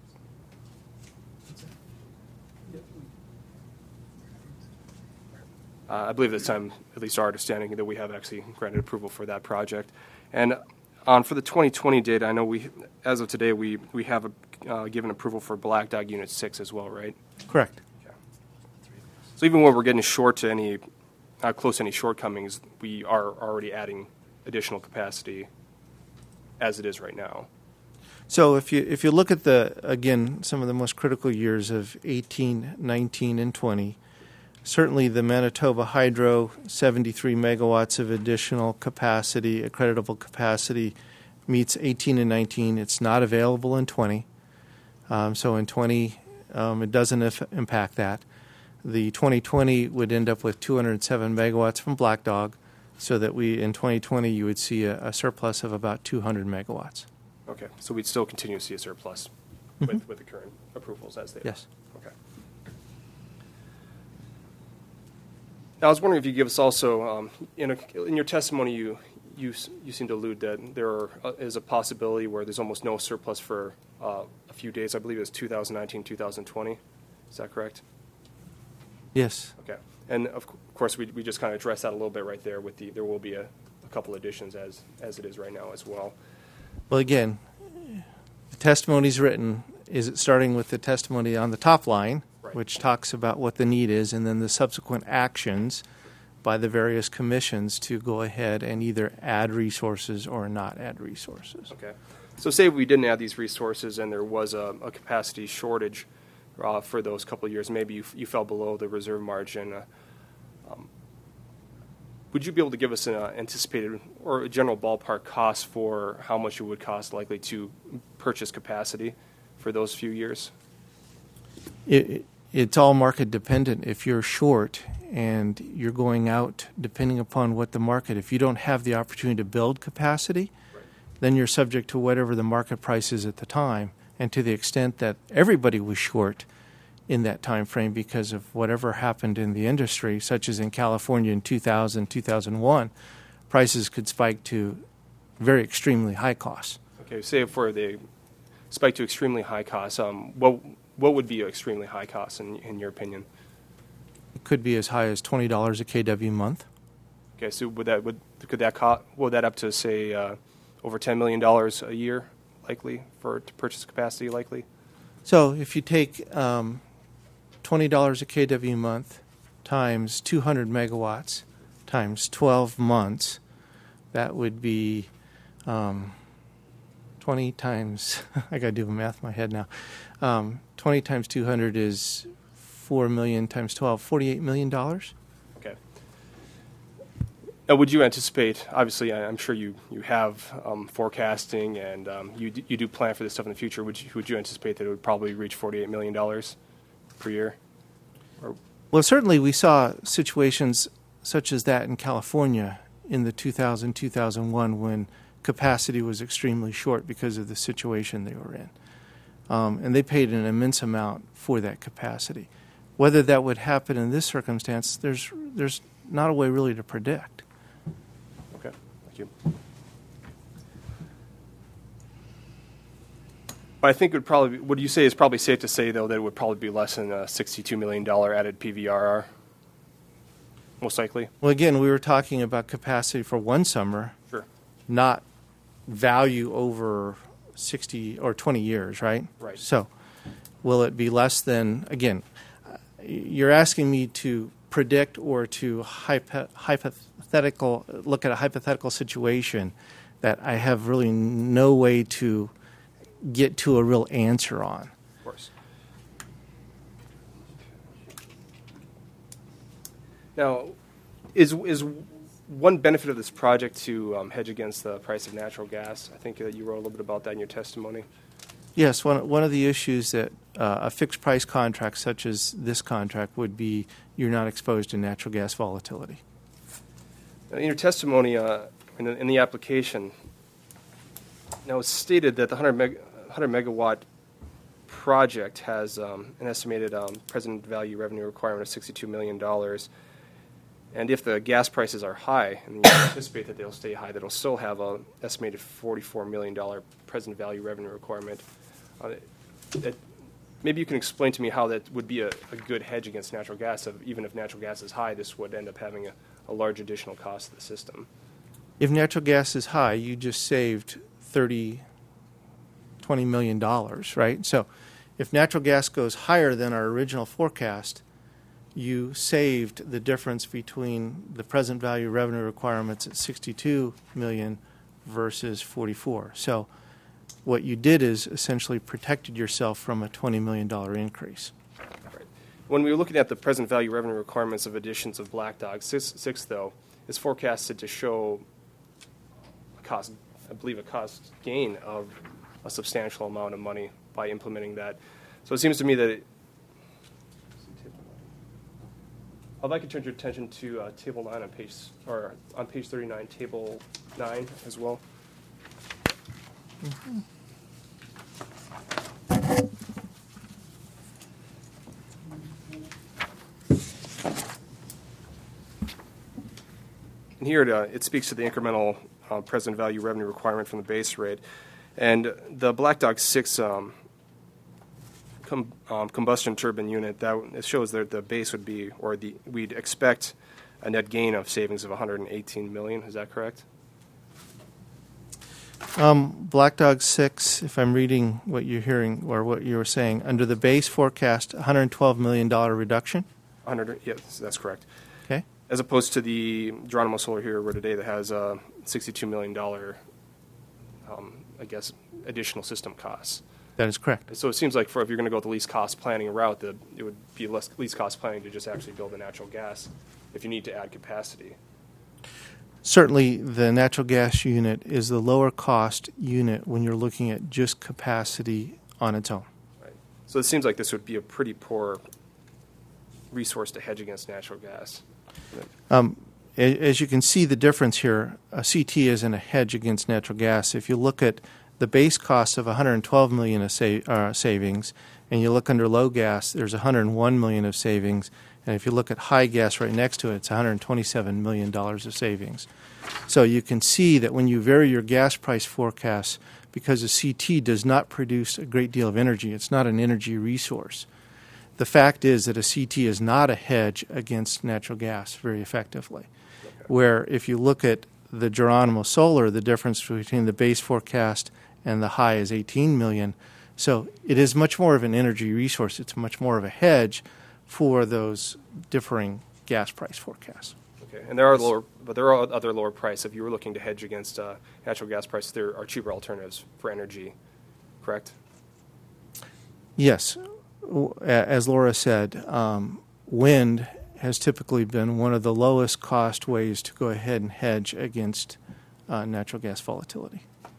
Uh, I believe this time, at least our understanding, that we have actually granted approval for that project. And on for the twenty twenty data, I know we, as of today, we we have a, uh, given approval for Black Dog Unit six as well, right? Correct. Okay. So even when we're getting short to any, not close to any shortcomings, we are already adding additional capacity as it is right now. So if you if you look at the, again, some of the most critical years of eighteen, nineteen, and twenty, certainly the Manitoba Hydro, seventy-three megawatts of additional capacity, accreditable capacity, meets eighteen and nineteen. It's not available in twenty. Um, so in twenty, um, it doesn't if, impact that. The twenty twenty would end up with two hundred seven megawatts from Black Dog, so that we, in twenty twenty, you would see a, a surplus of about two hundred megawatts. Okay, so we'd still continue to see a surplus Mm-hmm. with, with the current approvals as they are. Yes. Okay. Now, I was wondering if you could give us also, um, in, a, in your testimony, you, you s- you seem to allude that there are, uh, is a possibility where there's almost no surplus for uh, a few days. I believe it was two thousand nineteen, two thousand twenty. Is that correct? Yes. Okay. And of c- course, we, we just kind of addressed that a little bit right there with the, there will be a, a couple additions as, as it is right now as well. Well, again, the testimony's written, is it starting with the testimony on the top line, Right. which talks about what the need is, and then the subsequent actions by the various commissions to go ahead and either add resources or not add resources. Okay. So say we didn't add these resources and there was a, a capacity shortage uh, for those couple of years, maybe you, f- you fell below the reserve margin. Uh, um, would you be able to give us an uh, anticipated or a general ballpark cost for how much it would cost likely to purchase capacity for those few years? It, it, it's all market dependent. If you're short and you're going out, depending upon what the market, if you don't have the opportunity to build capacity, Right. then you're subject to whatever the market price is at the time. And to the extent that everybody was short in that time frame because of whatever happened in the industry, such as in California in two thousand, two thousand one, prices could spike to very extremely high costs. Okay, say for the spike to extremely high costs, um, what what would be an extremely high cost in, in your opinion? It could be as high as twenty dollars a K W month. Okay, so would that would could that cost would that up to say uh, over ten million dollars a year likely for to purchase capacity likely? So if you take um, twenty dollars a K W month times two hundred megawatts times twelve months, that would be um, twenty times, I got to do the math in my head now. Um, twenty times two hundred is four million times twelve, forty-eight million dollars. Okay. Now, would you anticipate? Obviously, I- I'm sure you you have um, forecasting and um, you d- you do plan for this stuff in the future. Would you would you anticipate that it would probably reach forty-eight million dollars per year? Or Well, certainly we saw situations such as that in California in the two thousand, two thousand one when capacity was extremely short because of the situation they were in. um, and they paid an immense amount for that capacity. Whether that would happen in this circumstance, there's there's not a way really to predict. Okay, thank you. But I think it would probably, would you say it's probably safe to say, though, that it would probably be less than a sixty-two million dollars added P V R R? Most likely? Well, again, we were talking about capacity for one summer, Sure. not value over sixty or twenty years, right? Right. So will it be less than, again, uh, you're asking me to predict or to hypo- hypothetical, look at a hypothetical situation that I have really no way to get to a real answer on. Of course. Now, is is one benefit of this project to um, hedge against the price of natural gas? I think that you wrote a little bit about that in your testimony. Yes, one one of the issues that uh, a fixed price contract such as this contract would be you're not exposed to natural gas volatility. Now, in your testimony, uh, in, the, in the application, now it's stated that the one hundred, meg, one hundred megawatt project has um, an estimated um, present value revenue requirement of sixty-two million dollars. And if the gas prices are high, and you anticipate that they'll stay high, that'll still have an estimated forty-four million dollars present value revenue requirement. Uh, that, maybe you can explain to me how that would be a, a good hedge against natural gas. Of, even if natural gas is high, this would end up having a, a large additional cost to the system. If natural gas is high, you just saved thirty, twenty million dollars, right? So if natural gas goes higher than our original forecast, you saved the difference between the present value revenue requirements at sixty-two million dollars versus forty-four. So what you did is essentially protected yourself from a twenty million dollars increase. Right. When we were looking at the present value revenue requirements of additions of Black Dog six, six though, is forecasted to show a cost, I believe, a cost gain of a substantial amount of money by implementing that. So it seems to me that it, I'd like to turn your attention to uh, Table nine on page, or on page thirty-nine, Table nine as well. Mm-hmm. And here it, uh, it speaks to the incremental uh, present value revenue requirement from the base rate. And the Black Dog six um, com, um, combustion turbine unit, that it shows that the base would be, or the we'd expect a net gain of savings of one hundred eighteen million dollars. Is that correct? Um, Black Dog six, if I'm reading what you're hearing or what you were saying, under the base forecast, one hundred twelve million dollars reduction? one hundred, yes, that's correct. Okay. As opposed to the Geronimo Solar here we're today that has a sixty-two million dollars, um, I guess, additional system costs. That is correct. So it seems like for if you're going to go with the least cost planning route, that it would be less least cost planning to just actually build the natural gas if you need to add capacity. Certainly, the natural gas unit is the lower cost unit when you're looking at just capacity on its own. Right. So it seems like this would be a pretty poor resource to hedge against natural gas. Um, a- as you can see the difference here, a C T isn't a hedge against natural gas. If you look at the base cost of one hundred twelve million dollars of sa- uh, savings, and you look under low gas, there's one hundred one million dollars of savings. And if you look at high gas right next to it, it's one hundred twenty-seven million dollars of savings. So you can see that when you vary your gas price forecasts, because a C T does not produce a great deal of energy, it's not an energy resource. The fact is that a C T is not a hedge against natural gas very effectively. Okay. Where if you look at the Geronimo Solar, the difference between the base forecast and the high is eighteen million dollars. So it is much more of an energy resource. It's much more of a hedge for those differing gas price forecasts. Okay, and there are lower, but there are other lower price. If you were looking to hedge against uh, natural gas prices, there are cheaper alternatives for energy, correct? Yes. W- As Laura said, um, wind has typically been one of the lowest cost ways to go ahead and hedge against uh, natural gas volatility.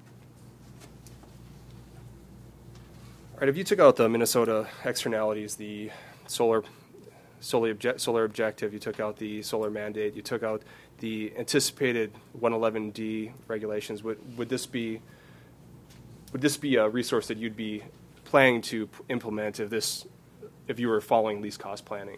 All right, if you took out the Minnesota externalities, the solar solar, object, solar objective, you took out the solar mandate, you took out the anticipated one eleven D regulations, would would this be would this be a resource that you'd be planning to p- implement if this, if you were following least cost planning?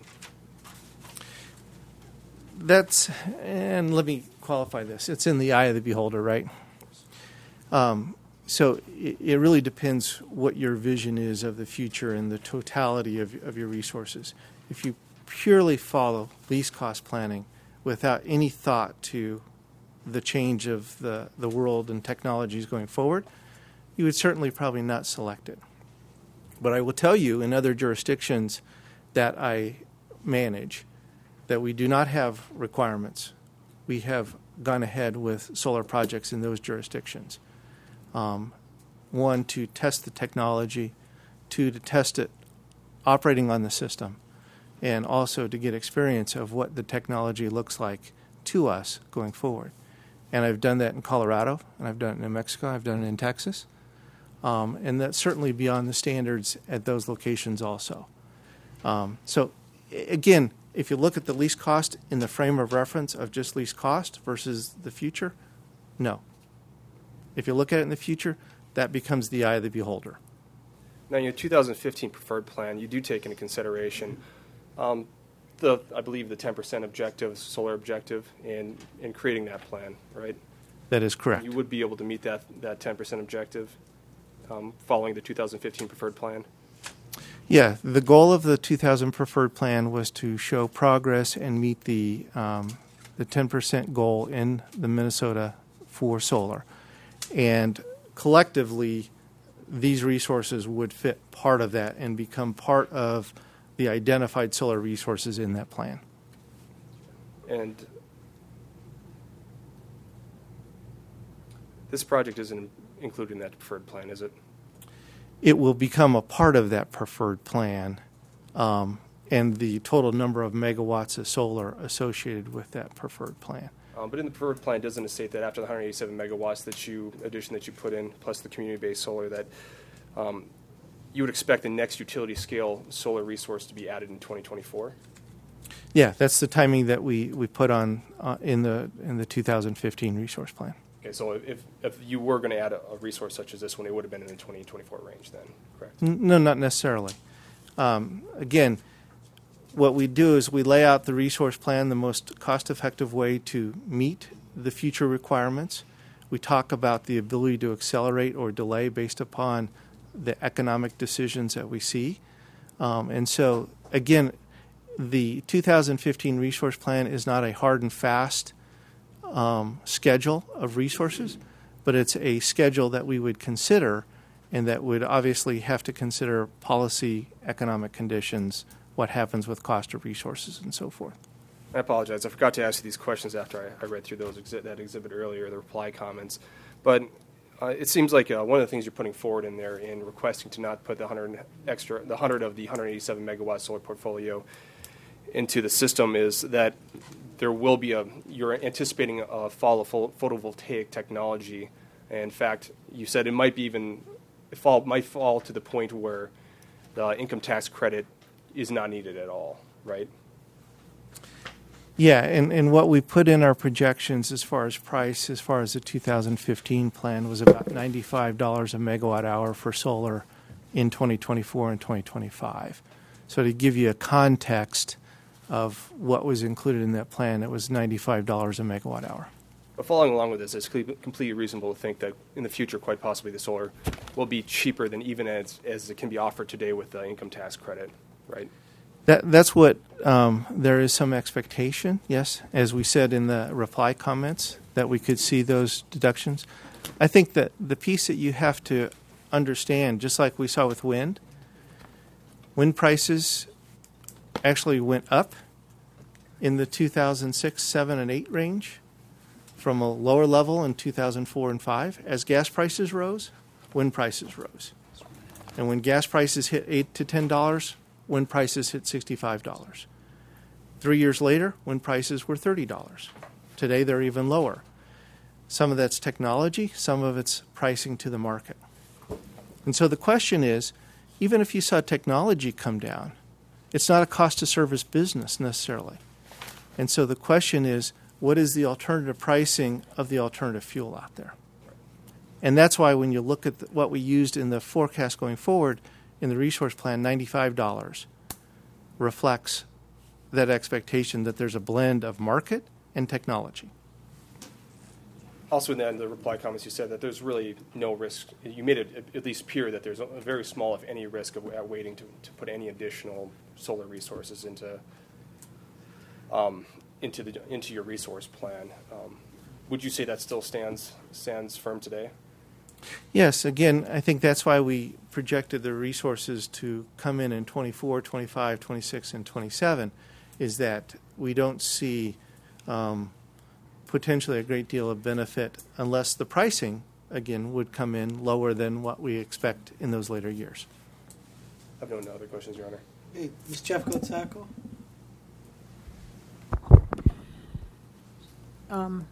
That's, and let me qualify this. It's in the eye of the beholder, right? Um, so it, it really depends what your vision is of the future and the totality of, of your resources. If you purely follow least cost planning without any thought to the change of the, the world and technologies going forward, you would certainly probably not select it. But I will tell you, in other jurisdictions that I manage, that we do not have requirements. We have gone ahead with solar projects in those jurisdictions. Um, one, to test the technology, two, to test it operating on the system, and also to get experience of what the technology looks like to us going forward. And I've done that in Colorado, and I've done it in New Mexico, I've done it in Texas. Um, and that's certainly beyond the standards at those locations also. Um, so, again, if you look at the least cost in the frame of reference of just least cost versus the future, no. If you look at it in the future, that becomes the eye of the beholder. Now, in your two thousand fifteen preferred plan, you do take into consideration um, the, I believe, the ten percent objective, solar objective, in, in creating that plan, right? That is correct. You would be able to meet that, that ten percent objective um, following the two thousand fifteen preferred plan? Yeah, the goal of the two thousand preferred plan was to show progress and meet the um, the ten percent goal in the Minnesota for solar. And collectively, these resources would fit part of that and become part of the identified solar resources in that plan. And this project isn't included in that preferred plan, is it? It will become a part of that preferred plan, um, and the total number of megawatts of solar associated with that preferred plan. Um, but in the preferred plan, doesn't it state that after the one hundred eighty-seven megawatts that you addition that you put in, plus the community-based solar, that um, you would expect the next utility-scale solar resource to be added in twenty twenty-four? Yeah, that's the timing that we, we put on uh, in the in the two thousand fifteen resource plan. Okay, so if if you were going to add a, a resource such as this one, it would have been in the twenty twenty-four range then, correct? N- No, not necessarily. Um, again, what we do is we lay out the resource plan, the most cost-effective way to meet the future requirements. We talk about the ability to accelerate or delay based upon the economic decisions that we see. Um, and so, again, the two thousand fifteen resource plan is not a hard and fast um, schedule of resources, but it's a schedule that we would consider and that would obviously have to consider policy, economic conditions, what happens with cost of resources, and so forth. I apologize. I forgot to ask you these questions after I, I read through those exhi- that exhibit earlier, the reply comments. But uh, it seems like uh, one of the things you're putting forward in there in requesting to not put the one hundred extra, the one hundred of the one hundred eighty-seven megawatt solar portfolio into the system is that there will be a, you're anticipating a fall of pho- photovoltaic technology. And in fact, you said it might be even, it fall, might fall to the point where the income tax credit is not needed at all, right? Yeah, and, and what we put in our projections as far as price, as far as the two thousand fifteen plan, was about ninety-five dollars a megawatt hour for solar in twenty twenty-four and twenty twenty-five. So to give you a context of what was included in that plan, it was ninety-five dollars a megawatt hour. But following along with this, it's cle- completely reasonable to think that in the future, quite possibly, the solar will be cheaper than even as, as it can be offered today with the income tax credit, right? That, that's what um, there is some expectation, yes, as we said in the reply comments, that we could see those deductions. I think that the piece that you have to understand, just like we saw with wind, wind prices actually went up in the two thousand six, seven, and eight range from a lower level in two thousand four and five. As gas prices rose, wind prices rose. And when gas prices hit eight to ten dollars, wind prices hit sixty-five dollars. Three years later, wind prices were thirty dollars. Today, they're even lower. Some of that's technology, some of it's pricing to the market. And so the question is, even if you saw technology come down, it's not a cost-to-service business necessarily. And so the question is, what is the alternative pricing of the alternative fuel out there? And that's why when you look at the, what we used in the forecast going forward, in the resource plan, ninety-five dollars, reflects that expectation that there's a blend of market and technology. Also, in the, in the reply comments, you said that there's really no risk. You made it at least appear that there's a very small, if any, risk of uh, waiting to, to put any additional solar resources into um, into the into your resource plan. Um, would you say that still stands stands firm today? Yes, again, I think that's why we projected the resources to come in in twenty-four, twenty-five, twenty-six, and twenty-seven, is that we don't see um, potentially a great deal of benefit unless the pricing, again, would come in lower than what we expect in those later years. I have no other questions, Your Honor. Hey, Miz Jeffco Taco? Um,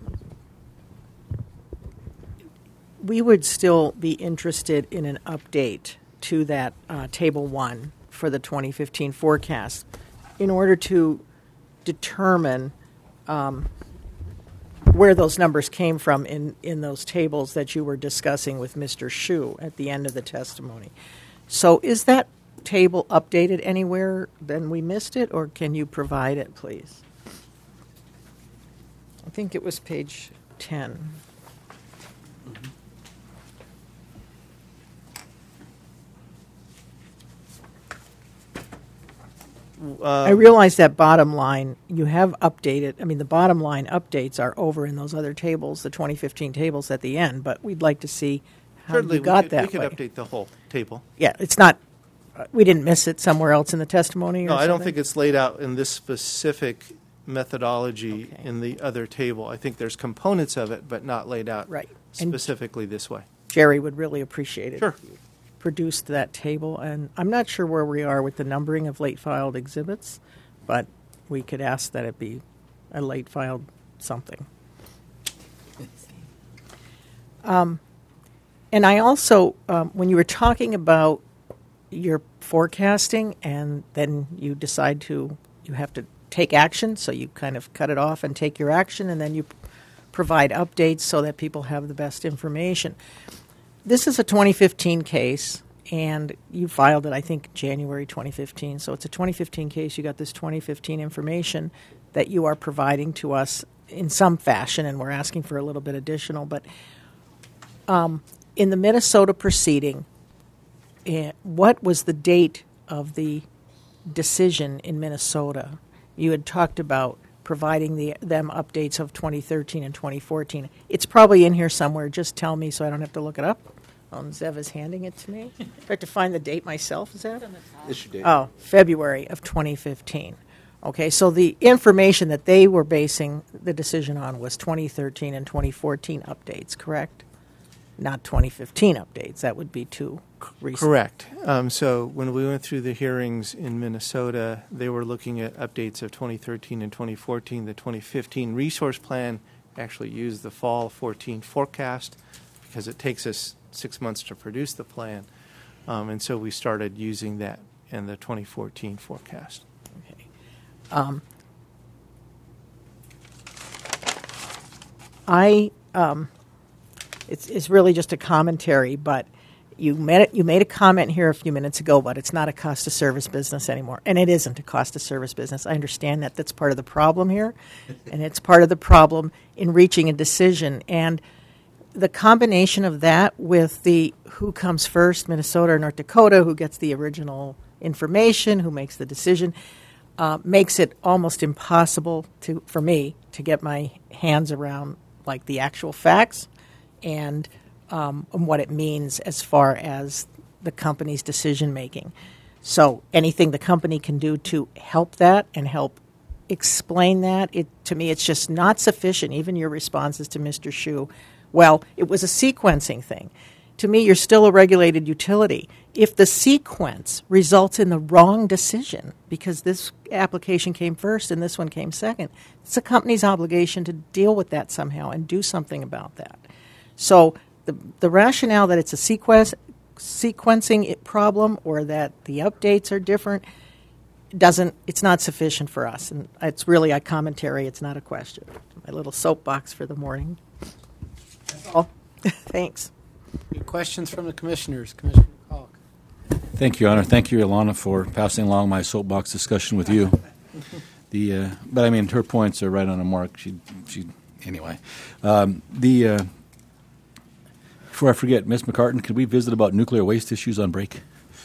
we would still be interested in an update to that uh, Table one for the twenty fifteen forecast in order to determine um, where those numbers came from in, in those tables that you were discussing with Mister Shu at the end of the testimony. So is that table updated anywhere? Then we missed it, or can you provide it, please? I think it was page ten. Mm-hmm. Uh, I realize that bottom line, you have updated, I mean, the bottom line updates are over in those other tables, the twenty fifteen tables at the end, but we'd like to see how certainly you got we could, that we could way. update the whole table. Yeah, it's not, uh, we didn't miss it somewhere else in the testimony or No, I don't something? think it's laid out in this specific methodology Okay. in the other table. I think there's components of it, but not laid out Right. And- specifically this way. Jerry would really appreciate it. Sure. if you Produced that table, and I'm not sure where we are with the numbering of late filed exhibits, but we could ask that it be a late filed something. Um, and I also, um, when you were talking about your forecasting, and then you decide to, you have to take action, so you kind of cut it off and take your action, and then you p- provide updates so that people have the best information. This is a twenty fifteen case, and you filed it, I think, January twenty fifteen. So it's a twenty fifteen case. You got this twenty fifteen information that you are providing to us in some fashion, and we're asking for a little bit additional. But um, in the Minnesota proceeding, eh, what was the date of the decision in Minnesota? You had talked about providing the, them updates of twenty thirteen and twenty fourteen. It's probably in here somewhere. Just tell me so I don't have to look it up. Um, Zev is handing it to me. I have to find the date myself, Zev? Issue date. Oh, February of twenty fifteen. Okay, so the information that they were basing the decision on was twenty thirteen and twenty fourteen updates, correct? Not twenty fifteen updates. That would be too recent. Correct. Um, so when we went through the hearings in Minnesota, they were looking at updates of twenty thirteen and twenty fourteen. The twenty fifteen resource plan actually used the fall fourteen forecast because it takes us six months to produce the plan. Um, and so we started using that in the twenty fourteen forecast. Okay. Um, I um, it's it's really just a commentary, but you made it, you made a comment here a few minutes ago, but it's not a cost of service business anymore, and it isn't a cost of service business. I understand that that's part of the problem here, and it's part of the problem in reaching a decision. And the combination of that with the who comes first, Minnesota or North Dakota, who gets the original information, who makes the decision, uh, makes it almost impossible to for me to get my hands around like the actual facts and, um, and what it means as far as the company's decision making. So anything the company can do to help that and help explain that, it to me it's just not sufficient. Even your responses to Mister Shu, well, it was a sequencing thing. To me, you're still a regulated utility. If the sequence results in the wrong decision, because this application came first and this one came second, it's the company's obligation to deal with that somehow and do something about that. So the the rationale that it's a sequence, sequencing it problem or that the updates are different doesn't, it's not sufficient for us. And it's really a commentary, it's not a question. My little soapbox for the morning. That's all. Thanks. Any questions from the commissioners? Commissioner Kalk. Thank you, Your Honor. Thank you, Ilana, for passing along my soapbox discussion with you. The, uh, but I mean, her points are right on the mark. She, she, anyway. Um, the uh, before I forget, Miz McCartan, could we visit about nuclear waste issues on break?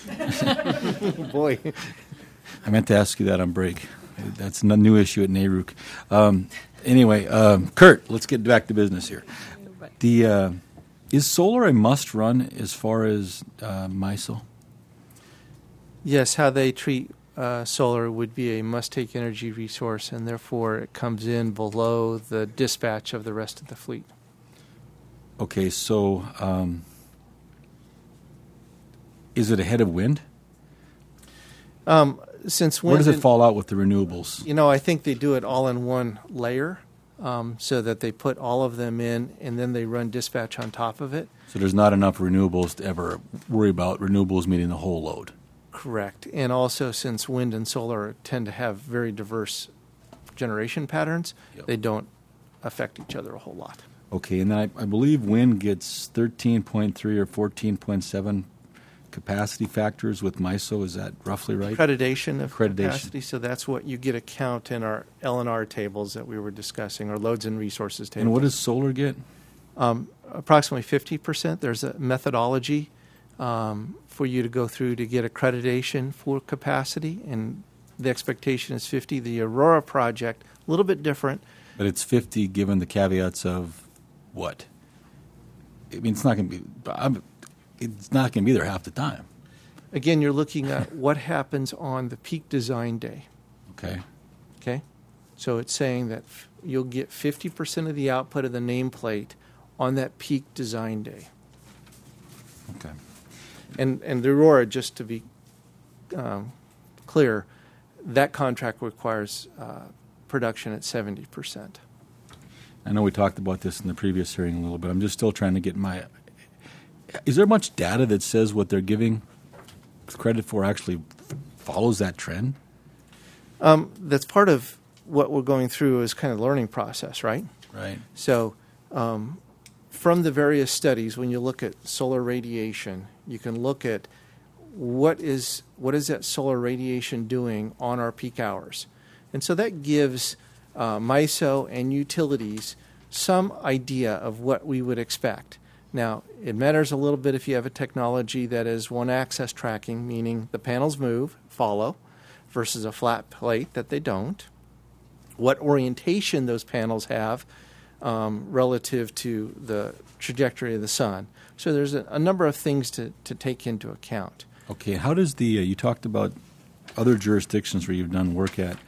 Boy. I meant to ask you that on break. That's a new issue at N A R U C. Um, anyway, um, Kurt, let's get back to business here. The uh, is solar a must run as far as uh, MISO? Yes, how they treat uh, solar would be a must-take energy resource, and therefore it comes in below the dispatch of the rest of the fleet. Okay, so um, is it ahead of wind? Um, since wind Where does it and- fall out with the renewables? You know, I think they do it all in one layer, um, so that they put all of them in, and then they run dispatch on top of it. So there's not enough renewables to ever worry about renewables meeting the whole load. Correct. And also, since wind and solar tend to have very diverse generation patterns, Yep. they don't affect each other a whole lot. Okay, and then I, I believe wind gets thirteen point three or fourteen point seven capacity factors with MISO. Is that roughly right? Accreditation of Accreditation. capacity, so that's what you get a count in our L and R tables that we were discussing, or loads and resources tables. And what does solar get? Um, approximately fifty percent. There's a methodology um, for you to go through to get accreditation for capacity, and the expectation is fifty. The Aurora project, a little bit different. But it's fifty given the caveats of what? I mean, it's not going to be. I'm, it's not going to be there half the time. Again, you're looking at what happens on the peak design day. Okay. Okay? So it's saying that f- you'll get fifty percent of the output of the nameplate on that peak design day. Okay. And, and the Aurora, just to be um, clear, that contract requires uh, production at seventy percent. I know we talked about this in the previous hearing a little bit. I'm just still trying to get my. Is there much data that says what they're giving credit for actually follows that trend? Um, that's part of what we're going through is kind of learning process, right? Right. So um, from the various studies, when you look at solar radiation, you can look at what is what is that solar radiation doing on our peak hours. And so that gives uh, MISO and utilities some idea of what we would expect. Now, it matters a little bit if you have a technology that is one-axis tracking, meaning the panels move, follow, versus a flat plate that they don't. What orientation those panels have um, relative to the trajectory of the sun. So there's a, a number of things to, to take into account. Okay. How does the uh, you talked about other jurisdictions where you've done work at?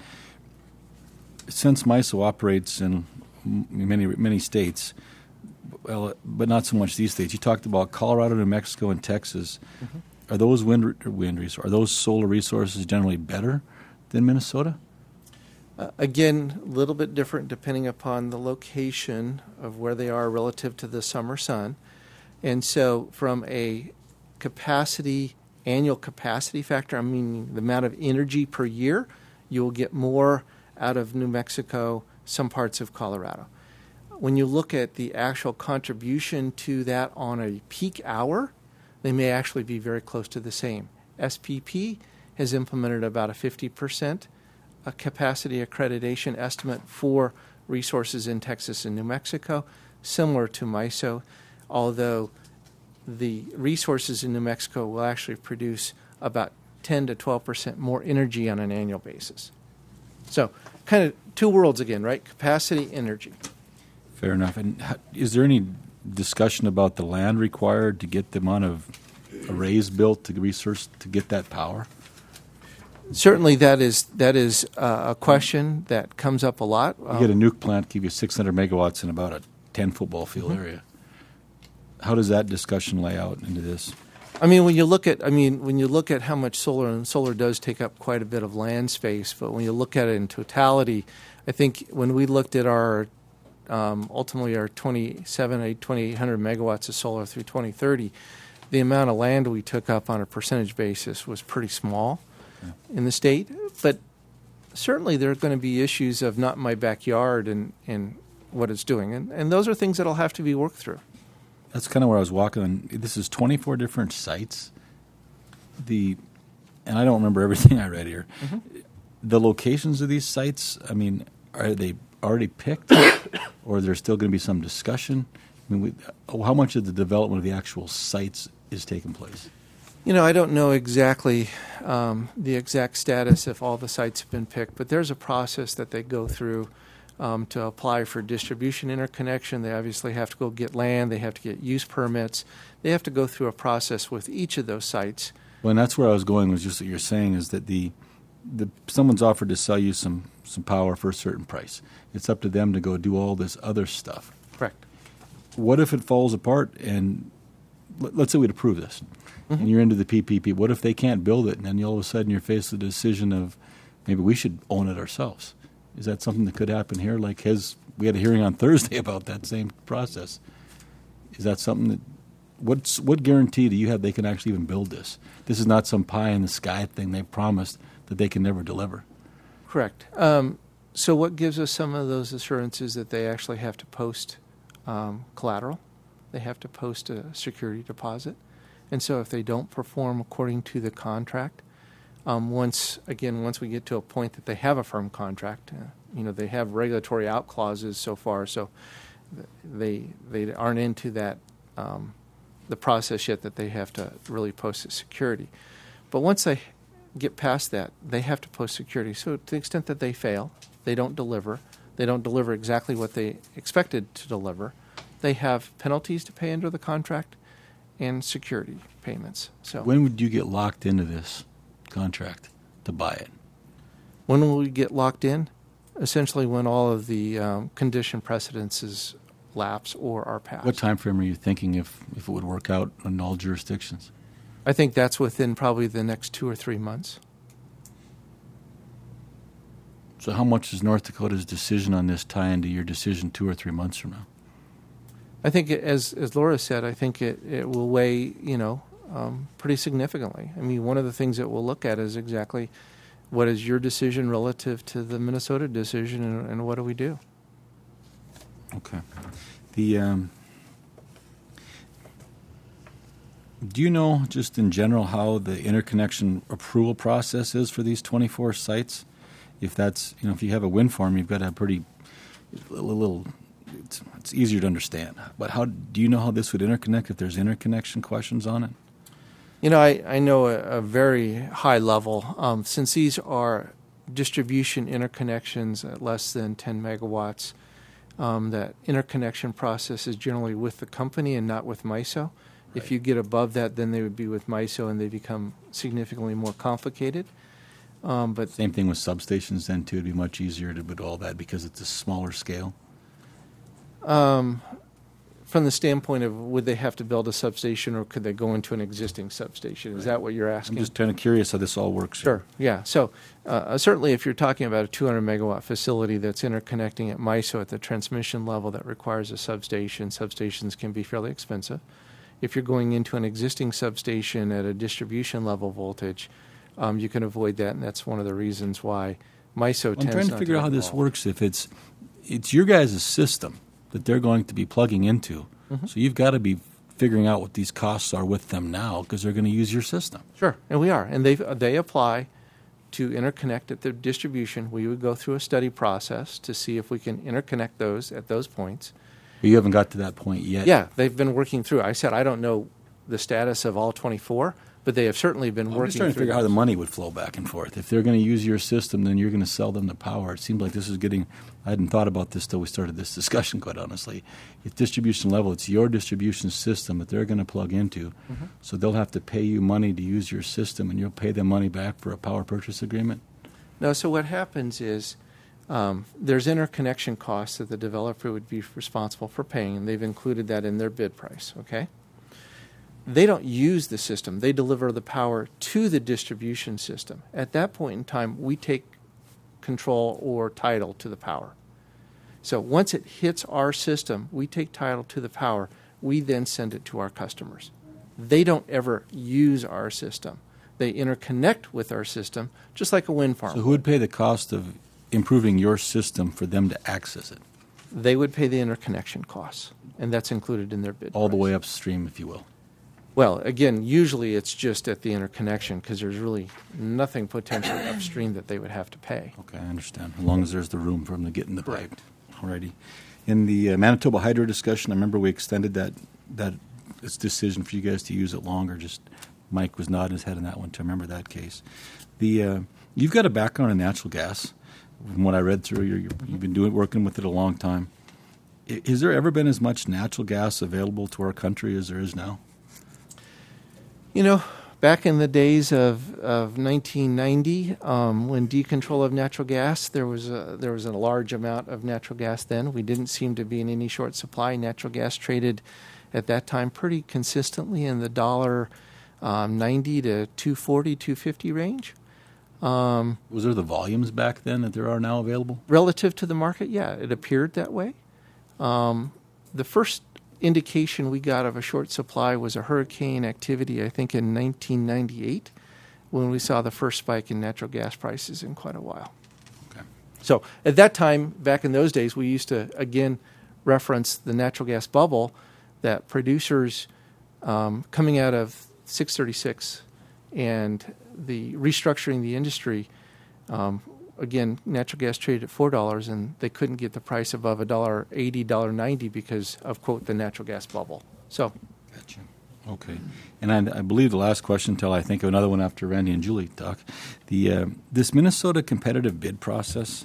Since MISO operates in m- many many states, well, but not so much these states. You talked about Colorado, New Mexico, and Texas. Mm-hmm. Are those wind re- wind resources? Are those solar resources generally better than Minnesota? Uh, again, a little bit different depending upon the location of where they are relative to the summer sun. And so from a capacity, annual capacity factor, I mean the amount of energy per year, you will get more out of New Mexico, some parts of Colorado. When you look at the actual contribution to that on a peak hour, they may actually be very close to the same. S P P has implemented about a fifty percent a capacity accreditation estimate for resources in Texas and New Mexico, similar to MISO, although the resources in New Mexico will actually produce about ten to twelve percent more energy on an annual basis. So kind of two worlds again, right? Capacity, energy. Fair enough. And how, is there any discussion about the land required to get the amount of arrays built to research to get that power? Certainly, that is that is uh, a question that comes up a lot. You get a nuke plant, give you six hundred megawatts in about a ten football field Mm-hmm. area. How does that discussion lay out into this? I mean, when you look at, I mean, when you look at how much solar, and solar does take up quite a bit of land space, but when you look at it in totality, I think when we looked at our, um, ultimately our twenty-seven, twenty-eight hundred megawatts of solar through twenty thirty, the amount of land we took up on a percentage basis was pretty small yeah. in the state. But certainly there are going to be issues of not in my backyard and, and what it's doing. And, and those are things that will have to be worked through. That's kind of where I was walking. This is twenty-four different sites the, and I don't remember everything I read here. Mm-hmm. The locations of these sites, I mean, are they already picked, or is there still going to be some discussion? I mean, we, how much of the development of the actual sites is taking place? You know, I don't know exactly um, the exact status if all the sites have been picked, but there's a process that they go through um, to apply for distribution interconnection. They obviously have to go get land. They have to get use permits. They have to go through a process with each of those sites. Well, and that's where I was going, was just what you're saying is that the, the someone's offered to sell you some, some power for a certain price. It's up to them to go do all this other stuff. Correct. What if it falls apart and let, let's say we'd approve this, mm-hmm. and you're into the P P P. What if they can't build it, and then all of a sudden you're faced with the decision of maybe we should own it ourselves? Is that something that could happen here? Like his, we had a hearing on Thursday about that same process. Is that something that, what's, what guarantee do you have they can actually even build this? This is not some pie in the sky thing they've promised that they can never deliver. Correct. Um, so what gives us some of those assurances that they actually have to post um, collateral? They have to post a security deposit. And so if they don't perform according to the contract, um, once, again, once we get to a point that they have a firm contract, uh, you know, they have regulatory out clauses so far, so they they aren't into that, um, the process yet that they have to really post a security. But once they get past that, they have to post security. So to the extent that they fail, they don't deliver, they don't deliver exactly what they expected to deliver, they have penalties to pay under the contract and security payments. So when would you get locked into this contract to buy it? When will we get locked in? Essentially when all of the um, condition precedences lapse or are passed. What time frame are you thinking if, if it would work out in all jurisdictions? I think that's within probably the next two or three months. So how much does North Dakota's decision on this tie into your decision two or three months from now? I think, it, as as Laura said, I think it, it will weigh, you know, um, pretty significantly. I mean, one of the things that we'll look at is exactly what is your decision relative to the Minnesota decision, and, and what do we do? Okay. The um, do you know, just in general, how the interconnection approval process is for these twenty-four sites? If that's, you know, if you have a wind farm, you've got to have pretty a little. It's, it's easier to understand. But how do you know how this would interconnect if there's interconnection questions on it? You know, I, I know a, a very high level. Um, since these are distribution interconnections at less than ten megawatts, um, that interconnection process is generally with the company and not with MISO. Right. If you get above that, then they would be with MISO, and they become significantly more complicated. Um, but same thing with substations then, too. It would be much easier to do all that because it's a smaller scale. Um, from the standpoint of would they have to build a substation, or could they go into an existing substation? Is right. that what you're asking? I'm just kind of curious how this all works. Sure, yeah. So uh, certainly if you're talking about a two hundred megawatt facility that's interconnecting at MISO at the transmission level that requires a substation, substations can be fairly expensive. If you're going into an existing substation at a distribution level voltage, um, you can avoid that, and that's one of the reasons why MISO well, tends I'm trying to not figure to out how involve. this works. If it's it's your guys' system that they're going to be plugging into. Mm-hmm. So you've got to be figuring out what these costs are with them now because they're going to use your system. Sure, and we are. And they they apply to interconnect at the distribution. We would go through a study process to see if we can interconnect those at those points. But you haven't got to that point yet. Yeah, they've been working through. I said I don't know the status of all twenty-four, but they have certainly been I'm working just trying to through figure out how those. the money would flow back and forth. If they're going to use your system, then you're going to sell them the power. It seems like this is getting – I hadn't thought about this till we started this discussion, quite honestly. At distribution level, it's your distribution system that they're going to plug into. Mm-hmm. So they'll have to pay you money to use your system, and you'll pay them money back for a power purchase agreement? No, so what happens is um, there's interconnection costs that the developer would be responsible for paying, and they've included that in their bid price, okay? They don't use the system. They deliver the power to the distribution system. At that point in time, we take control or title to the power. So once it hits our system, we take title to the power. We then send it to our customers. They don't ever use our system. They interconnect with our system, just like a wind farm. So who would pay the cost of improving your system for them to access it? They would pay the interconnection costs, and that's included in their bid All price. the way upstream, if you will. Well, again, usually it's just at the interconnection because there's really nothing potentially upstream that they would have to pay. Okay, I understand. As long as there's the room for them to get in the Right. pipe. Alrighty. In the uh, Manitoba Hydro discussion, I remember we extended that that its decision for you guys to use it longer. Just Mike was nodding his head on that one to remember that case. The uh, you've got a background in natural gas. From what I read through, you're, you're, you've been doing working with it a long time. I, has there ever been as much natural gas available to our country as there is now? You know, back in the days of, of nineteen ninety, um, when decontrol of natural gas, there was a, there was a large amount of natural gas then. We didn't seem to be in any short supply. Natural gas traded at that time pretty consistently in the dollar um, ninety to two forty, two fifty range. Um, Was there the volumes back then that there are now available? relative to the market, yeah, it appeared that way. Um, the first indication we got of a short supply was a hurricane activity, I think, in nineteen ninety-eight, when we saw the first spike in natural gas prices in quite a while. Okay. So at that time, back in those days, we used to, again, reference the natural gas bubble that producers um, coming out of six thirty-six and the restructuring the industry, um, again, natural gas traded at four dollars, and they couldn't get the price above one dollar eighty, one dollar ninety because of, quote, the natural gas bubble. So, Gotcha. Okay. And I, I believe the last question, until I think of another one after Randy and Julie talk, the uh, this Minnesota competitive bid process,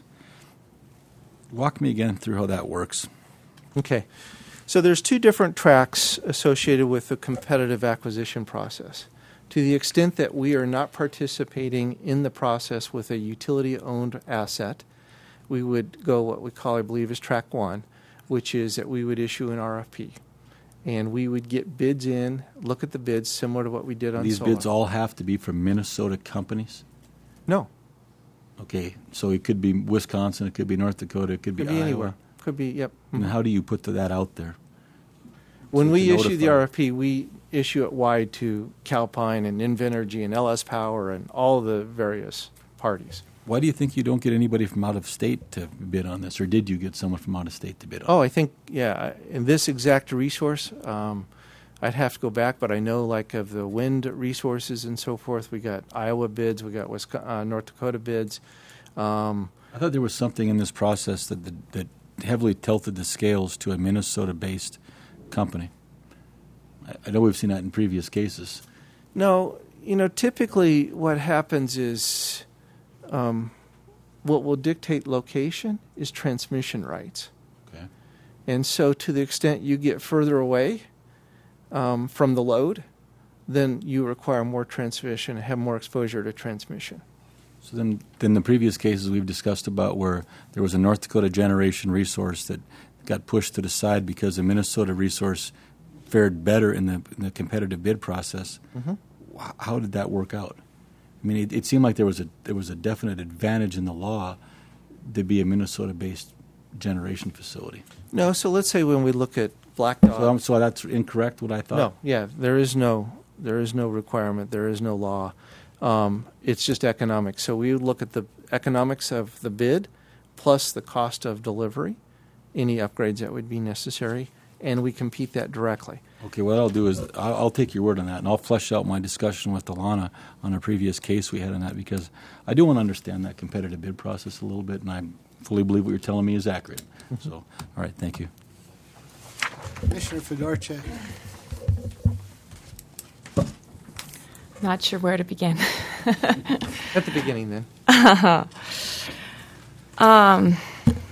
walk me again through how that works. okay. So there's two different tracks associated with the competitive acquisition process. To the extent that we are not participating in the process with a utility-owned asset, we would go what we call, I believe, is track one, which is that we would issue an R F P. And we would get bids in, look at the bids, similar to what we did on These solar. bids all have to be from Minnesota companies? No, Okay. So it could be Wisconsin, it could be North Dakota, it could be, could be Iowa. anywhere. Could be, yep. And how do you put that out there? When So we to issue the notify- R F P, we issue it wide to Calpine and Invenergy and L S Power and all the various parties. Why do you think you don't get anybody from out of state to bid on this, or did you get someone from out of state to bid on Oh, I think, yeah, in this exact resource, um, I'd have to go back, but I know, like, of the wind resources and so forth, we got Iowa bids, we got Wisconsin, uh, North Dakota bids. Um, I thought there was something in this process that, that, that heavily tilted the scales to a Minnesota-based company. I, I know we've seen that in previous cases. no, you know, typically what happens is um, what will dictate location is transmission rights. Okay. And so to the extent you get further away um, from the load, then you require more transmission and have more exposure to transmission. So then, then the previous cases we've discussed about where there was a North Dakota generation resource that got pushed to the side because the Minnesota resource fared better in the, in the competitive bid process. Mm-hmm. Wh- How did that work out? I mean, it, it seemed like there was a there was a definite advantage in the law to be a Minnesota-based generation facility. No, so let's say when we look at Black Dog. So, um, so that's incorrect. What I thought. No, yeah, there is no there is no requirement, there is no law. Um, it's just economics. So we would look at the economics of the bid plus the cost of delivery, any upgrades that would be necessary, and we compete that directly. Okay, what I'll do is I'll, I'll take your word on that, and I'll flesh out my discussion with Alana on a previous case we had on that, because I do want to understand that competitive bid process a little bit, and I fully believe what you're telling me is accurate. So, all right, thank you. Commissioner Fedorchak. Not sure where to begin. At the beginning, then. um,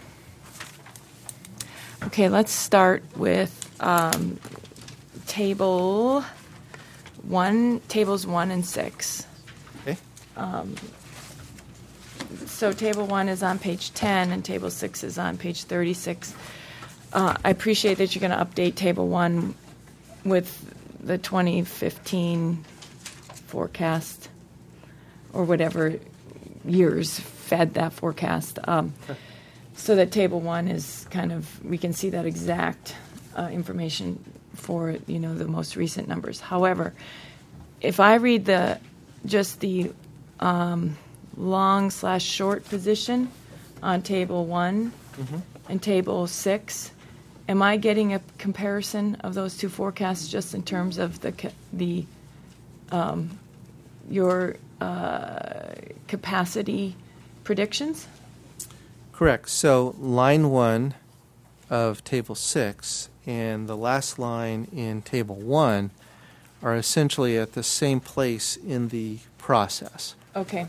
okay, let's start with um, table one, tables one and six. Okay. Um, so table one is on page ten, and table six is on page thirty-six. Uh, I appreciate that you're going to update table one with the twenty fifteen forecast, or whatever years fed that forecast, um, so that table one is kind of, we can see that exact uh, information for, you know, the most recent numbers. However, if I read the just the um, long slash short position on table one Mm-hmm. and table six, am I getting a comparison of those two forecasts just in terms of the ca- the um, your uh, capacity predictions? Correct. So line one of table six and the last line in table one are essentially at the same place in the process. Okay.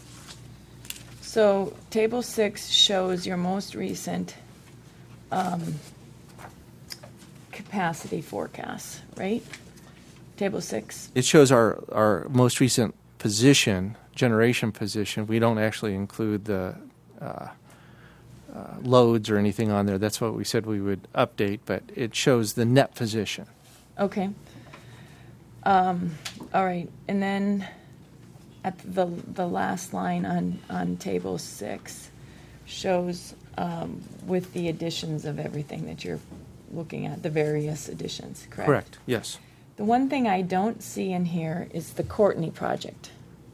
So table six shows your most recent um, capacity forecasts, right? Table six. It shows our, our most recent position, generation position. We don't actually include the uh, uh, loads or anything on there. That's what we said we would update, but it shows the net position. Okay. Um, all right. And then at the the last line on, on table six shows um, with the additions of everything that you're looking at, the various additions, correct? Correct, yes. The one thing I don't see in here is the Courtney project.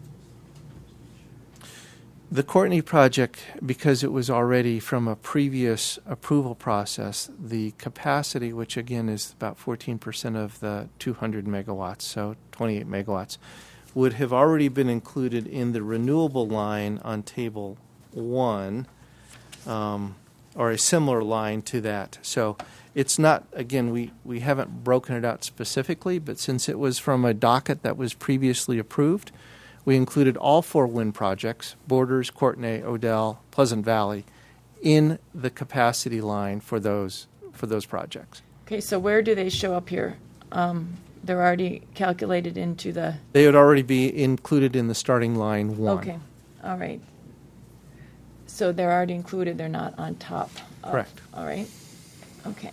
The Courtney project, because it was already from a previous approval process, the capacity, which again is about fourteen percent of the two hundred megawatts, so twenty-eight megawatts, would have already been included in the renewable line on table one, um, or a similar line to that. So it's not, again, we, we haven't broken it out specifically, but since it was from a docket that was previously approved, we included all four wind projects, Borders, Courtenay, Odell, Pleasant Valley, in the capacity line for those for those projects. Okay, so where do they show up here? Um, they're already calculated into the... They would already be included in the starting line one. Okay, all right. So they're already included, they're not on top of... Correct. All right, okay.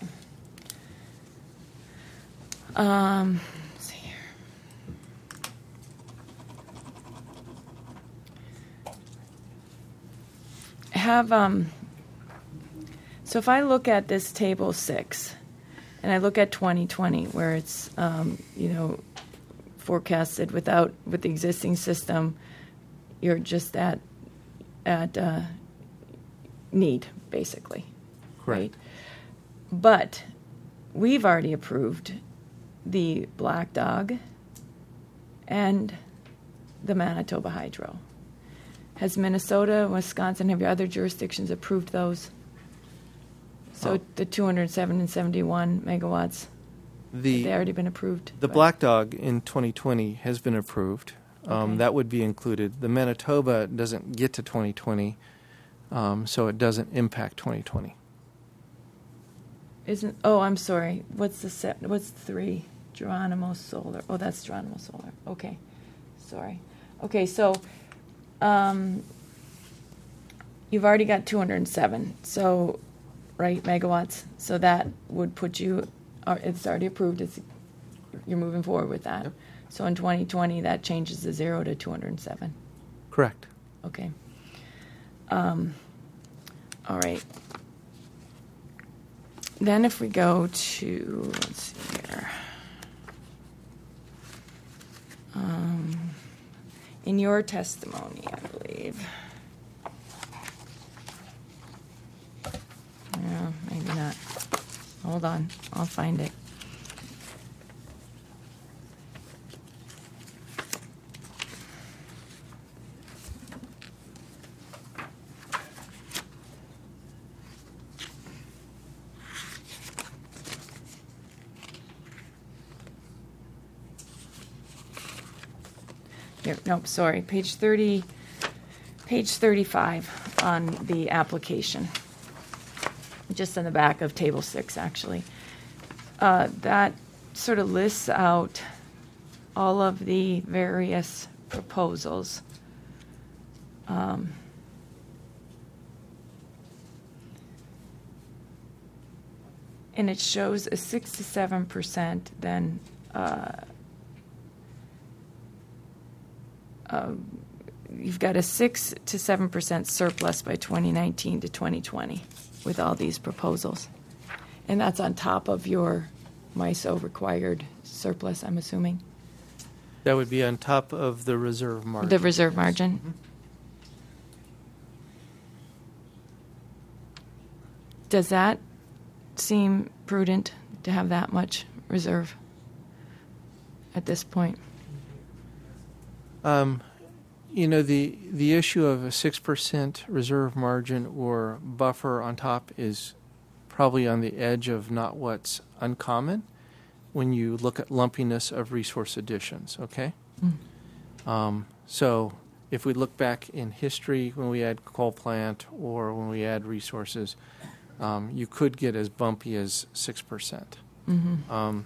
Um, let's see here. Have, um, so if I look at this table six, and I look at twenty twenty, where it's, um, you know, forecasted without, with the existing system, you're just at, at uh, need, basically. Correct. Right? But we've already approved the Black Dog and the Manitoba Hydro. Has Minnesota, Wisconsin, have your other jurisdictions approved those? So Oh. the two hundred seven and seventy-one megawatts, The they already been approved? The Right. Black Dog in twenty twenty has been approved. Um, Okay. That would be included. The Manitoba doesn't get to twenty twenty, um, so it doesn't impact twenty twenty. Isn't, oh, I'm sorry. What's the set, what's three? Geronimo Solar. Oh, that's Geronimo Solar. Okay. Sorry. Okay, so um, you've already got two hundred seven, so, right, megawatts. So that would put you, uh, it's already approved. It's, you're moving forward with that. Yep. So in twenty twenty, that changes the zero to two hundred seven. Correct. Okay. Um, all right. Then if we go to, let's see here. Um, in your testimony, I believe. No, maybe not. Hold on. I'll find it. Here, nope, sorry, page thirty, page thirty-five on the application. Just in the back of table six, actually. Uh, that sort of lists out all of the various proposals. Um, and it shows a six to seven percent then uh, Um, you've got a six to seven percent surplus by twenty nineteen to twenty twenty with all these proposals, and that's on top of your M I S O required surplus, I'm assuming. That would be on top of the reserve margin. The reserve margin. Mhm. Does that seem prudent to have that much reserve at this point? Um, you know, the the issue of a six percent reserve margin or buffer on top is probably on the edge of not what's uncommon when you look at lumpiness of resource additions, okay? Mm. Um, so if we look back in history when we add coal plant or when we add resources, um, you could get as bumpy as six percent. Mm-hmm. Um,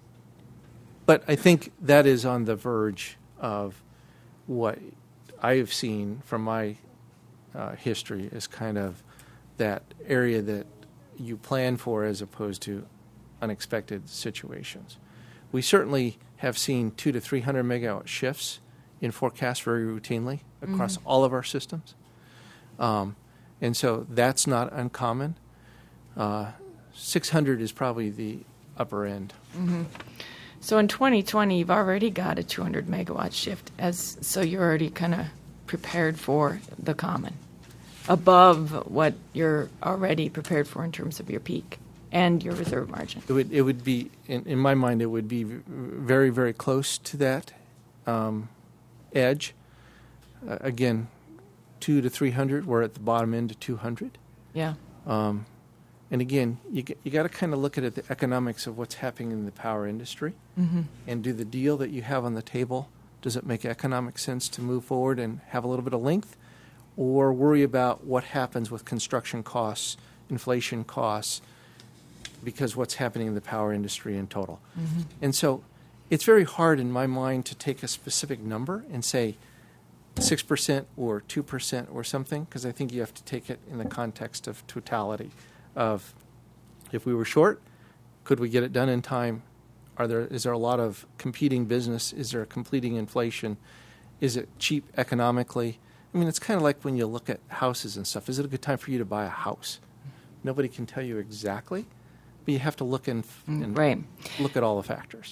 but I think that is on the verge of what I have seen from my uh, history is kind of that area that you plan for as opposed to unexpected situations. We certainly have seen two to three hundred megawatt shifts in forecasts very routinely across mm-hmm. all of our systems, um, and so that's not uncommon. Uh, six hundred is probably the upper end. Mm-hmm. So in twenty twenty, you've already got a two hundred megawatt shift, as so you're already kind of prepared for the common, above what you're already prepared for in terms of your peak and your reserve margin. It would, it would be, in, in my mind, it would be very, very close to that um, edge. Uh, again, two to three hundred. We're at the bottom end of two hundred. Yeah. Um, and again, you you got to kind of look at it, the economics of what's happening in the power industry, mm-hmm. and do the deal that you have on the table. Does it make economic sense to move forward and have a little bit of length, or worry about what happens with construction costs, inflation costs, because what's happening in the power industry in total? Mm-hmm. And so it's very hard in my mind to take a specific number and say six percent or two percent or something, because I think you have to take it in the context of totality of if we were short, could we get it done in time? Are there, is there a lot of competing business? Is there a completing inflation? Is it cheap economically? I mean, it's kind of like when you look at houses and stuff. Is it a good time for you to buy a house? Nobody can tell you exactly, but you have to look in and right. look at all the factors.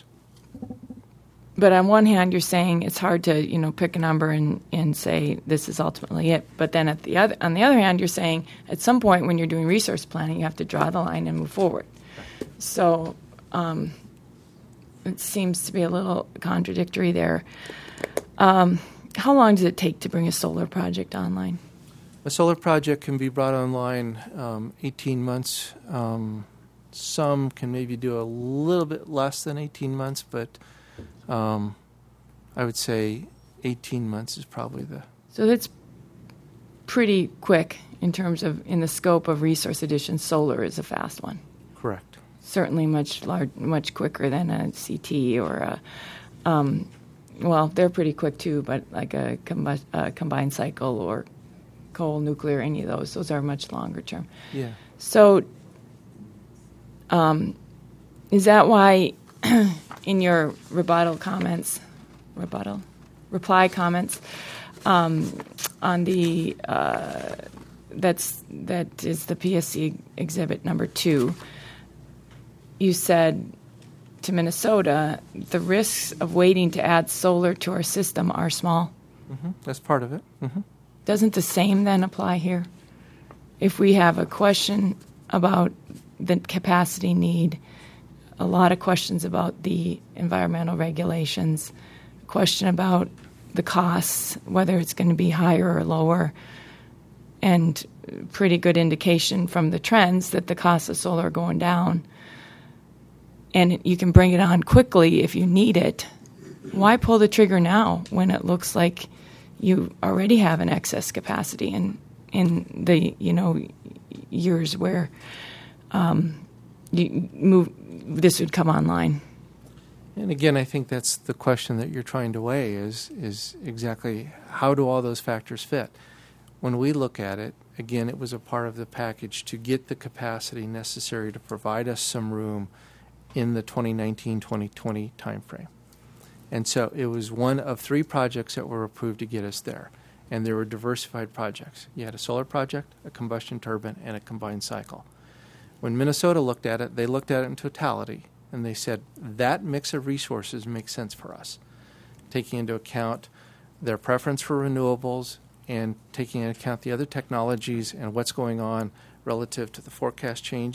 But on one hand, you're saying it's hard to, you know, pick a number and, and say this is ultimately it. But then at the other, on the other hand, you're saying at some point when you're doing resource planning, you have to draw the line and move forward. So um, it seems to be a little contradictory there. Um, how long does it take to bring a solar project online? A solar project can be brought online um, eighteen months. Um, some can maybe do a little bit less than eighteen months, but um, I would say eighteen months is probably the... So that's pretty quick in terms of, in the scope of resource addition, solar is a fast one. Correct. Certainly much large, much quicker than a C T or a... Um, well, they're pretty quick too, but like a combi- uh, combined cycle or coal, nuclear, any of those, those are much longer term. Yeah. So um, is that why in your rebuttal comments, rebuttal, reply comments um, on the, uh, that's, that is the P S C exhibit number two, you said to Minnesota, the risks of waiting to add solar to our system are small. Mm-hmm. That's part of it. Mm-hmm. Doesn't the same then apply here? If we have a question about the capacity need, a lot of questions about the environmental regulations, a question about the costs, whether it's going to be higher or lower, and pretty good indication from the trends that the costs of solar are going down, and you can bring it on quickly if you need it. Why pull the trigger now when it looks like you already have an excess capacity in in the you know years where um, you move this would come online? And again, I think that's the question that you're trying to weigh is is exactly how do all those factors fit? When we look at it, again, it was a part of the package to get the capacity necessary to provide us some room in the twenty nineteen twenty twenty timeframe. And so it was one of three projects that were approved to get us there. And there were diversified projects. You had a solar project, a combustion turbine, and a combined cycle. When Minnesota looked at it, they looked at it in totality, and they said that mix of resources makes sense for us, taking into account their preference for renewables and taking into account the other technologies and what's going on relative to the forecast changes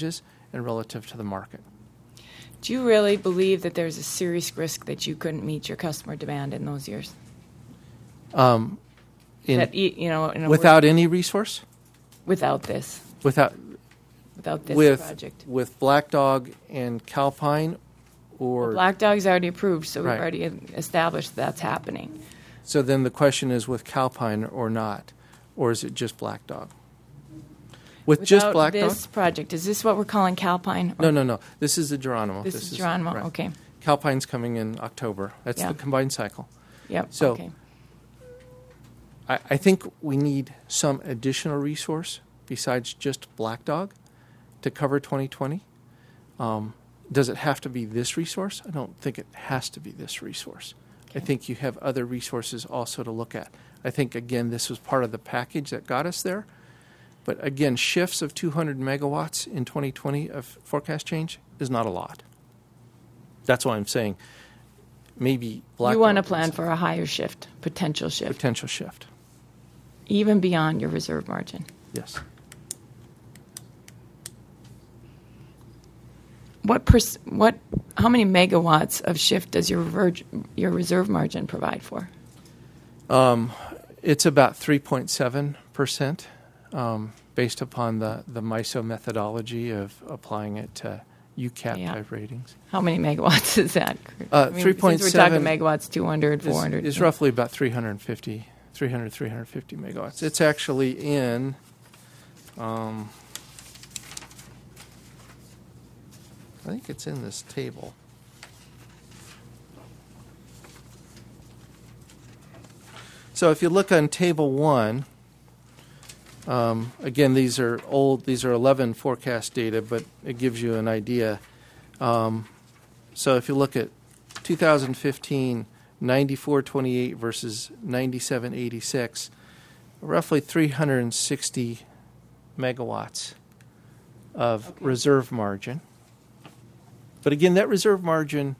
and relative to the market. Do you really believe that there's a serious risk that you couldn't meet your customer demand in those years? Um, in, that, you know, in without any resource? Without this. Without Without this with, project. With Black Dog and Calpine, or well, Black Dog's already approved, so right. we've already established that's happening. So then the question is with Calpine or not, or is it just Black Dog? With Without just Black this Dog? project, is this what we're calling Calpine? No, no, no. This is the Geronimo. This, this is is Geronimo. right. Okay. Calpine's coming in October. That's Yeah. the combined cycle. Yep. So okay. I, I think we need some additional resource besides just Black Dog to cover twenty twenty. Um, does it have to be this resource? I don't think it has to be this resource. Okay. I think you have other resources also to look at. I think, again, this was part of the package that got us there. But, again, shifts of two hundred megawatts in twenty twenty of forecast change is not a lot. That's why I'm saying maybe Black You want to Dog plan is for a higher shift, potential shift, potential shift. even beyond your reserve margin. Yes. What pers- what? How many megawatts of shift does your rever- your reserve margin provide for? Um, it's about three point seven percent um, based upon the, the M I S O methodology of applying it to U CAT Yeah. type ratings. How many megawatts is that? Uh, I mean, three point since we're talking seven megawatts, two hundred, four hundred. Is, is roughly about three hundred fifty, three hundred, three hundred fifty megawatts. It's actually in, um, I think it's in this table. So if you look on table one, um, again, these are old, these are eleven forecast data, but it gives you an idea. Um, so if you look at two thousand fifteen, ninety-four twenty-eight versus ninety-seven eighty-six, roughly three hundred sixty megawatts of Okay. reserve margin. But again, that reserve margin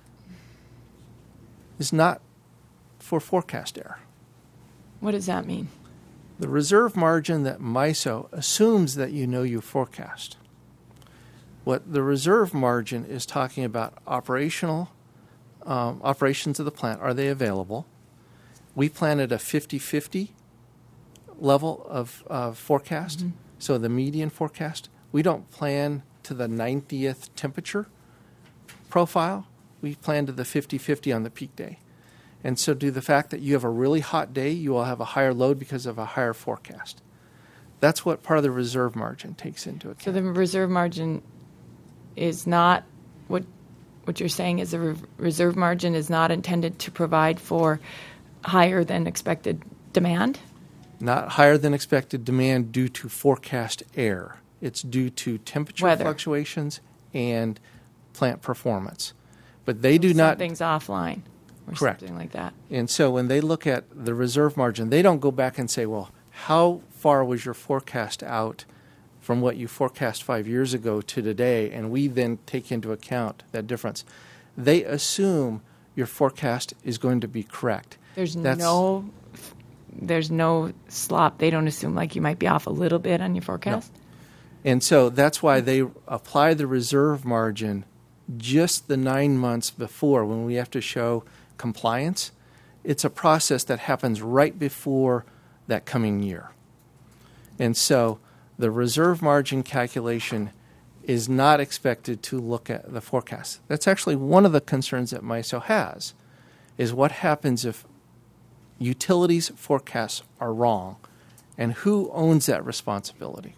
is not for forecast error. What does that mean? The reserve margin that M I S O assumes that you know you forecast. What the reserve margin is talking about operational um, operations of the plant. Are they available? We plan at a fifty-fifty level of uh, forecast, Mm-hmm. so the median forecast. We don't plan to the ninetieth temperature profile. We plan to the fifty-fifty on the peak day. And so due to the fact that you have a really hot day, you will have a higher load because of a higher forecast. That's what part of the reserve margin takes into account. So the reserve margin is not what what you're saying is the re- reserve margin is not intended to provide for higher than expected demand? Not higher than expected demand due to forecast error. It's due to temperature Weather. fluctuations and plant performance. But they do not. Something's offline or Correct. something like that. And so when they look at the reserve margin, they don't go back and say, well, how far was your forecast out from what you forecast five years ago to today? And we then take into account that difference. They assume your forecast is going to be correct. There's That's- no there's no slop. They don't assume like you might be off a little bit on your forecast. And so that's why they apply the reserve margin just the nine months before when we have to show compliance. It's a process that happens right before that coming year. And so the reserve margin calculation is not expected to look at the forecast. That's actually one of the concerns that M I S O has, is what happens if utilities forecasts are wrong, and who owns that responsibility?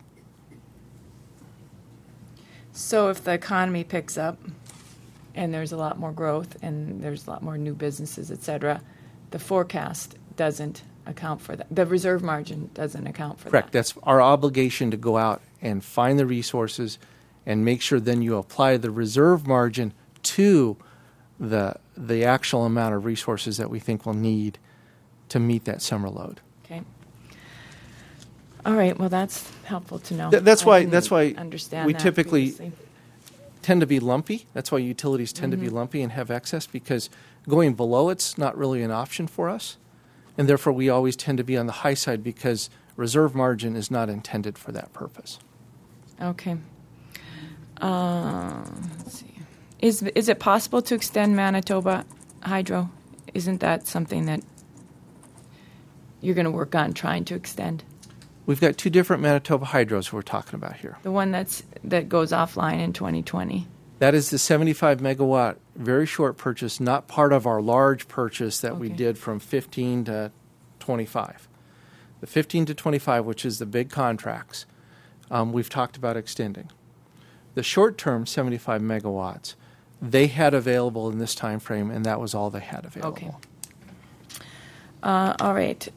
So if the economy picks up and there's a lot more growth and there's a lot more new businesses, et cetera, the forecast doesn't account for that. The reserve margin doesn't account for Correct. that. That's our obligation to go out and find the resources and make sure then you apply the reserve margin to the the actual amount of resources that we think we'll need to meet that summer load. Okay. All right. Well, that's helpful to know. Th- that's I why- didn't that's why understand we that typically- previously. Tend to be lumpy. That's why utilities tend Mm-hmm. to be lumpy and have excess, because going below it's not really an option for us. And therefore we always tend to be on the high side because reserve margin is not intended for that purpose. Okay. Uh, let's see. Is is it possible to extend Manitoba Hydro? Isn't that something that you're going to work on trying to extend? We've got two different Manitoba Hydros we're talking about here. The one that's that goes offline in twenty twenty. That is the seventy-five megawatt, very short purchase, not part of our large purchase that we Okay. did from fifteen to twenty-five. The fifteen to twenty-five, which is the big contracts, um, we've talked about extending. The short-term seventy-five megawatts, they had available in this time frame, and that was all they had available. Okay. Uh, all right.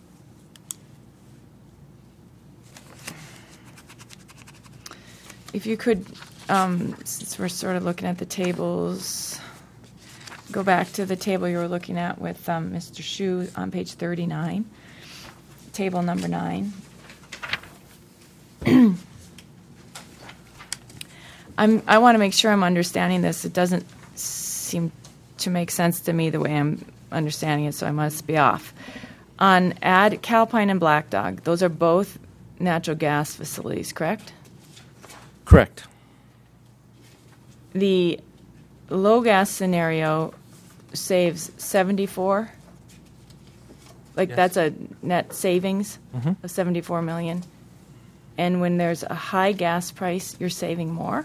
If you could, um, since we're sort of looking at the tables, go back to the table you were looking at with um, Mister Shu on page thirty-nine, table number nine. I'm, I want to make sure I'm understanding this. It doesn't seem to make sense to me the way I'm understanding it, so I must be off. On Add Calpine and Black Dog, those are both natural gas facilities, correct? Correct. The low gas scenario saves seventy-four. Like Yes. that's a net savings Mhm. of seventy-four million. And when there's a high gas price, you're saving more?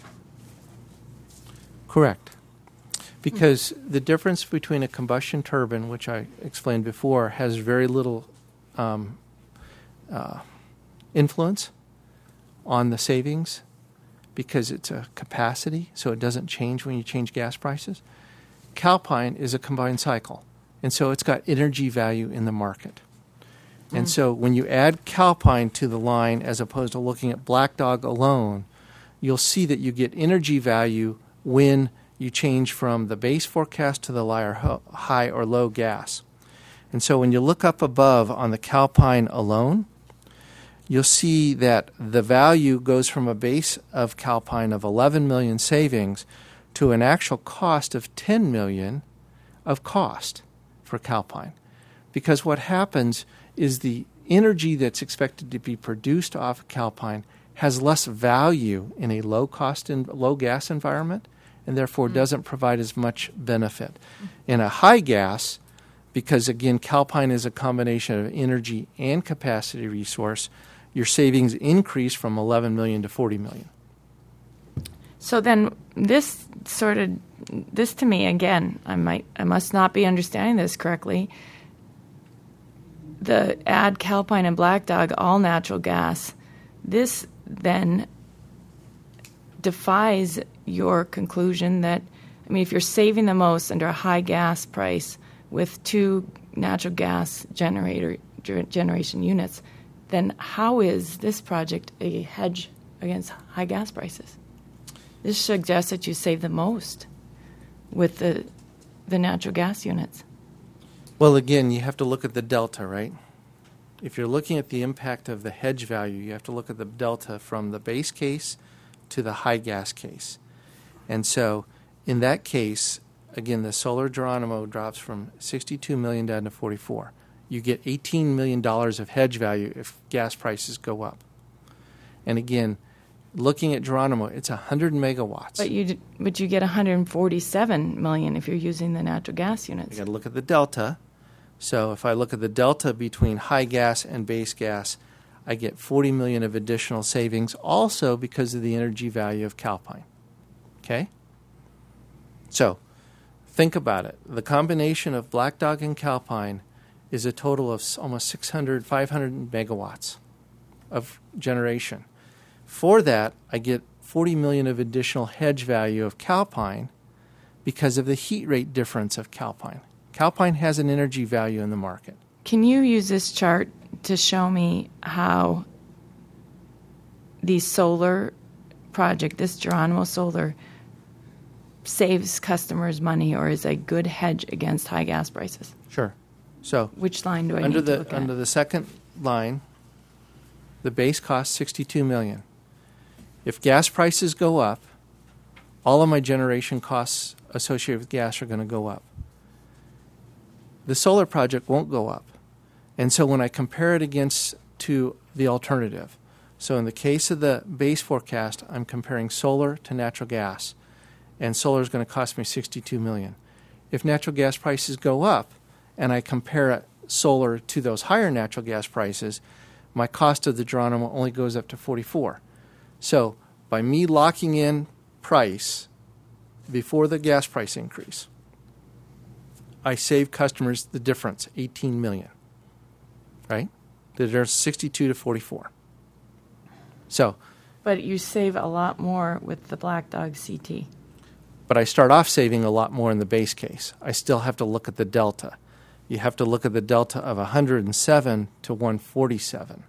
Correct. Because the difference between a combustion turbine, which I explained before, has very little um, uh, influence on the savings because it's a capacity, so it doesn't change when you change gas prices. Calpine is a combined cycle, and so it's got energy value in the market. And so when you add Calpine to the line as opposed to looking at Black Dog alone, you'll see that you get energy value when you change from the base forecast to the high or low gas. And so when you look up above on the Calpine alone, you'll see that the value goes from a base of Calpine of eleven million savings to an actual cost of ten million of cost for Calpine. Because what happens is the energy that's expected to be produced off of Calpine has less value in a low cost and low gas environment, and therefore mm. doesn't provide as much benefit. Mm. In a high gas, because again Calpine is a combination of energy and capacity resource, your savings increase from eleven million to forty million. So then this sort of, this to me, again, I might, I must not be understanding this correctly. The Add Calpine and Black Dog, all natural gas, this then defies your conclusion that, I mean, if you're saving the most under a high gas price with two natural gas generator ger- generation units, then how is this project a hedge against high gas prices? This suggests that you save the most with the the natural gas units. Well, again, you have to look at the delta, right? If you're looking at the impact of the hedge value, you have to look at the delta from the base case to the high gas case. And so in that case, again, the solar Geronimo drops from sixty-two million dollars down to forty-four. You get eighteen million dollars of hedge value if gas prices go up. And again, looking at Geronimo, it's one hundred megawatts. But you but you get one hundred forty-seven million if you're using the natural gas units. You got to look at the delta. So if I look at the delta between high gas and base gas, I get forty million of additional savings also because of the energy value of Calpine. Okay? So think about it. The combination of Black Dog and Calpine is a total of almost six hundred, five hundred megawatts of generation. For that, I get forty million of additional hedge value of Calpine because of the heat rate difference of Calpine. Calpine has an energy value in the market. Can you use this chart to show me how the solar project, this Geronimo Solar, saves customers money or is a good hedge against high gas prices? Sure. So which line do I under need the to look at? under the second line, the base costs sixty-two million dollars. If gas prices go up, all of my generation costs associated with gas are going to go up. The solar project won't go up. And so when I compare it against to the alternative, So in the case of the base forecast, I'm comparing solar to natural gas, and solar is going to cost me sixty-two million dollars. If natural gas prices go up, and I compare solar to those higher natural gas prices, my cost of the Geronimo only goes up to forty-four. So by me locking in price before the gas price increase, I save customers the difference, eighteen million dollars, right? There's sixty-two to forty-four. So, But you save a lot more with the Black Dog C T. but I start off saving a lot more in the base case. I still have to look at the delta. You have to look at the delta of one hundred seven to one forty-seven.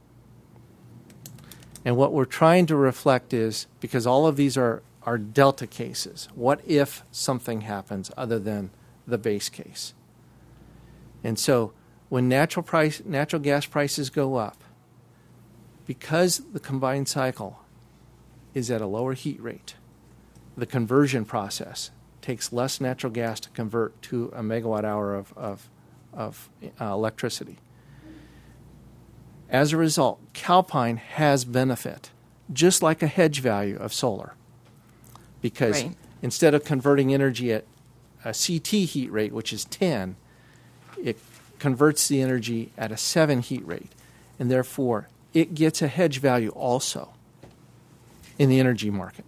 And what we're trying to reflect is, because all of these are, are delta cases, what if something happens other than the base case? And so when natural price, natural gas prices go up, because the combined cycle is at a lower heat rate, the conversion process takes less natural gas to convert to a megawatt hour of, of, of uh, electricity. As a result, Calpine has benefit, just like a hedge value of solar, because Right. instead of converting energy at a C T heat rate, which is ten, it converts the energy at a seven heat rate, and therefore it gets a hedge value also in the energy market.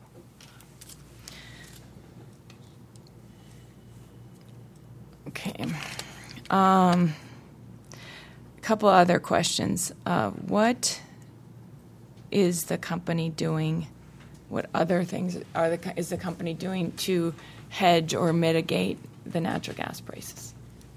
Okay. Um, a couple other questions. Uh, what is the company doing? What other things are the co- is the company doing to hedge or mitigate the natural gas prices?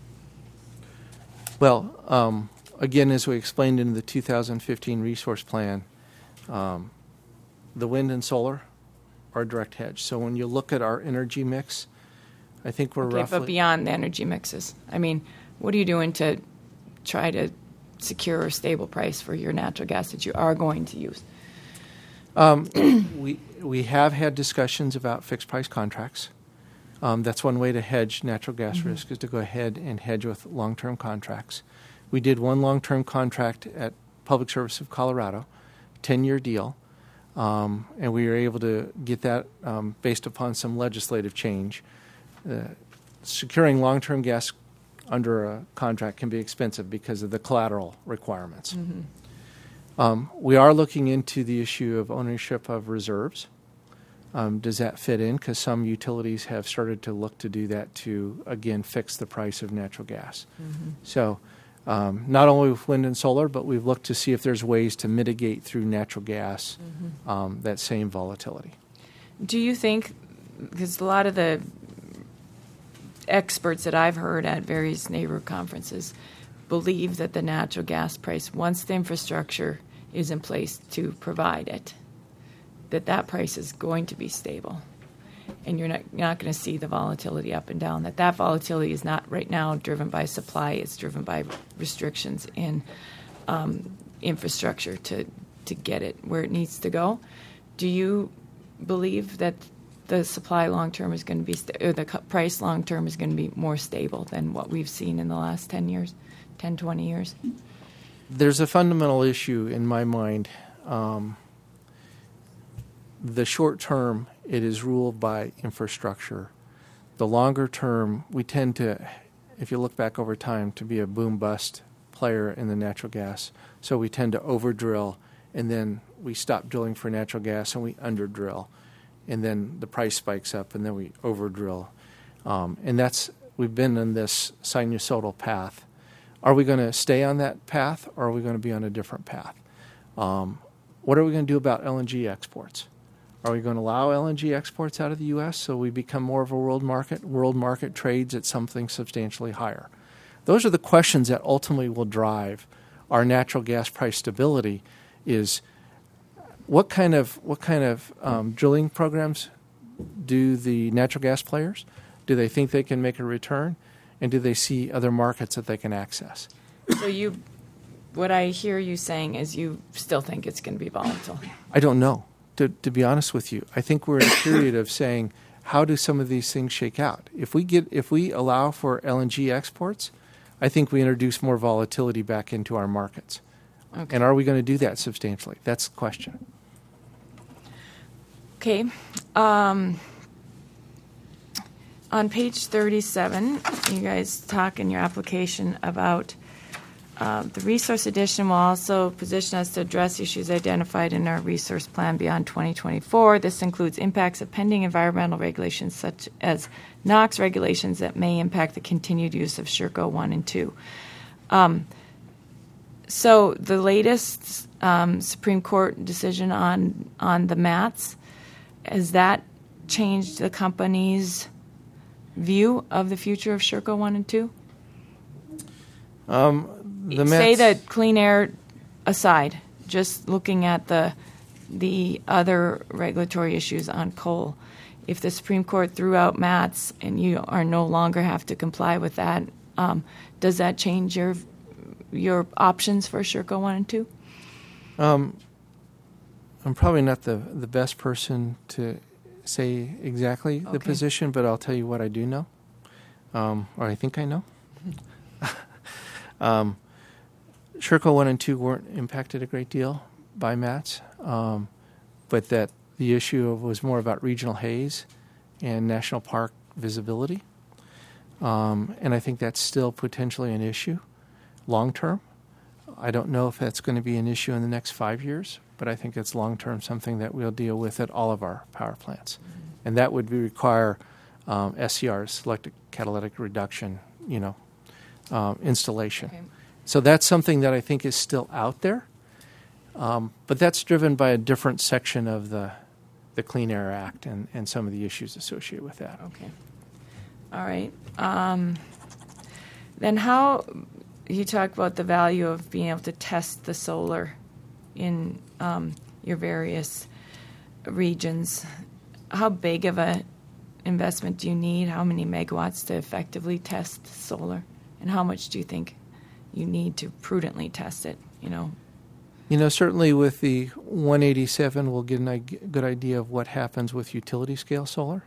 Well, um, again, as we explained in the two thousand fifteen resource plan, um, the wind and solar are a direct hedge. So when you look at our energy mix, I think we're Okay, roughly... but beyond the energy mixes, I mean, what are you doing to try to secure a stable price for your natural gas that you are going to use? Um, we we have had discussions about fixed price contracts. Um, that's one way to hedge natural gas Mm-hmm. risk, is to go ahead and hedge with long-term contracts. We did one long-term contract at Public Service of Colorado, ten-year deal, um, and we were able to get that um, based upon some legislative change. Uh, securing long-term gas under a contract can be expensive because of the collateral requirements. Mm-hmm. Um, we are looking into the issue of ownership of reserves. Um, does that fit in? Because some utilities have started to look to do that to, again, fix the price of natural gas. Mm-hmm. So um, not only with wind and solar, but we've looked to see if there's ways to mitigate through natural gas Mm-hmm. um, that same volatility. Do you think, because a lot of the experts that I've heard at various neighborhood conferences believe that the natural gas price, once the infrastructure is in place to provide it, that that price is going to be stable, and you're not you're not going to see the volatility up and down. That that volatility is not right now driven by supply; it's driven by restrictions in um, infrastructure to to get it where it needs to go. Do you believe that the supply long term is going to be st- or the cu- price long term is going to be more stable than what we've seen in the last ten years, ten, twenty years? There's a fundamental issue in my mind. Um, the short term, it is ruled by infrastructure. The longer term, we tend to, if you look back over time, to be a boom-bust player in the natural gas. So we tend to over-drill, and then we stop drilling for natural gas and we under-drill. And then the price spikes up, and then we over-drill. Um, and that's, we've been in this sinusoidal path. Are we going to stay on that path, or are we going to be on a different path? Um, what are we going to do about L N G exports? Are we going to allow L N G exports out of the U S so we become more of a world market? World market trades at something substantially higher. Those are the questions that ultimately will drive our natural gas price stability. Is what kind of what kind of um, drilling programs do the natural gas players? Do they think they can make a return, and do they see other markets that they can access? So you, what I hear you saying is you still think it's going to be volatile. I don't know. To, to be honest with you, I think we're in a period of saying, how do some of these things shake out? If we get if we allow for L N G exports, I think we introduce more volatility back into our markets. Okay. And are we going to do that substantially? That's the question. Okay. Um, on page thirty-seven, you guys talk in your application about uh, the resource addition will also position us to address issues identified in our resource plan beyond twenty twenty-four. This includes impacts of pending environmental regulations such as NOx regulations that may impact the continued use of Sherco one and two. Um, so the latest um, Supreme Court decision on on the mats, has that changed the company's view of the future of Sherco one and two? Um, the Say Mets- that clean air aside, just looking at the the other regulatory issues on coal. If the Supreme Court threw out mats and you are no longer have to comply with that, um, does that change your your options for Sherco one and two? Um, I'm probably not the, the best person to say exactly the Okay. position, but I'll tell you what I do know, um, or I think I know. um, Sherco one and two weren't impacted a great deal by mats, um, but that the issue was more about regional haze and national park visibility. Um, and I think that's still potentially an issue long term. I don't know if that's going to be an issue in the next five years, but I think it's long term something that we'll deal with at all of our power plants. Mm-hmm. And that would be require um, S C Rs, selective catalytic reduction, you know, um, installation. Okay. So that's something that I think is still out there, um, but that's driven by a different section of the the Clean Air Act and, and some of the issues associated with that. Okay. All right. Um, then how, you talk about the value of being able to test the solar in um, your various regions. How big of a investment do you need? How many megawatts to effectively test solar? And how much do you think you need to prudently test it, you know? You know, certainly with the one eighty-seven, we'll get a good idea of what happens with utility scale solar.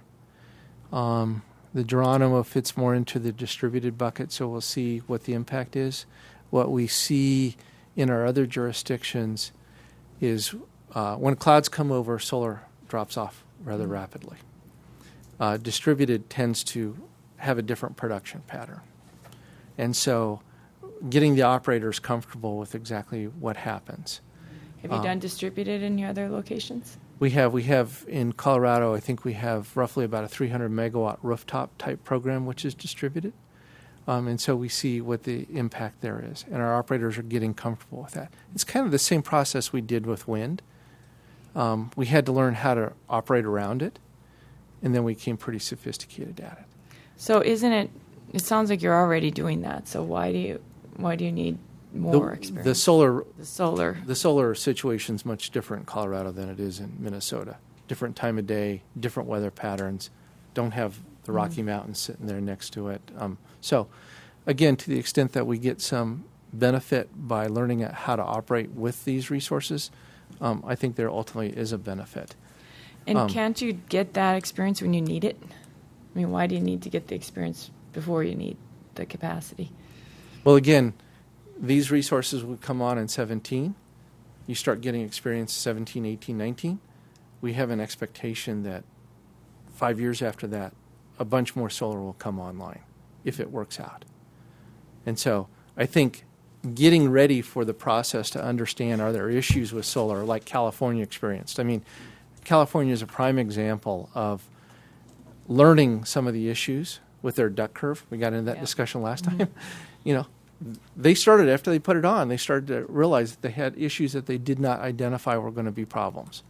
Um, the Geronimo fits more into the distributed bucket, so we'll see what the impact is. What we see in our other jurisdictions is uh, when clouds come over, solar drops off rather Mm-hmm. rapidly. Uh, distributed tends to have a different production pattern. And so getting the operators comfortable with exactly what happens. Have you Um, done distributed in your other locations? We have we have in Colorado, I think we have roughly about a three hundred megawatt rooftop type program, which is distributed. Um, and so we see what the impact there is. And our operators are getting comfortable with that. It's kind of the same process we did with wind. Um, we had to learn how to operate around it, and then we became pretty sophisticated at it. So isn't it, it sounds like you're already doing that, so why do you, why do you need more the, experience? The solar The solar. the solar situation is much different in Colorado than it is in Minnesota. Different time of day, different weather patterns. Don't have the Rocky Mm-hmm. Mountains sitting there next to it. Um, so, again, to the extent that we get some benefit by learning how to operate with these resources, um, I think there ultimately is a benefit. And um, can't you get that experience when you need it? I mean, why do you need to get the experience before you need the capacity? Well, again, these resources would come on in seventeen. You start getting experience seventeen, eighteen, nineteen. We have an expectation that five years after that, a bunch more solar will come online if it works out. And so I think getting ready for the process to understand, are there issues with solar like California experienced? I mean, California is a prime example of learning some of the issues with their duck curve. We got into that Yeah. discussion last Mm-hmm. time. You know, they started after they put it on, they started to realize that they had issues that they did not identify were going to be problems.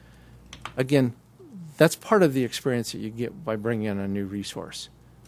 Again, that's part of the experience that you get by bringing in a new resource.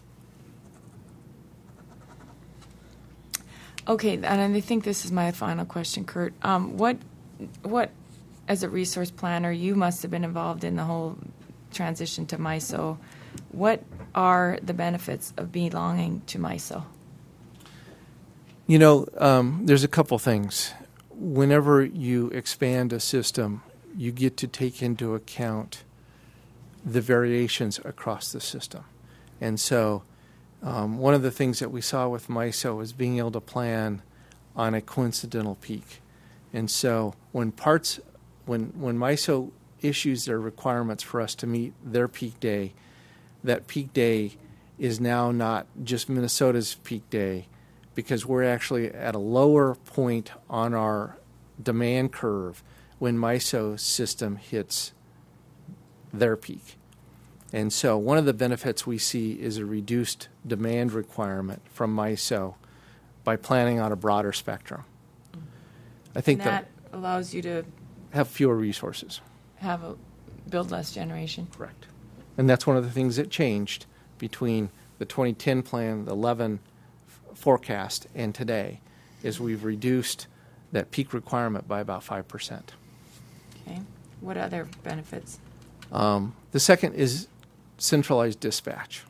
Okay, and I think this is my final question, Kurt. Um, what, what, as a resource planner, you must have been involved in the whole transition to MISO. What are the benefits of belonging to MISO? You know, um, there's a couple things. Whenever you expand a system, you get to take into account the variations across the system. And so um, one of the things that we saw with MISO is being able to plan on a coincidental peak. And so when parts, when, when MISO issues their requirements for us to meet their peak day, that peak day is now not just Minnesota's peak day, because we're actually at a lower point on our demand curve when MISO system hits their peak. And so one of the benefits we see is a reduced demand requirement from MISO by planning on a broader spectrum. I think And that that allows you to have fewer resources. have a build less generation. Correct. And that's one of the things that changed between the twenty ten plan, the eleven f- forecast, and today, is we've reduced that peak requirement by about five percent. Okay. What other benefits? Um, the second is centralized dispatch.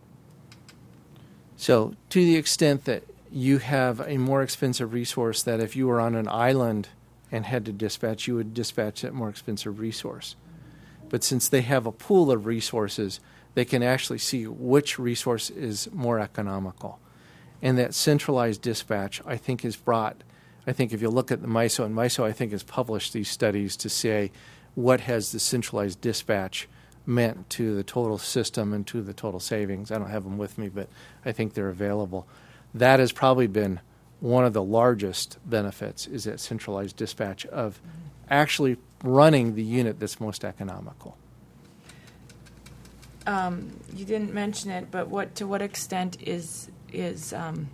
So to the extent that you have a more expensive resource that if you were on an island and had to dispatch, you would dispatch that more expensive resource. But since they have a pool of resources, they can actually see which resource is more economical. And that centralized dispatch, I think, is brought, I think if you look at the MISO, and MISO, I think, has published these studies to say what has the centralized dispatch meant to the total system and to the total savings. I don't have them with me, but I think they're available. That has probably been one of the largest benefits, is that centralized dispatch of actually running the unit that's most economical. Um, you didn't mention it, but what to what extent is is um,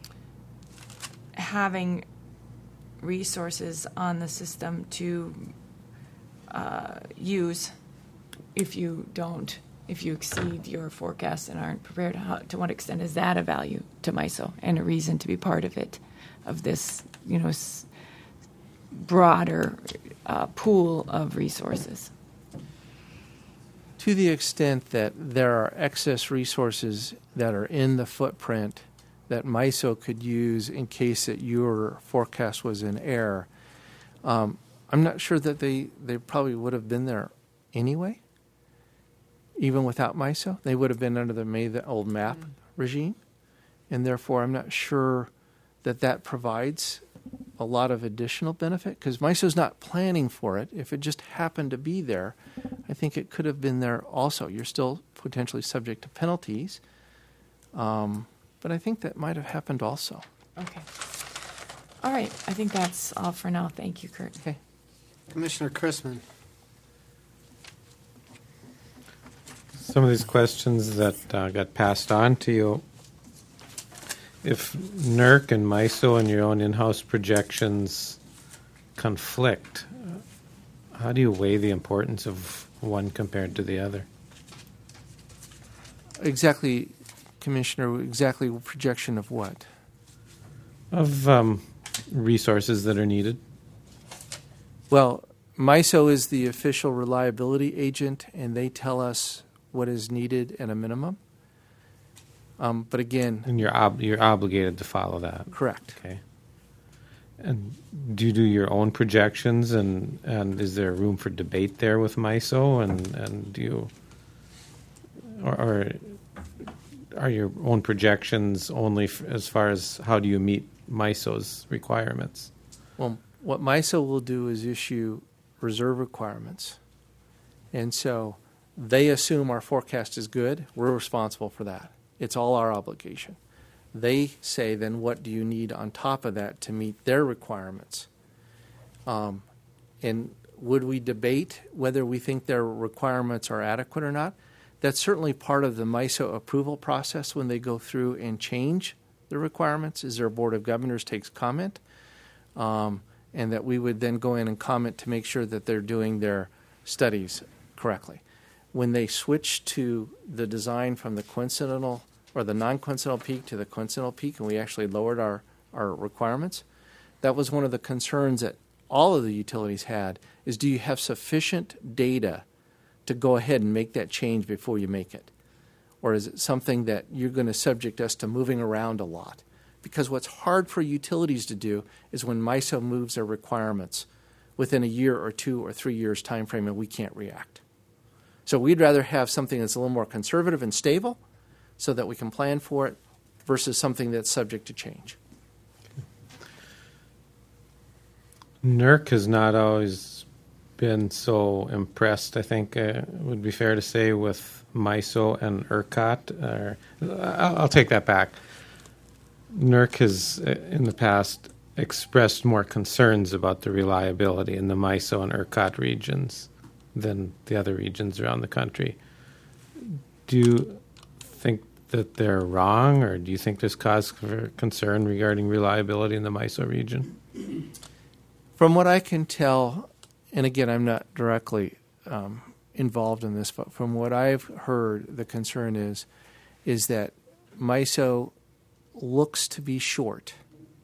having resources on the system to uh, use if you don't, if you exceed your forecast and aren't prepared? How, to what extent is that a value to MISO and a reason to be part of it, of this, you know, s- broader uh, pool of resources? To the extent that there are excess resources that are in the footprint that MISO could use in case that your forecast was in error, um, I'm not sure that they, they probably would have been there anyway, even without MISO. They would have been under the May the old map mm. regime, and therefore I'm not sure that that provides a lot of additional benefit, because MISO's not planning for it. If it just happened to be there, I think it could have been there also. You're still potentially subject to penalties, um, but I think that might have happened also. Okay. All right. I think that's all for now. Thank you, Kurt. Okay. Commissioner Chrisman. Some of these questions that uh, got passed on to you, if N E R C and MISO and your own in-house projections conflict, how do you weigh the importance of one compared to the other? Exactly, Commissioner, exactly projection of what? Of um, resources that are needed. Well, MISO is the official reliability agent, and they tell us what is needed at a minimum. Um, but again, And you're ob- you're obligated to follow that. correct. Okay. And do you do your own projections, and, and is there room for debate there with MISO, and, and do you, or, or are your own projections only f- as far as how do you meet MISO's requirements? Well, what MISO will do is issue reserve requirements. And so they assume our forecast is good. We're responsible for that. It's all our obligation. They say, then what do you need on top of that to meet their requirements? Um, and would we debate whether we think their requirements are adequate or not? That's certainly part of the MISO approval process when they go through and change the requirements, is their Board of Governors takes comment, um, and that we would then go in and comment to make sure that they're doing their studies correctly. When they switched to the design from the coincidental or the non-coincidental peak to the coincidental peak, and we actually lowered our, our requirements, that was one of the concerns that all of the utilities had, is do you have sufficient data to go ahead and make that change before you make it? Or is it something that you're going to subject us to moving around a lot? Because what's hard for utilities to do is when MISO moves their requirements within a year or two or three years time frame, and we can't react. So we'd rather have something that's a little more conservative and stable so that we can plan for it versus something that's subject to change. NERC has not always been so impressed, I think uh, it would be fair to say, with MISO and ERCOT. Or, I'll, I'll take that back. NERC has, uh, in the past, expressed more concerns about the reliability in the MISO and ERCOT regions than the other regions around the country. Do you think that they're wrong, or do you think there's cause for concern regarding reliability in the MISO region? From what I can tell, and again, I'm not directly um, involved in this, but from what I've heard, the concern is is that MISO looks to be short.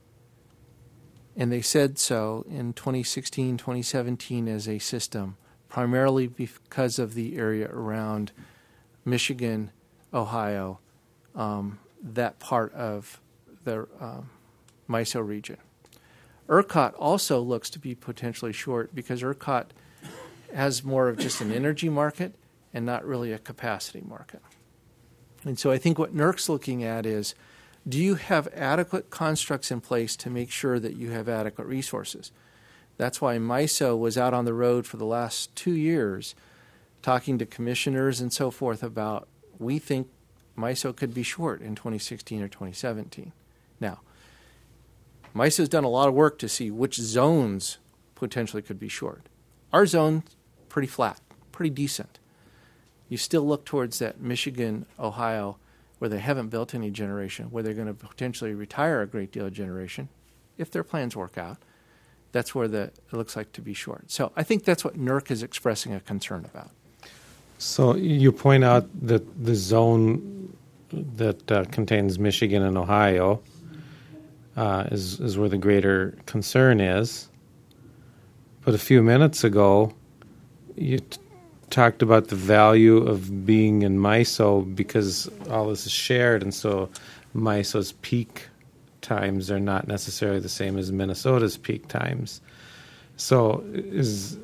And they said so in twenty sixteen, twenty seventeen as a system, primarily because of the area around Michigan, Ohio, um, that part of the um, MISO region. ERCOT also looks to be potentially short because ERCOT has more of just an energy market and not really a capacity market. And so I think what NERC's looking at is, do you have adequate constructs in place to make sure that you have adequate resources? That's why MISO was out on the road for the last two years talking to commissioners and so forth about, we think MISO could be short in twenty sixteen or twenty seventeen. Now, MISO's done a lot of work to see which zones potentially could be short. Our zone's pretty flat, pretty decent. You still look towards that Michigan, Ohio, where they haven't built any generation, where they're going to potentially retire a great deal of generation, if their plans work out. That's where the, it looks like to be short. So I think that's what NERC is expressing a concern about. So you point out that the zone that uh, contains Michigan and Ohio uh, is, is where the greater concern is. But a few minutes ago, you t- talked about the value of being in MISO because all this is shared, and so MISO's peak times are not necessarily the same as Minnesota's peak times. So is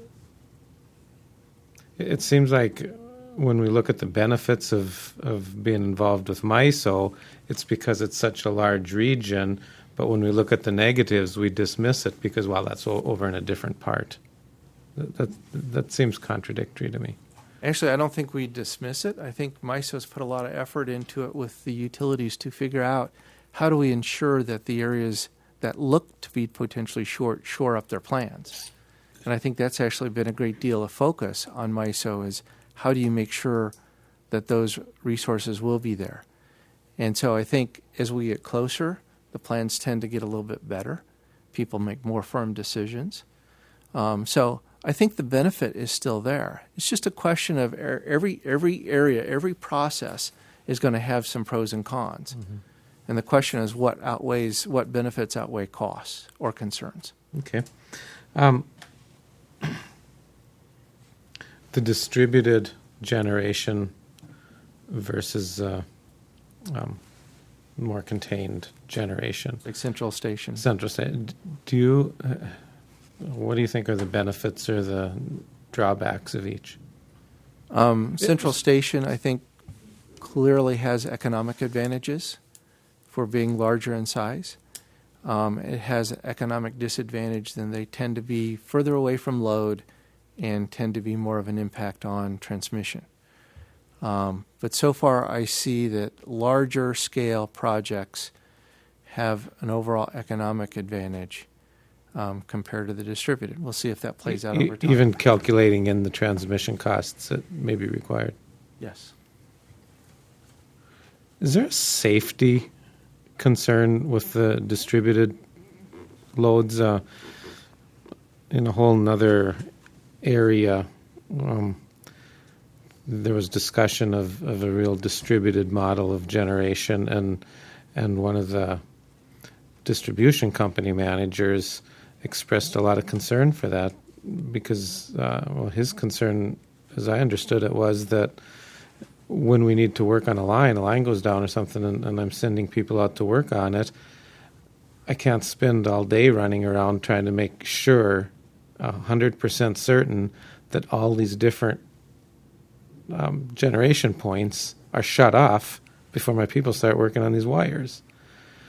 it seems like when we look at the benefits of, of being involved with MISO, it's because it's such a large region, but when we look at the negatives, we dismiss it because, well, that's o- over in a different part. That, that, that seems contradictory to me. Actually, I don't think we dismiss it. I think MISO's put a lot of effort into it with the utilities to figure out how do we ensure that the areas that look to be potentially short shore up their plans. And I think that's actually been a great deal of focus on MISO is how do you make sure that those resources will be there. And so I think as we get closer, the plans tend to get a little bit better. People make more firm decisions. Um, so I think the benefit is still there. It's just a question of every every area, every process is going to have some pros and cons. Mm-hmm. And the question is what outweighs, what benefits outweigh costs or concerns. Okay. Um, the distributed generation versus uh, um, more contained generation. Like central station. Central station. Do you... Uh, What do you think are the benefits or the drawbacks of each? Um, Central Station, I think, clearly has economic advantages for being larger in size. Um, it has economic disadvantage, then they tend to be further away from load and tend to be more of an impact on transmission. Um, but so far, I see that larger scale projects have an overall economic advantage Um, compared to the distributed. We'll see if that plays out e- over time. Even calculating in the transmission costs that may be required. Yes. Is there a safety concern with the distributed loads? Uh, in a whole nother area, um, there was discussion of, of a real distributed model of generation, and and one of the distribution company managers expressed a lot of concern for that because, uh, well, his concern, as I understood it, was that when we need to work on a line, a line goes down or something, and, and I'm sending people out to work on it, I can't spend all day running around trying to make sure, one hundred percent certain, that all these different um, generation points are shut off before my people start working on these wires.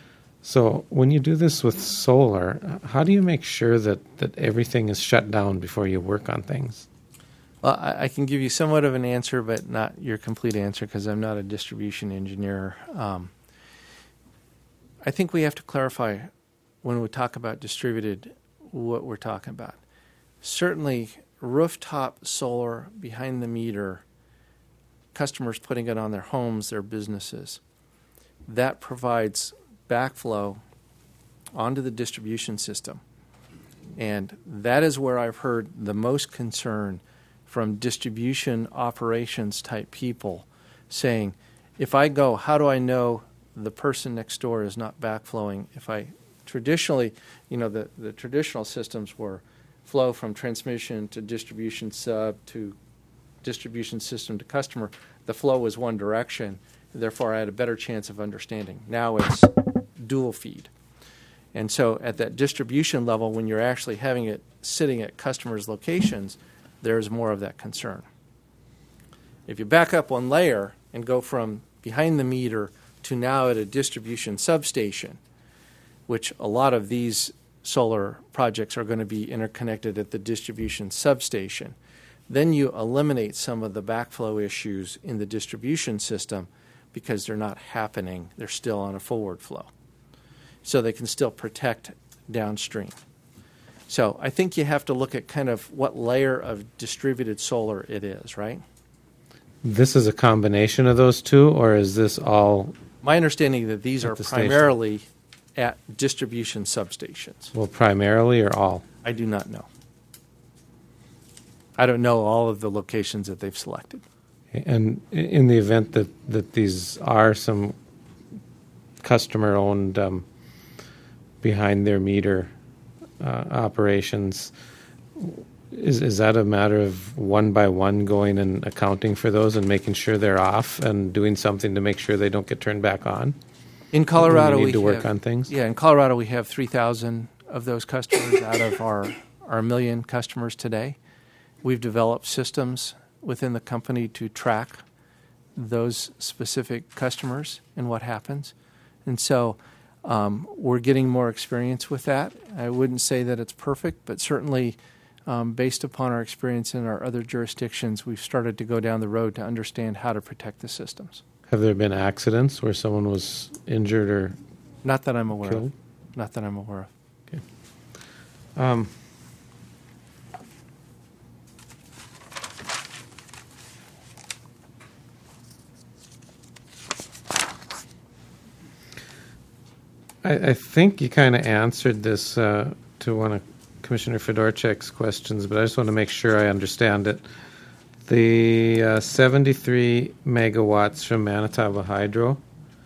So when you do this with solar, how do you make sure that, that everything is shut down before you work on things? Well, I, I can give you somewhat of an answer, but not your complete answer because I'm not a distribution engineer. Um, I think we have to clarify when we talk about distributed what we're talking about. Certainly, rooftop solar behind the meter, customers putting it on their homes, their businesses, that provides backflow onto the distribution system. And that is where I've heard the most concern from distribution operations type people saying, if I go, how do I know the person next door is not backflowing? If I traditionally, you know, the, the traditional systems were flow from transmission to distribution sub to distribution system to customer. The flow was one direction. Therefore, I had a better chance of understanding. Now it's dual feed. And so at that distribution level, when you're actually having it sitting at customers' locations, there's more of that concern. If you back up one layer and go from behind the meter to now at a distribution substation, which a lot of these solar projects are going to be interconnected at the distribution substation, then you eliminate some of the backflow issues in the distribution system because they're not happening. They're still on a forward flow. So they can still protect downstream. So I think you have to look at kind of what layer of distributed solar it is, right? This is a combination of those two, or is this all? My understanding that these are the station? primarily at distribution substations. Well, primarily or all? I do not know. I don't know all of the locations that they've selected. And in the event that, that these are some customer-owned um, behind-their-meter uh, operations, is is that a matter of one by one going and accounting for those and making sure they're off and doing something to make sure they don't get turned back on? In Colorado, we need we to work have, on things. Yeah, in Colorado, we have three thousand of those customers out of our our million customers today. We've developed systems within the company to track those specific customers and what happens. And so um, we're getting more experience with that. I wouldn't say that it's perfect, but certainly um, based upon our experience in our other jurisdictions, we've started to go down the road to understand how to protect the systems. Have there been accidents where someone was injured or Not that I'm aware killed? of. Not that I'm aware of. Okay. Um, I, I think you kind of answered this uh, to one of Commissioner Fedorchak's questions, but I just want to make sure I understand it. The uh, seventy-three megawatts from Manitoba Hydro,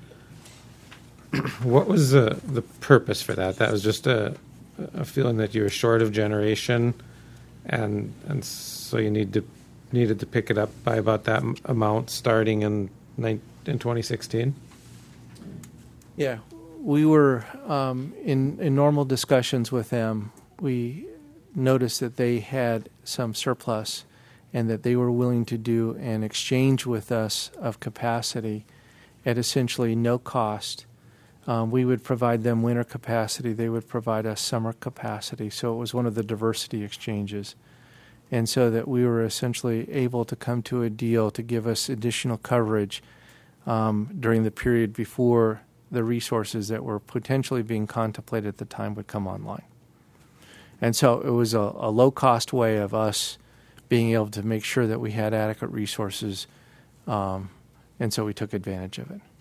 what was the, the purpose for that? That was just a, a feeling that you were short of generation, and and so you need to needed to pick it up by about that m- amount starting in in twenty sixteen? Yeah, we were um, in in normal discussions with them. We noticed that they had some surplus, and that they were willing to do an exchange with us of capacity at essentially no cost. Um, we would provide them winter capacity. They would provide us summer capacity. So it was one of the diversity exchanges. And so that we were essentially able to come to a deal to give us additional coverage um, during the period before the resources that were potentially being contemplated at the time would come online. And so it was a, a low-cost way of us being able to make sure that we had adequate resources, um, and so we took advantage of it.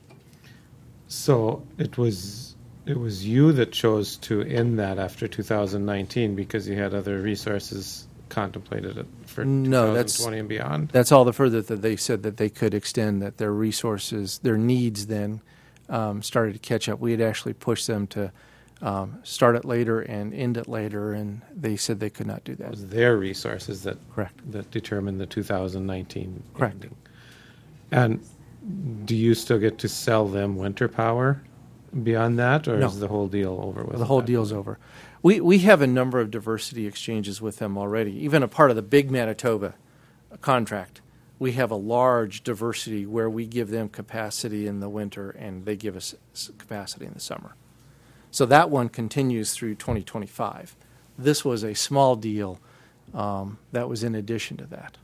So it was it was you that chose to end that after two thousand nineteen because you had other resources contemplated it for No, twenty that's- twenty and beyond? That's all the further that they said that they could extend, that their resources, their needs then um, started to catch up. We had actually pushed them to um, start it later and end it later, and they said they could not do It that. was their resources that Correct. that determined the two thousand nineteen Correct. ending. And do you still get to sell them winter power beyond that, or No. is the whole deal over with? The whole at that deal's point? over. We we have a number of diversity exchanges with them already. Even a part of the big Manitoba contract, we have a large diversity where we give them capacity in the winter and they give us s- capacity in the summer. So that one continues through twenty twenty-five. This was a small deal um, that was in addition to that.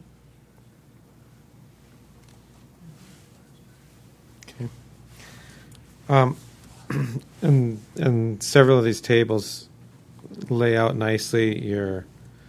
Okay. Um, and, and several of these tables lay out nicely your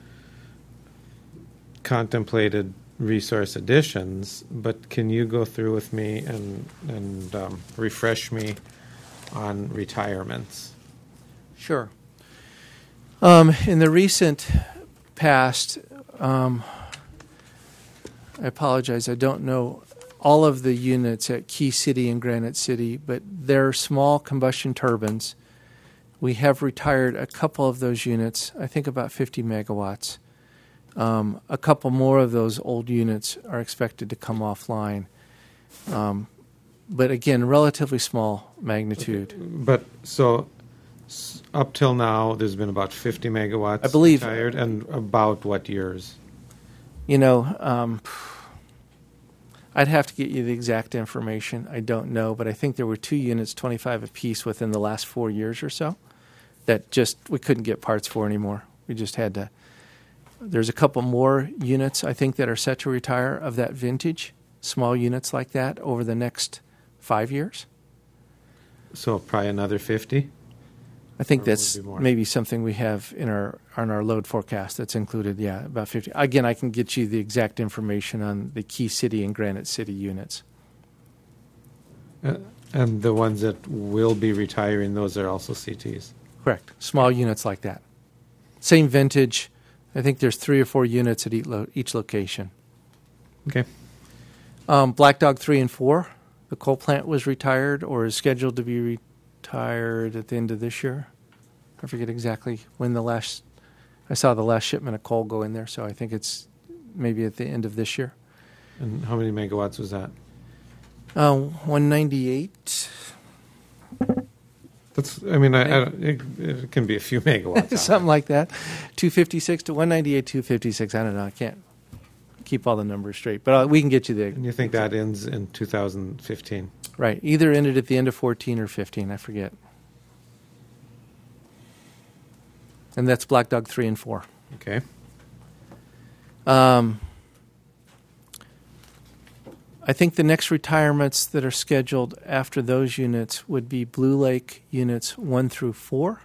contemplated resource additions, but can you go through with me and, and um, refresh me on retirements? Sure. Um, in the recent past, um, I apologize, I don't know all of the units at Key City and Granite City, but they're small combustion turbines. We have retired a couple of those units, I think about fifty megawatts. Um, a couple more of those old units are expected to come offline. Um, but again, relatively small magnitude. Okay. But so s- up till now, there's been about fifty megawatts I believe- retired, and about what years? You know, um, I'd have to get you the exact information. I don't know, but I think there were two units, twenty-five apiece, within the last four years or so that just we couldn't get parts for anymore. We just had to. There's a couple more units, I think, that are set to retire of that vintage, small units like that, over the next five years. So probably another fifty? I think Or that's would it be more? maybe something we have in our on our load forecast that's included, yeah, about fifty. Again, I can get you the exact information on the Key City and Granite City units. Uh, and the ones that will be retiring, those are also C Ts? Correct. Small units like that. Same vintage. I think there's three or four units at each, lo- each location. Okay. Um, Black Dog three and four, the coal plant was retired or is scheduled to be retired at the end of this year. I forget exactly when the last, I saw the last shipment of coal go in there, so I think it's maybe at the end of this year. And how many megawatts was that? Uh, one ninety-eight. That's, I mean, I, I don't, it, it can be a few megawatts. Something like that. two fifty-six to one ninety-eight, two fifty-six. I don't know. I can't keep all the numbers straight, but uh, we can get you the. And you think that ends in two thousand fifteen? Right. Either ended at the end of fourteen or fifteen. I forget. And that's Black Dog three and four. Okay. Um, I think the next retirements that are scheduled after those units would be Blue Lake units one through four.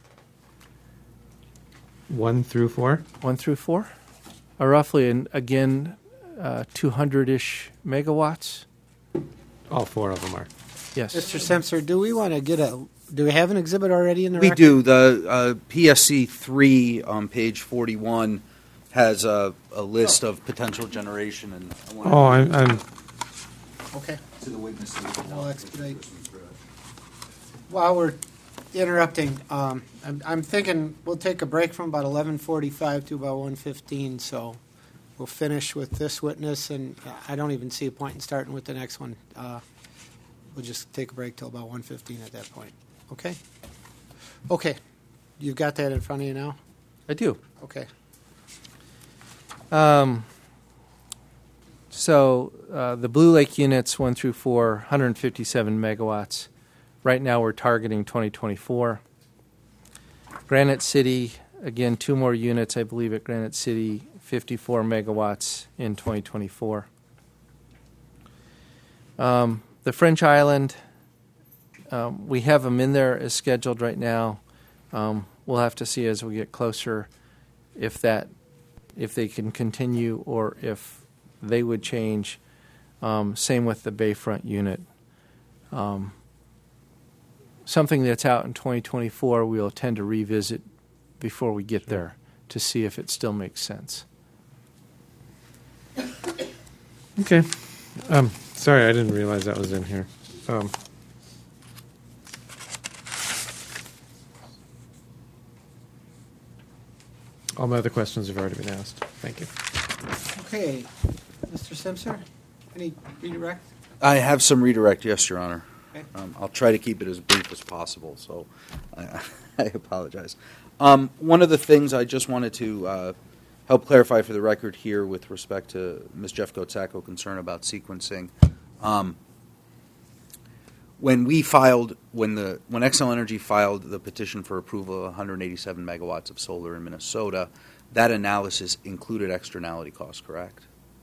One through four? One through four. Are roughly, and again, uh, two hundred-ish megawatts. All four of them are. Yes. Mister Simpson, do we want to get a, do we have an exhibit already in the We record? do. The uh, P S C three on page forty-one has a, a list of potential generation. And I wanna Oh, I'm, I'm Okay. to the witness. I'll expedite. While we're interrupting, um, I'm, I'm thinking we'll take a break from about eleven forty-five to about one fifteen, so we'll finish with this witness, and I don't even see a point in starting with the next one. Uh, we'll just take a break till about one fifteen at that point. Okay? Okay. You've got that in front of you now? I do. Okay. Um, so uh, the Blue Lake units one through four, one hundred fifty-seven megawatts. Right now we're targeting twenty twenty-four. Granite City, again, two more units, I believe, at Granite City, fifty-four megawatts in twenty twenty-four. Um, the French Island, um, we have them in there as scheduled right now. Um, we'll have to see as we get closer if that, if they can continue or if they would change. Um, same with the Bayfront unit. Um, something that's out in twenty twenty-four, we'll tend to revisit before we get there to see if it still makes sense. okay. Um, sorry, I didn't realize that was in here. Um, all my other questions have already been asked. Thank you. Okay. Mister Simpson, any redirect? I have some redirect, yes, Your Honor. Okay. Um, I'll try to keep it as brief as possible, so I, I apologize. Um, one of the things I just wanted to uh, help clarify for the record here with respect to Miz Jeffcoat's concern about sequencing. Um, when we filed when the when Xcel Energy filed the petition for approval of one hundred eighty-seven megawatts of solar in Minnesota, that analysis included externality costs, correct?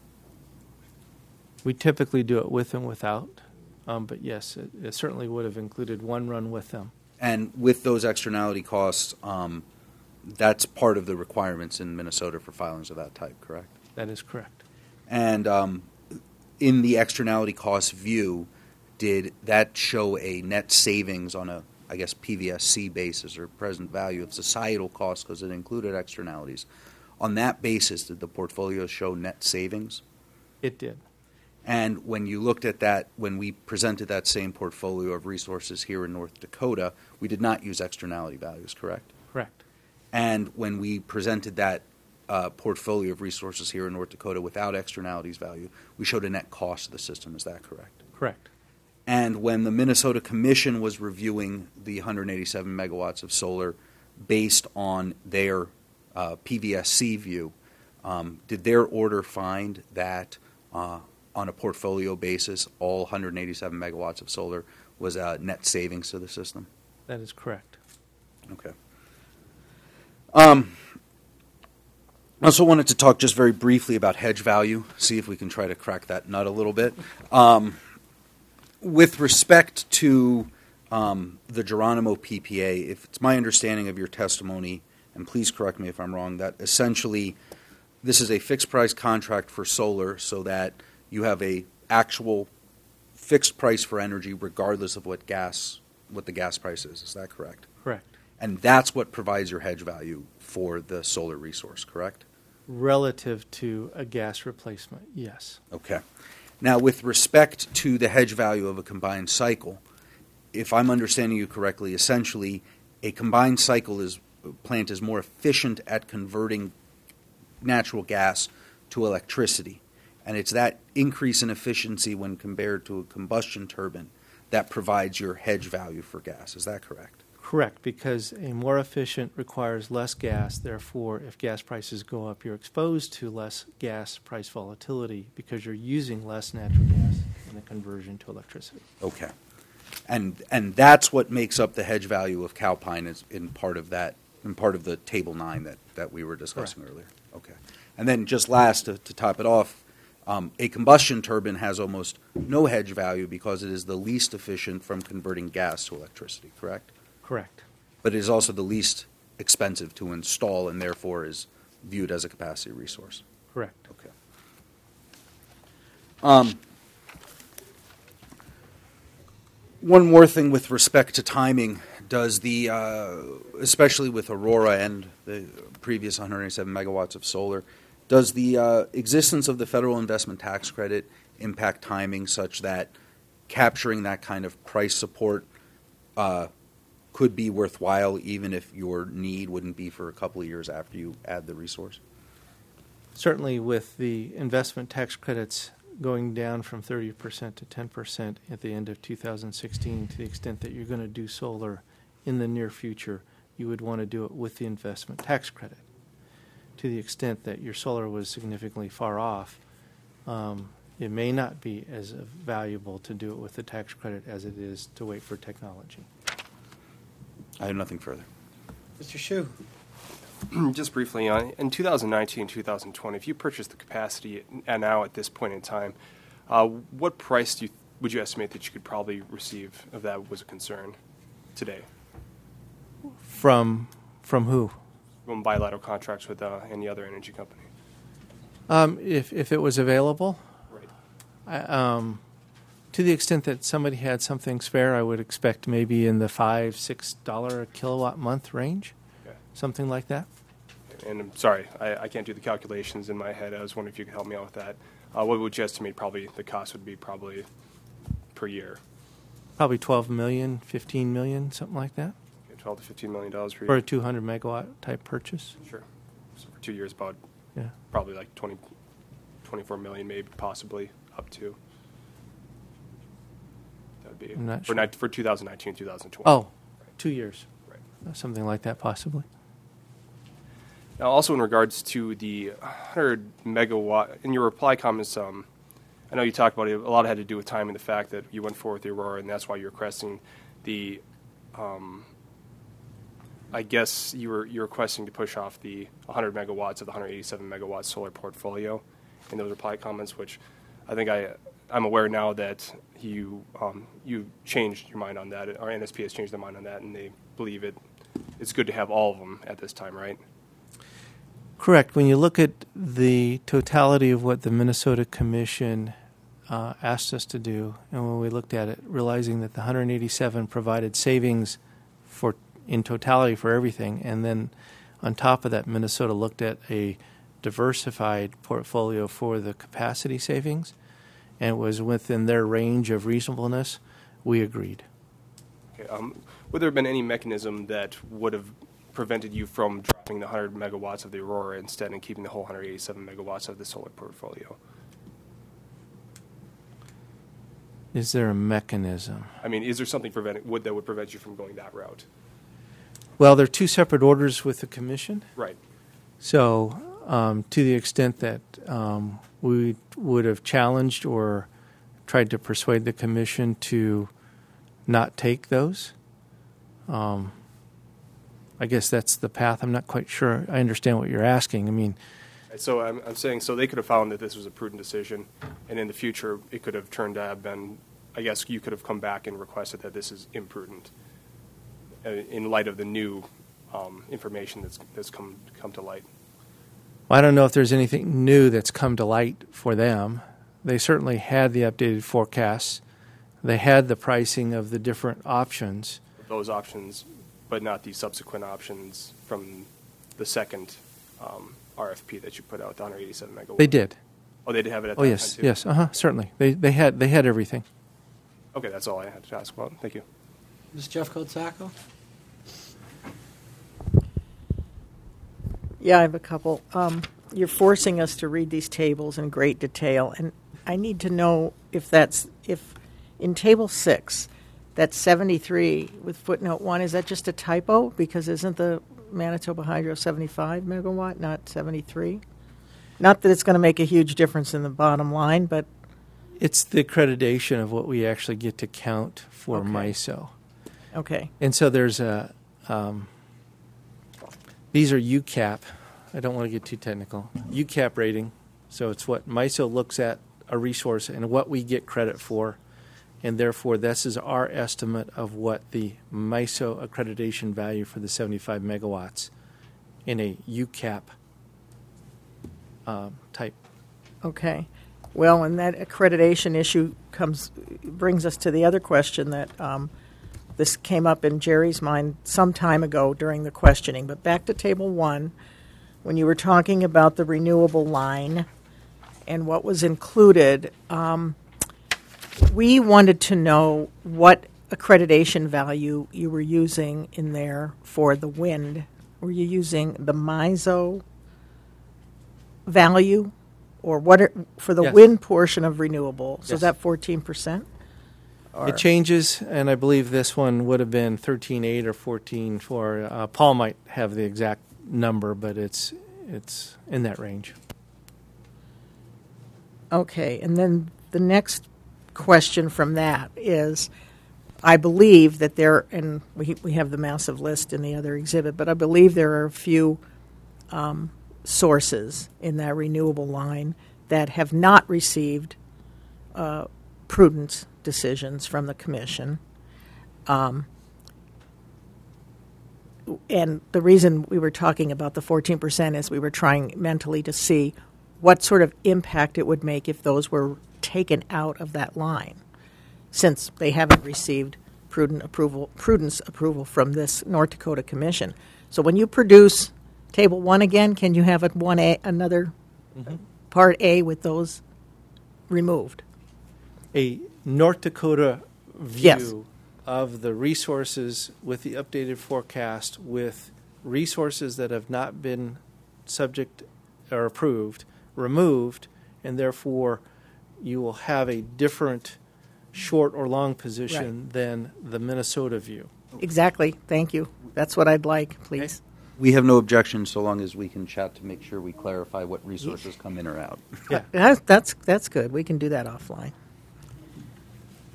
We typically do it with and without, um, but yes, it, it certainly would have included one run with them. And with those externality costs, um, that's part of the requirements in Minnesota for filings of that type, correct? That is correct. And um, in the externality cost view, did that show a net savings on a, I guess, P V S C basis or present value of societal costs because it included externalities? On that basis, did the portfolio show net savings? It did. And when you looked at that, when we presented that same portfolio of resources here in North Dakota, we did not use externality values, correct? Correct. And when we presented that uh, portfolio of resources here in North Dakota without externalities value, we showed a net cost of the system. Is that correct? Correct. And when the Minnesota Commission was reviewing the one hundred eighty-seven megawatts of solar based on their uh, P V S C view, um, did their order find that uh, on a portfolio basis, all one hundred eighty-seven megawatts of solar was a net savings to the system? That is correct. Okay. Um, I also wanted to talk just very briefly about hedge value, see if we can try to crack that nut a little bit. Um, with respect to um, the Geronimo P P A, if it's my understanding of your testimony, and please correct me if I'm wrong, that essentially this is a fixed price contract for solar so that you have a actual fixed price for energy regardless of what gas, what the gas price is. Is that correct? Correct. And that's what provides your hedge value for the solar resource, correct? Relative to a gas replacement, yes. Okay. Now, with respect to the hedge value of a combined cycle, if I'm understanding you correctly, essentially a combined cycle is plant is more efficient at converting natural gas to electricity. And it's that increase in efficiency when compared to a combustion turbine that provides your hedge value for gas. Is that correct? Correct, because a more efficient requires less gas. Therefore, if gas prices go up, you're exposed to less gas price volatility because you're using less natural gas in the conversion to electricity. Okay. And and that's what makes up the hedge value of Calpine is in part of that, in part of the table nine that, that we were discussing Correct. earlier. Okay. And then just last, to, to top it off, um, a combustion turbine has almost no hedge value because it is the least efficient from converting gas to electricity, correct? Correct. But it is also the least expensive to install and therefore is viewed as a capacity resource. Correct. Okay. Um, one more thing with respect to timing. Does the, uh, especially with Aurora and the previous one hundred eighty-seven megawatts of solar, does the uh, existence of the federal investment tax credit impact timing such that capturing that kind of price support uh, could be worthwhile even if your need wouldn't be for a couple of years after you add the resource? Certainly with the investment tax credits going down from thirty percent to ten percent at the end of two thousand sixteen, to the extent that you're going to do solar in the near future, you would want to do it with the investment tax credit. To the extent that your solar was significantly far off, um, it may not be as valuable to do it with the tax credit as it is to wait for technology. I have nothing further. Mister Shu. Just briefly, uh, in two thousand nineteen and two thousand twenty, if you purchased the capacity at now at this point in time, uh, what price do you, would you estimate that you could probably receive if that was a concern today? From from who? From bilateral contracts with uh, any other energy company? Um, if if it was available, Right. I, um, to the extent that somebody had something spare, I would expect maybe in the five six dollar a kilowatt month range, Okay. something like that. And I'm sorry, I, I can't do the calculations in my head. I was wondering if you could help me out with that. Uh, what would you estimate probably the cost would be probably per year? Probably twelve million, fifteen million, something like that, Okay, twelve to fifteen million dollars per for year. a two hundred megawatt type purchase. Sure. So for two years, about Yeah. probably like twenty, twenty-four million, maybe possibly up to. That would be I'm not for sure. ni- for two thousand nineteen, two thousand twenty. Oh, two years, Right. something like that, possibly. Now, also in regards to the one hundred megawatt, in your reply comments, um, I know you talked about it, a lot had to do with timing, the fact that you went forward with the Aurora, and that's why you're requesting the, um, I guess you were you're requesting to push off the one hundred megawatts of the one hundred eighty-seven megawatt solar portfolio in those reply comments, which I think I, I'm aware now that you um, you changed your mind on that. Our N S P has changed their mind on that, and they believe it it's good to have all of them at this time, right? Correct. When you look at the totality of what the Minnesota Commission uh, asked us to do, and when we looked at it, realizing that the one hundred eighty-seven provided savings for in totality for everything, and then on top of that, Minnesota looked at a diversified portfolio for the capacity savings, and it was within their range of reasonableness, we agreed. Okay, um, would there have been any mechanism that would have prevented you from dropping the one hundred megawatts of the Aurora instead and keeping the whole one hundred eighty-seven megawatts of the solar portfolio? Is there a mechanism? I mean, is there something prevent, would, that would prevent you from going that route? Well, there are two separate orders with the Commission. Right. So um, to the extent that um, we would have challenged or tried to persuade the Commission to not take those, um, I guess that's the path. I'm not quite sure I understand what you're asking. I mean, so I'm, I'm saying, so they could have found that this was a prudent decision, and in the future it could have turned out been, I guess you could have come back and requested that this is imprudent uh, in light of the new um, information that's that's come come to light. I don't know if there's anything new that's come to light for them. They certainly had the updated forecasts. They had the pricing of the different options. Those options, but not the subsequent options from the second um, R F P that you put out, the one hundred eighty-seven megawatt. They did. Oh, they did have it at oh, that yes, time too? yes, uh-huh, certainly. They they had they had everything. Okay, that's all I had to ask about. Thank you. Miz Jeff Kotsako? Yeah, I have a couple. Um, you're forcing us to read these tables in great detail, and I need to know if that's if in table six, that's seventy-three with footnote one. Is that just a typo? Because isn't the Manitoba Hydro seventy-five megawatt, not seventy-three? Not that it's going to make a huge difference in the bottom line, but it's the accreditation of what we actually get to count for okay. MISO. Okay. And so there's a. Um, these are U CAP. I don't want to get too technical. U CAP rating. So it's what MISO looks at a resource and what we get credit for. And therefore, this is our estimate of what the MISO accreditation value for the seventy-five megawatts in a U CAP uh, type. Okay. Well, and that accreditation issue comes brings us to the other question that um, this came up in Jerry's mind some time ago during the questioning. But back to table one, when you were talking about the renewable line and what was included, um, we wanted to know what accreditation value you were using in there for the wind. Were you using the MISO value, or what are, for the Yes. wind portion of renewable? So Yes. is that fourteen percent? It changes, and I believe this one would have been thirteen point eight or fourteen point four. Uh, Paul might have the exact number, but it's it's in that range. Okay, and then the next question from that is, I believe that there, and we we have the massive list in the other exhibit, but I believe there are a few um, sources in that renewable line that have not received uh, prudence decisions from the Commission. Um, and the reason we were talking about the fourteen percent is we were trying mentally to see what sort of impact it would make if those were taken out of that line, since they haven't received prudent approval, prudence approval from this North Dakota Commission. So when you produce table one again, can you have it one A, another mm-hmm. part A with those removed? A North Dakota view Yes. of the resources with the updated forecast, with resources that have not been subject or approved, removed, and therefore you will have a different short or long position Right. than the Minnesota view. Exactly. Thank you. That's what I'd like, please. We have no objection so long as we can chat to make sure we clarify what resources come in or out. Yeah. That's, that's, that's good. We can do that offline.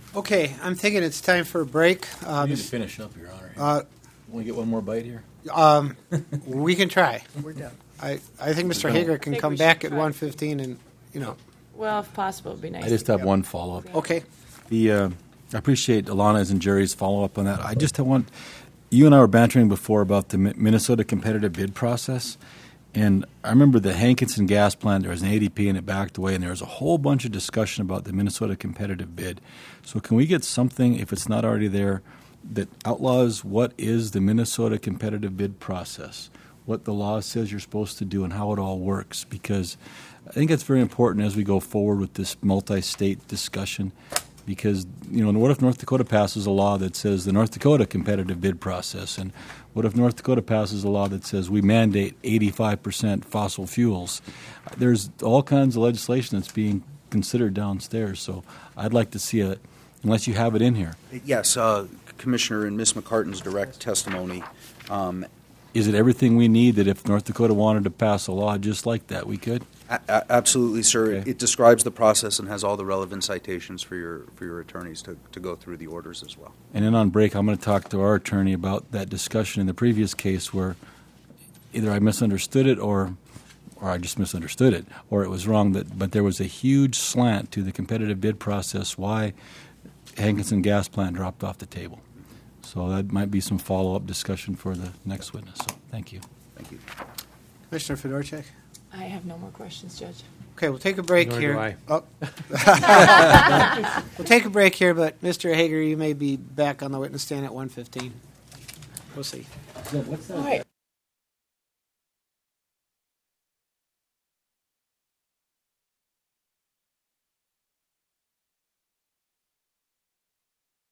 Okay, I'm thinking it's time for a break. Uh, We need to finish up, Your Honor. uh, Want to get one more bite here? um, we can try. We're done. I, I think Mister No. Hager can think come we should back at try. one fifteen and, you know, Well, if possible, it'd be nice. I just to- have one follow-up. okay. The uh, I appreciate Alana's and Jerry's follow-up on that. I just want you and I were bantering before about the Mi- Minnesota competitive bid process, and I remember the Hankinson gas plant. There was an A D P and it backed away, and there was a whole bunch of discussion about the Minnesota competitive bid. So can we get something, if it's not already there, that outlaws what is the Minnesota competitive bid process, what the law says you're supposed to do, and how it all works? Because I think it's very important as we go forward with this multi-state discussion. Because, you know, what if North Dakota passes a law that says the North Dakota competitive bid process? And what if North Dakota passes a law that says we mandate eighty-five percent fossil fuels? There's all kinds of legislation that's being considered downstairs. So I'd like to see it, unless you have it in here. Yes, uh, Commissioner, in Miz McCartan's direct testimony, um, Is it everything we need that if North Dakota wanted to pass a law just like that, we could? a- a- absolutely, sir. Okay. It describes the process and has all the relevant citations for your for your attorneys to, to go through the orders as well. And then on break, I'm going to talk to our attorney about that discussion in the previous case where either I misunderstood it or or I just misunderstood it, or it was wrong. That, but there was a huge slant to the competitive bid process, why Hankinson gas plant dropped off the table. So that might be some follow-up discussion for the next witness. So thank you. Thank you. Commissioner Fedorchak? I have no more questions, Judge. Okay, we'll take a break Nor do here. I. Oh. We'll take a break here, but Mister Hager, you may be back on the witness stand at one fifteen. We'll see. All right.